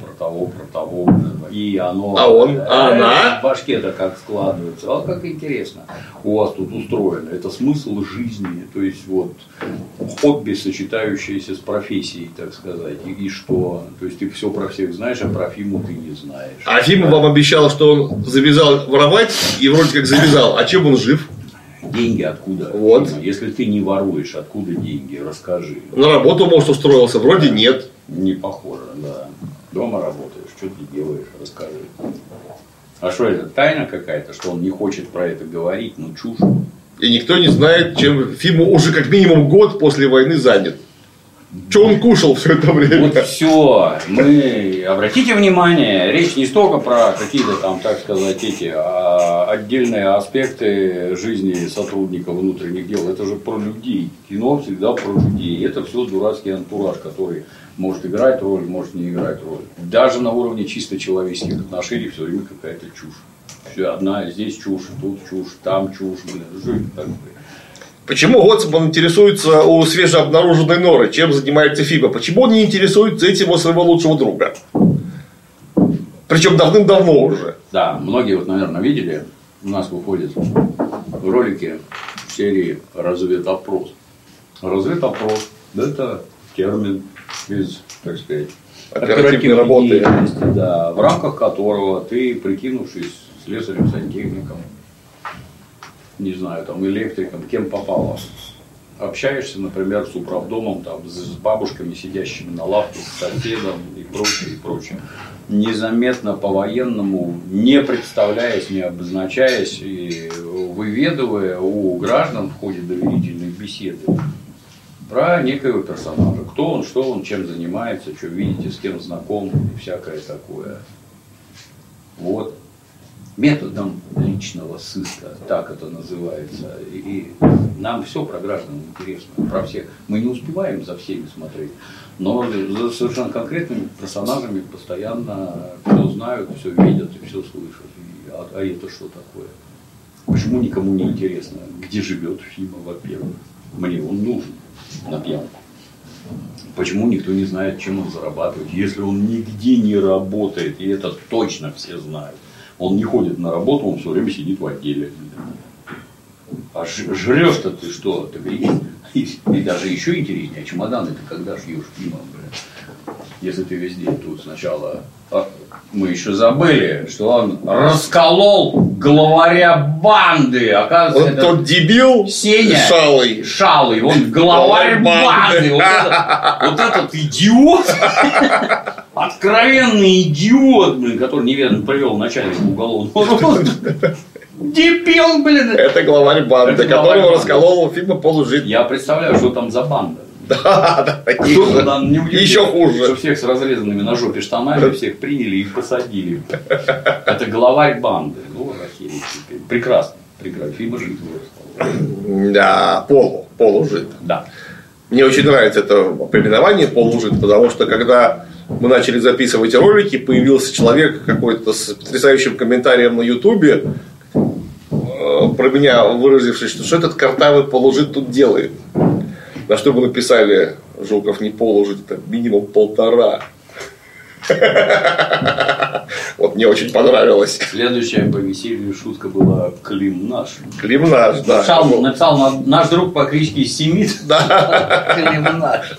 И оно она в башке-то как складывается. А как интересно у вас тут устроено. Это смысл жизни. То есть вот хобби, сочетающееся с профессией, так сказать. И что? То есть ты все про всех знаешь, а про Фиму ты не знаешь. А Фима вам обещал, что он завязал воровать, и вроде как завязал. А чем он жив? Деньги откуда? Вот. Если ты не воруешь, откуда деньги? Расскажи. На работу, может, устроился, вроде нет. Не похоже, да. Дома работаешь, что ты делаешь? Расскажи. А что это, тайна какая-то, что он не хочет про это говорить? Ну, чушь. И никто не знает, чем Фима уже как минимум год после войны занят. Что он кушал все это время? Вот все. Мы, обратите внимание, речь не столько про какие-то там, так сказать, отдельные аспекты жизни сотрудника внутренних дел. Это же про людей. Кино всегда про людей. Это все дурацкий антураж, который может играть роль, может не играть роль. Даже на уровне чисто человеческих отношений все время какая-то чушь. Все одна, здесь чушь, тут чушь, там чушь. Блин, что это такое? Почему Гоцман интересуется у свежеобнаруженной норы, чем занимается Фима? Почему он не интересуется этим у своего лучшего друга? Причем давным-давно уже. Да, многие вот, наверное, видели, у нас выходят ролики в серии «Разведопрос». Разведопрос – это термин из, так сказать, оперативной работы, деятельности, да, в рамках которого ты, прикинувшись слесарем-сантехником, не знаю, там, электриком, кем попало, общаешься, например, с управдомом, там, с бабушками, сидящими на лавке, с соседом и прочее, и прочее. Незаметно по-военному, не представляясь, не обозначаясь, и выведывая у граждан в ходе доверительной беседы про некоего персонажа. Кто он, что он, чем занимается, что видите, с кем знаком и всякое такое. Вот. Методом личного сыска, так это называется. И нам все про граждан интересно, про всех. Мы не успеваем за всеми смотреть, но за совершенно конкретными персонажами постоянно все знают, все видят и все слышат. А это что такое? Почему никому не интересно, где живет Фима, во-первых? Мне он нужен на пьянку. Почему никто не знает, чем он зарабатывает, если он нигде не работает, и это точно все знают. Он не ходит на работу, он все время сидит в отделе. А жрешь-то ты что? Ты говоришь, и даже еще интереснее, а чемоданы ты когда шьешь, Фима, если ты весь день тут сначала. Мы еще забыли, что он расколол главаря банды. Оказывается, он тот дебил Сеня Шалый, он главарь банды. Вот этот идиот, откровенный идиот, блин, который неверно привел начальника уголовного розыска. Дебил, блин. Это главарь банды, которого расколол Фима полужид. Я представляю, что там за банда. Да, еще хуже. Что всех с разрезанными на жопе штанами всех приняли и посадили. Это главарь банды. Ну, охереть. Прекрасно. Фима жив. Да, полужид. Да. Мне очень нравится это поименование полужид, потому что когда мы начали записывать ролики, появился человек какой-то с потрясающим комментарием на Ютубе, про меня выразившись, что этот картавый полужит тут делает. На что мы написали: Жуков не полужит, это минимум 1,5. Вот мне очень понравилось. Следующая по веселью шутка была Клим наш. Клим наш, да. Написал наш друг по кличке Семит. Да. Клим наш.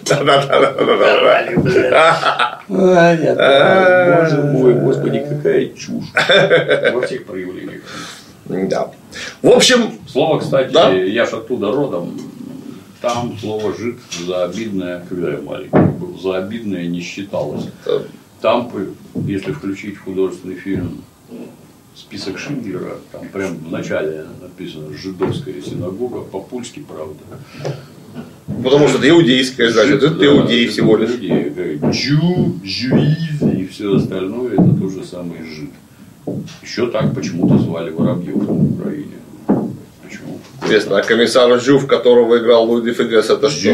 Да. Боже мой, господи, какая чушь. Во всех проявлениях. Да. В общем. Слово, кстати, да? я ж оттуда родом. Там слово жид за обидное, когда я маленький был, за обидное не считалось. Там, если включить художественный фильм «Список Шиндлера», там прям в начале написано «Жидовская синагога», по-польски, правда. Потому что это иудейская, значит, это иудей всего лишь. Жуив и все остальное, это тот же самый жид. Еще так почему-то звали Воробьев на Украине. Почему? Интересно, а комиссар Жув, которого играл Луи де Фюнес, это что?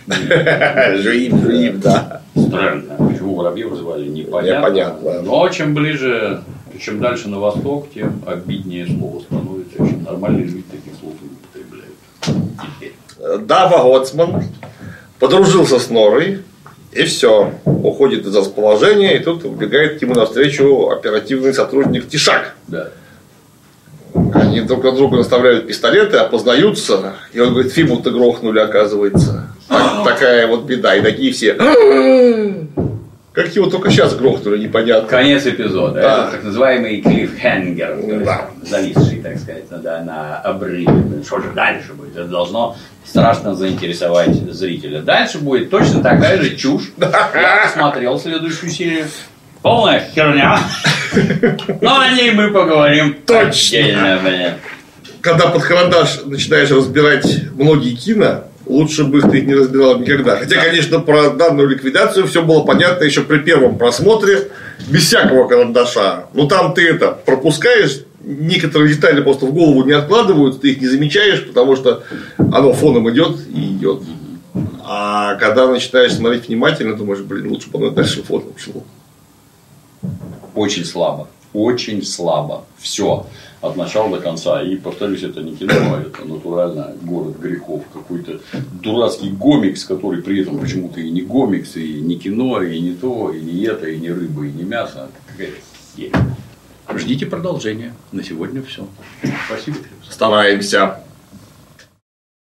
Жуив, да. Странно. Почему Воробьев звали, непонятно. Но чем ближе, чем дальше на восток, тем обиднее слово становится. Чем нормальные люди таких слов не употребляют. Теперь. Дава Гоцман подружился с Норой, и все. Уходит из расположения, и тут убегает ему навстречу оперативный сотрудник Тишак. Да. Они друг на друга наставляют пистолеты, опознаются, и он говорит: Фиму-то грохнули, оказывается. Такая вот беда. И такие все: как его только сейчас грохнули, непонятно. Конец эпизода. Да. Это так называемый клиффхенгер, да. зависший, так сказать, на обрыве. Что же дальше будет? Это должно страшно заинтересовать зрителя. Дальше будет точно такая же чушь. Я посмотрел следующую серию. Полная херня. Но о ней мы поговорим. Точно. Когда под карандаш начинаешь разбирать многие кино, лучше бы ты их не разбирал никогда. Хотя, конечно, про данную ликвидацию все было понятно еще при первом просмотре, без всякого карандаша. Но там ты это пропускаешь, некоторые детали просто в голову не откладываются, ты их не замечаешь, потому что оно фоном идет и идет. А когда начинаешь смотреть внимательно, думаешь: блин, лучше бы оно дальше фоном шло. Очень слабо. Очень слабо. Все. От начала до конца. И, повторюсь, это не кино, это натурально город грехов. Какой-то дурацкий гомикс, который при этом почему-то и не гомикс, и не кино, и не то, и не это, и не рыба, и не мясо. Какая-то херня. Ждите продолжения. На сегодня все. Спасибо. Стараемся.